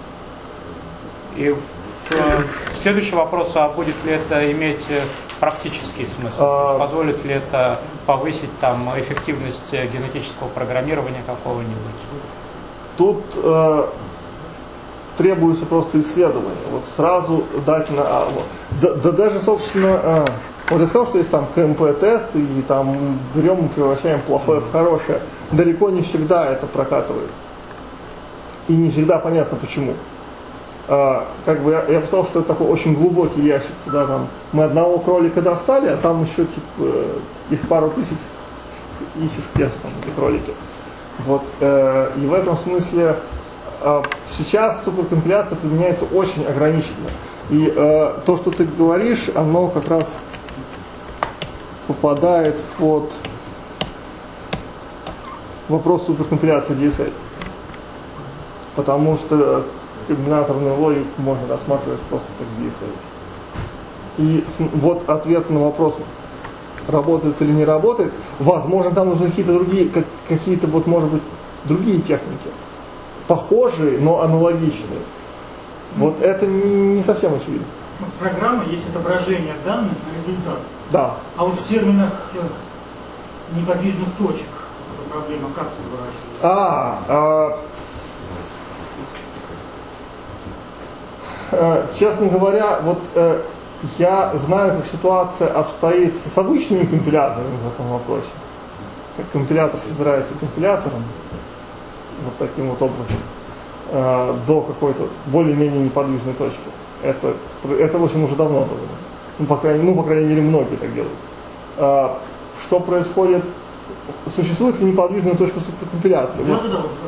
И следующий вопрос, а будет ли это иметь практический смысл? А... Позволит ли это повысить там эффективность генетического программирования какого-нибудь? Тут э, требуется просто исследование. Вот сразу дать на... А, вот. да, да даже, собственно, а, вот я сказал, что есть там КМП-тесты, и там берем и превращаем плохое в хорошее. Далеко не всегда это прокатывает. И не всегда понятно почему. А, как бы я, я бы сказал, что это такой очень глубокий ящик. Туда там мы одного кролика достали, а там еще типа их пару тысяч ищешь песо, там, эти кролики. Вот, э, и в этом смысле э, сейчас суперкомпиляция применяется очень ограниченно. И э, то, что ты говоришь, оно как раз попадает под вопрос суперкомпиляции ди эс эл. Потому что комбинаторную логику можно рассматривать просто как ди эс эл. И вот ответ на вопрос, работает или не работает, возможно, там нужны какие-то другие, как, какие-то вот, может быть, другие техники. Похожие, но аналогичные. Вот это не совсем очевидно. Программа есть отображение данных на результат. Да. А вот в терминах неподвижных точек эта проблема как разворачивается? А, а, а, честно говоря, вот э, я знаю, как ситуация обстоит с обычными компиляторами в этом вопросе. Как компилятор собирается компилятором, вот таким вот образом, э, до какой-то более-менее неподвижной точки. Это, это в общем, уже давно было. Ну, по крайней, ну, по крайней мере, многие так делают. Э, что происходит? Существует ли неподвижная точка суперкомпиляции? Да, вот. да, да, вот.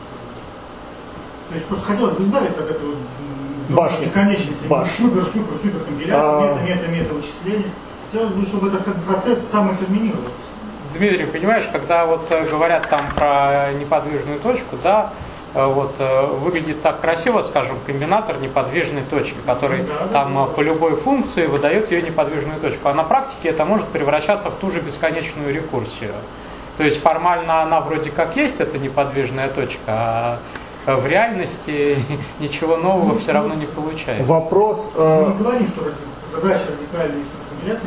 То есть просто хотелось бы избавиться от этой вот Башни. бесконечности. Башни. Супер, супер, супер компиляция, А... мета, мета, мета вычисления. Хотелось бы, чтобы этот как процесс самотерминировался. Дмитрий, понимаешь, когда вот говорят там про неподвижную точку, да, вот выглядит так красиво, скажем, комбинатор неподвижной точки, который да, там да, да. по любой функции выдает ее неподвижную точку. А на практике это может превращаться в ту же бесконечную рекурсию. То есть формально она вроде как есть, эта неподвижная точка, а в реальности ничего нового все равно не получается. Вопрос... Мы Э, не говорим, что задача радикальной компиляции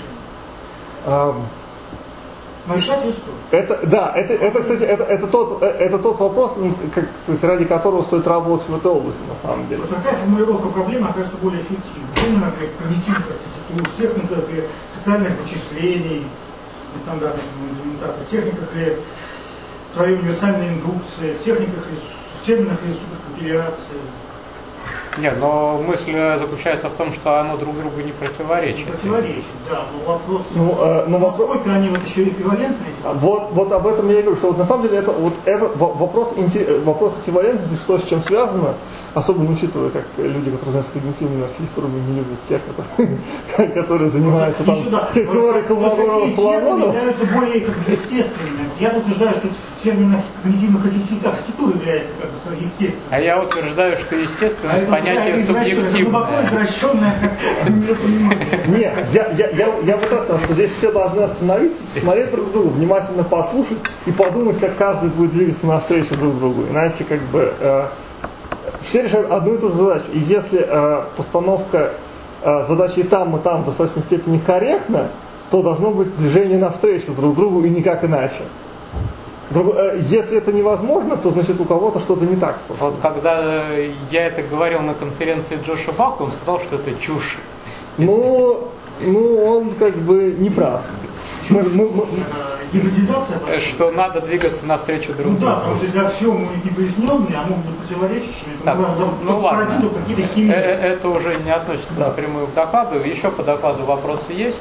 не разрешена. э, Но решать ее стоит. Это, да, это, это, кстати, это, это, тот, это тот вопрос, как, то есть, ради которого стоит работать в этой области, на самом деле. Вот такая формулировка проблемы окажется более эффективной. Именно при когнитивных архитектурах, техниках при социальных вычислений, стандартных имплементаций, в техниках ли твоей универсальной индукции, в техниках ли, в терминах ли суперкомпиляции. Нет, но мысль заключается в том, что оно друг другу не противоречит. Не противоречит, да, но вопрос, Ну, э, но вопрос... насколько они вот еще эквивалентны? Вот, вот об этом я и говорю, что вот на самом деле это, вот это вопрос, вопрос эквивалентности, что с чем связано, особенно учитывая, как люди, которые занимаются когнитивными архитектурами, не любят тех, которые, которые занимаются там теорией Колмогорова-Соломонова. являются более как бы, естественными. Я утверждаю, что в терминах когнитивных архитектур является как бы естественным. А я утверждаю, что естественность А понятие субъективное. Глубоко извращенное миропонимание. Нет, я, я, я, я бы так сказал, что здесь все должны остановиться, посмотреть друг другу, внимательно послушать и подумать, как каждый будет двигаться навстречу друг другу. Иначе как бы э, все решают одну и ту же задачу. И если э, постановка э, задачи и там, и там в достаточной степени корректна, то должно быть движение навстречу друг другу и никак иначе. Друг, э, если это невозможно, то значит у кого-то что-то не так. Вот когда я это говорил на конференции Джоша Бака, он сказал, что это чушь. Ну, ну он как бы не прав. Мы, мы, мы... Гипотезация? Что надо двигаться навстречу друг Ну другу. да, потому что для всего мы не поясненные, а могут быть противоречащими. Так, ну ладно. Какие-то химии. Это уже не относится Да. напрямую к докладу. Еще по докладу вопросы есть.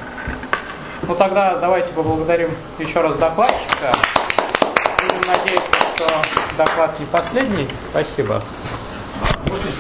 Ну тогда давайте поблагодарим еще раз докладчика. Будем надеяться, что доклад не последний. Спасибо.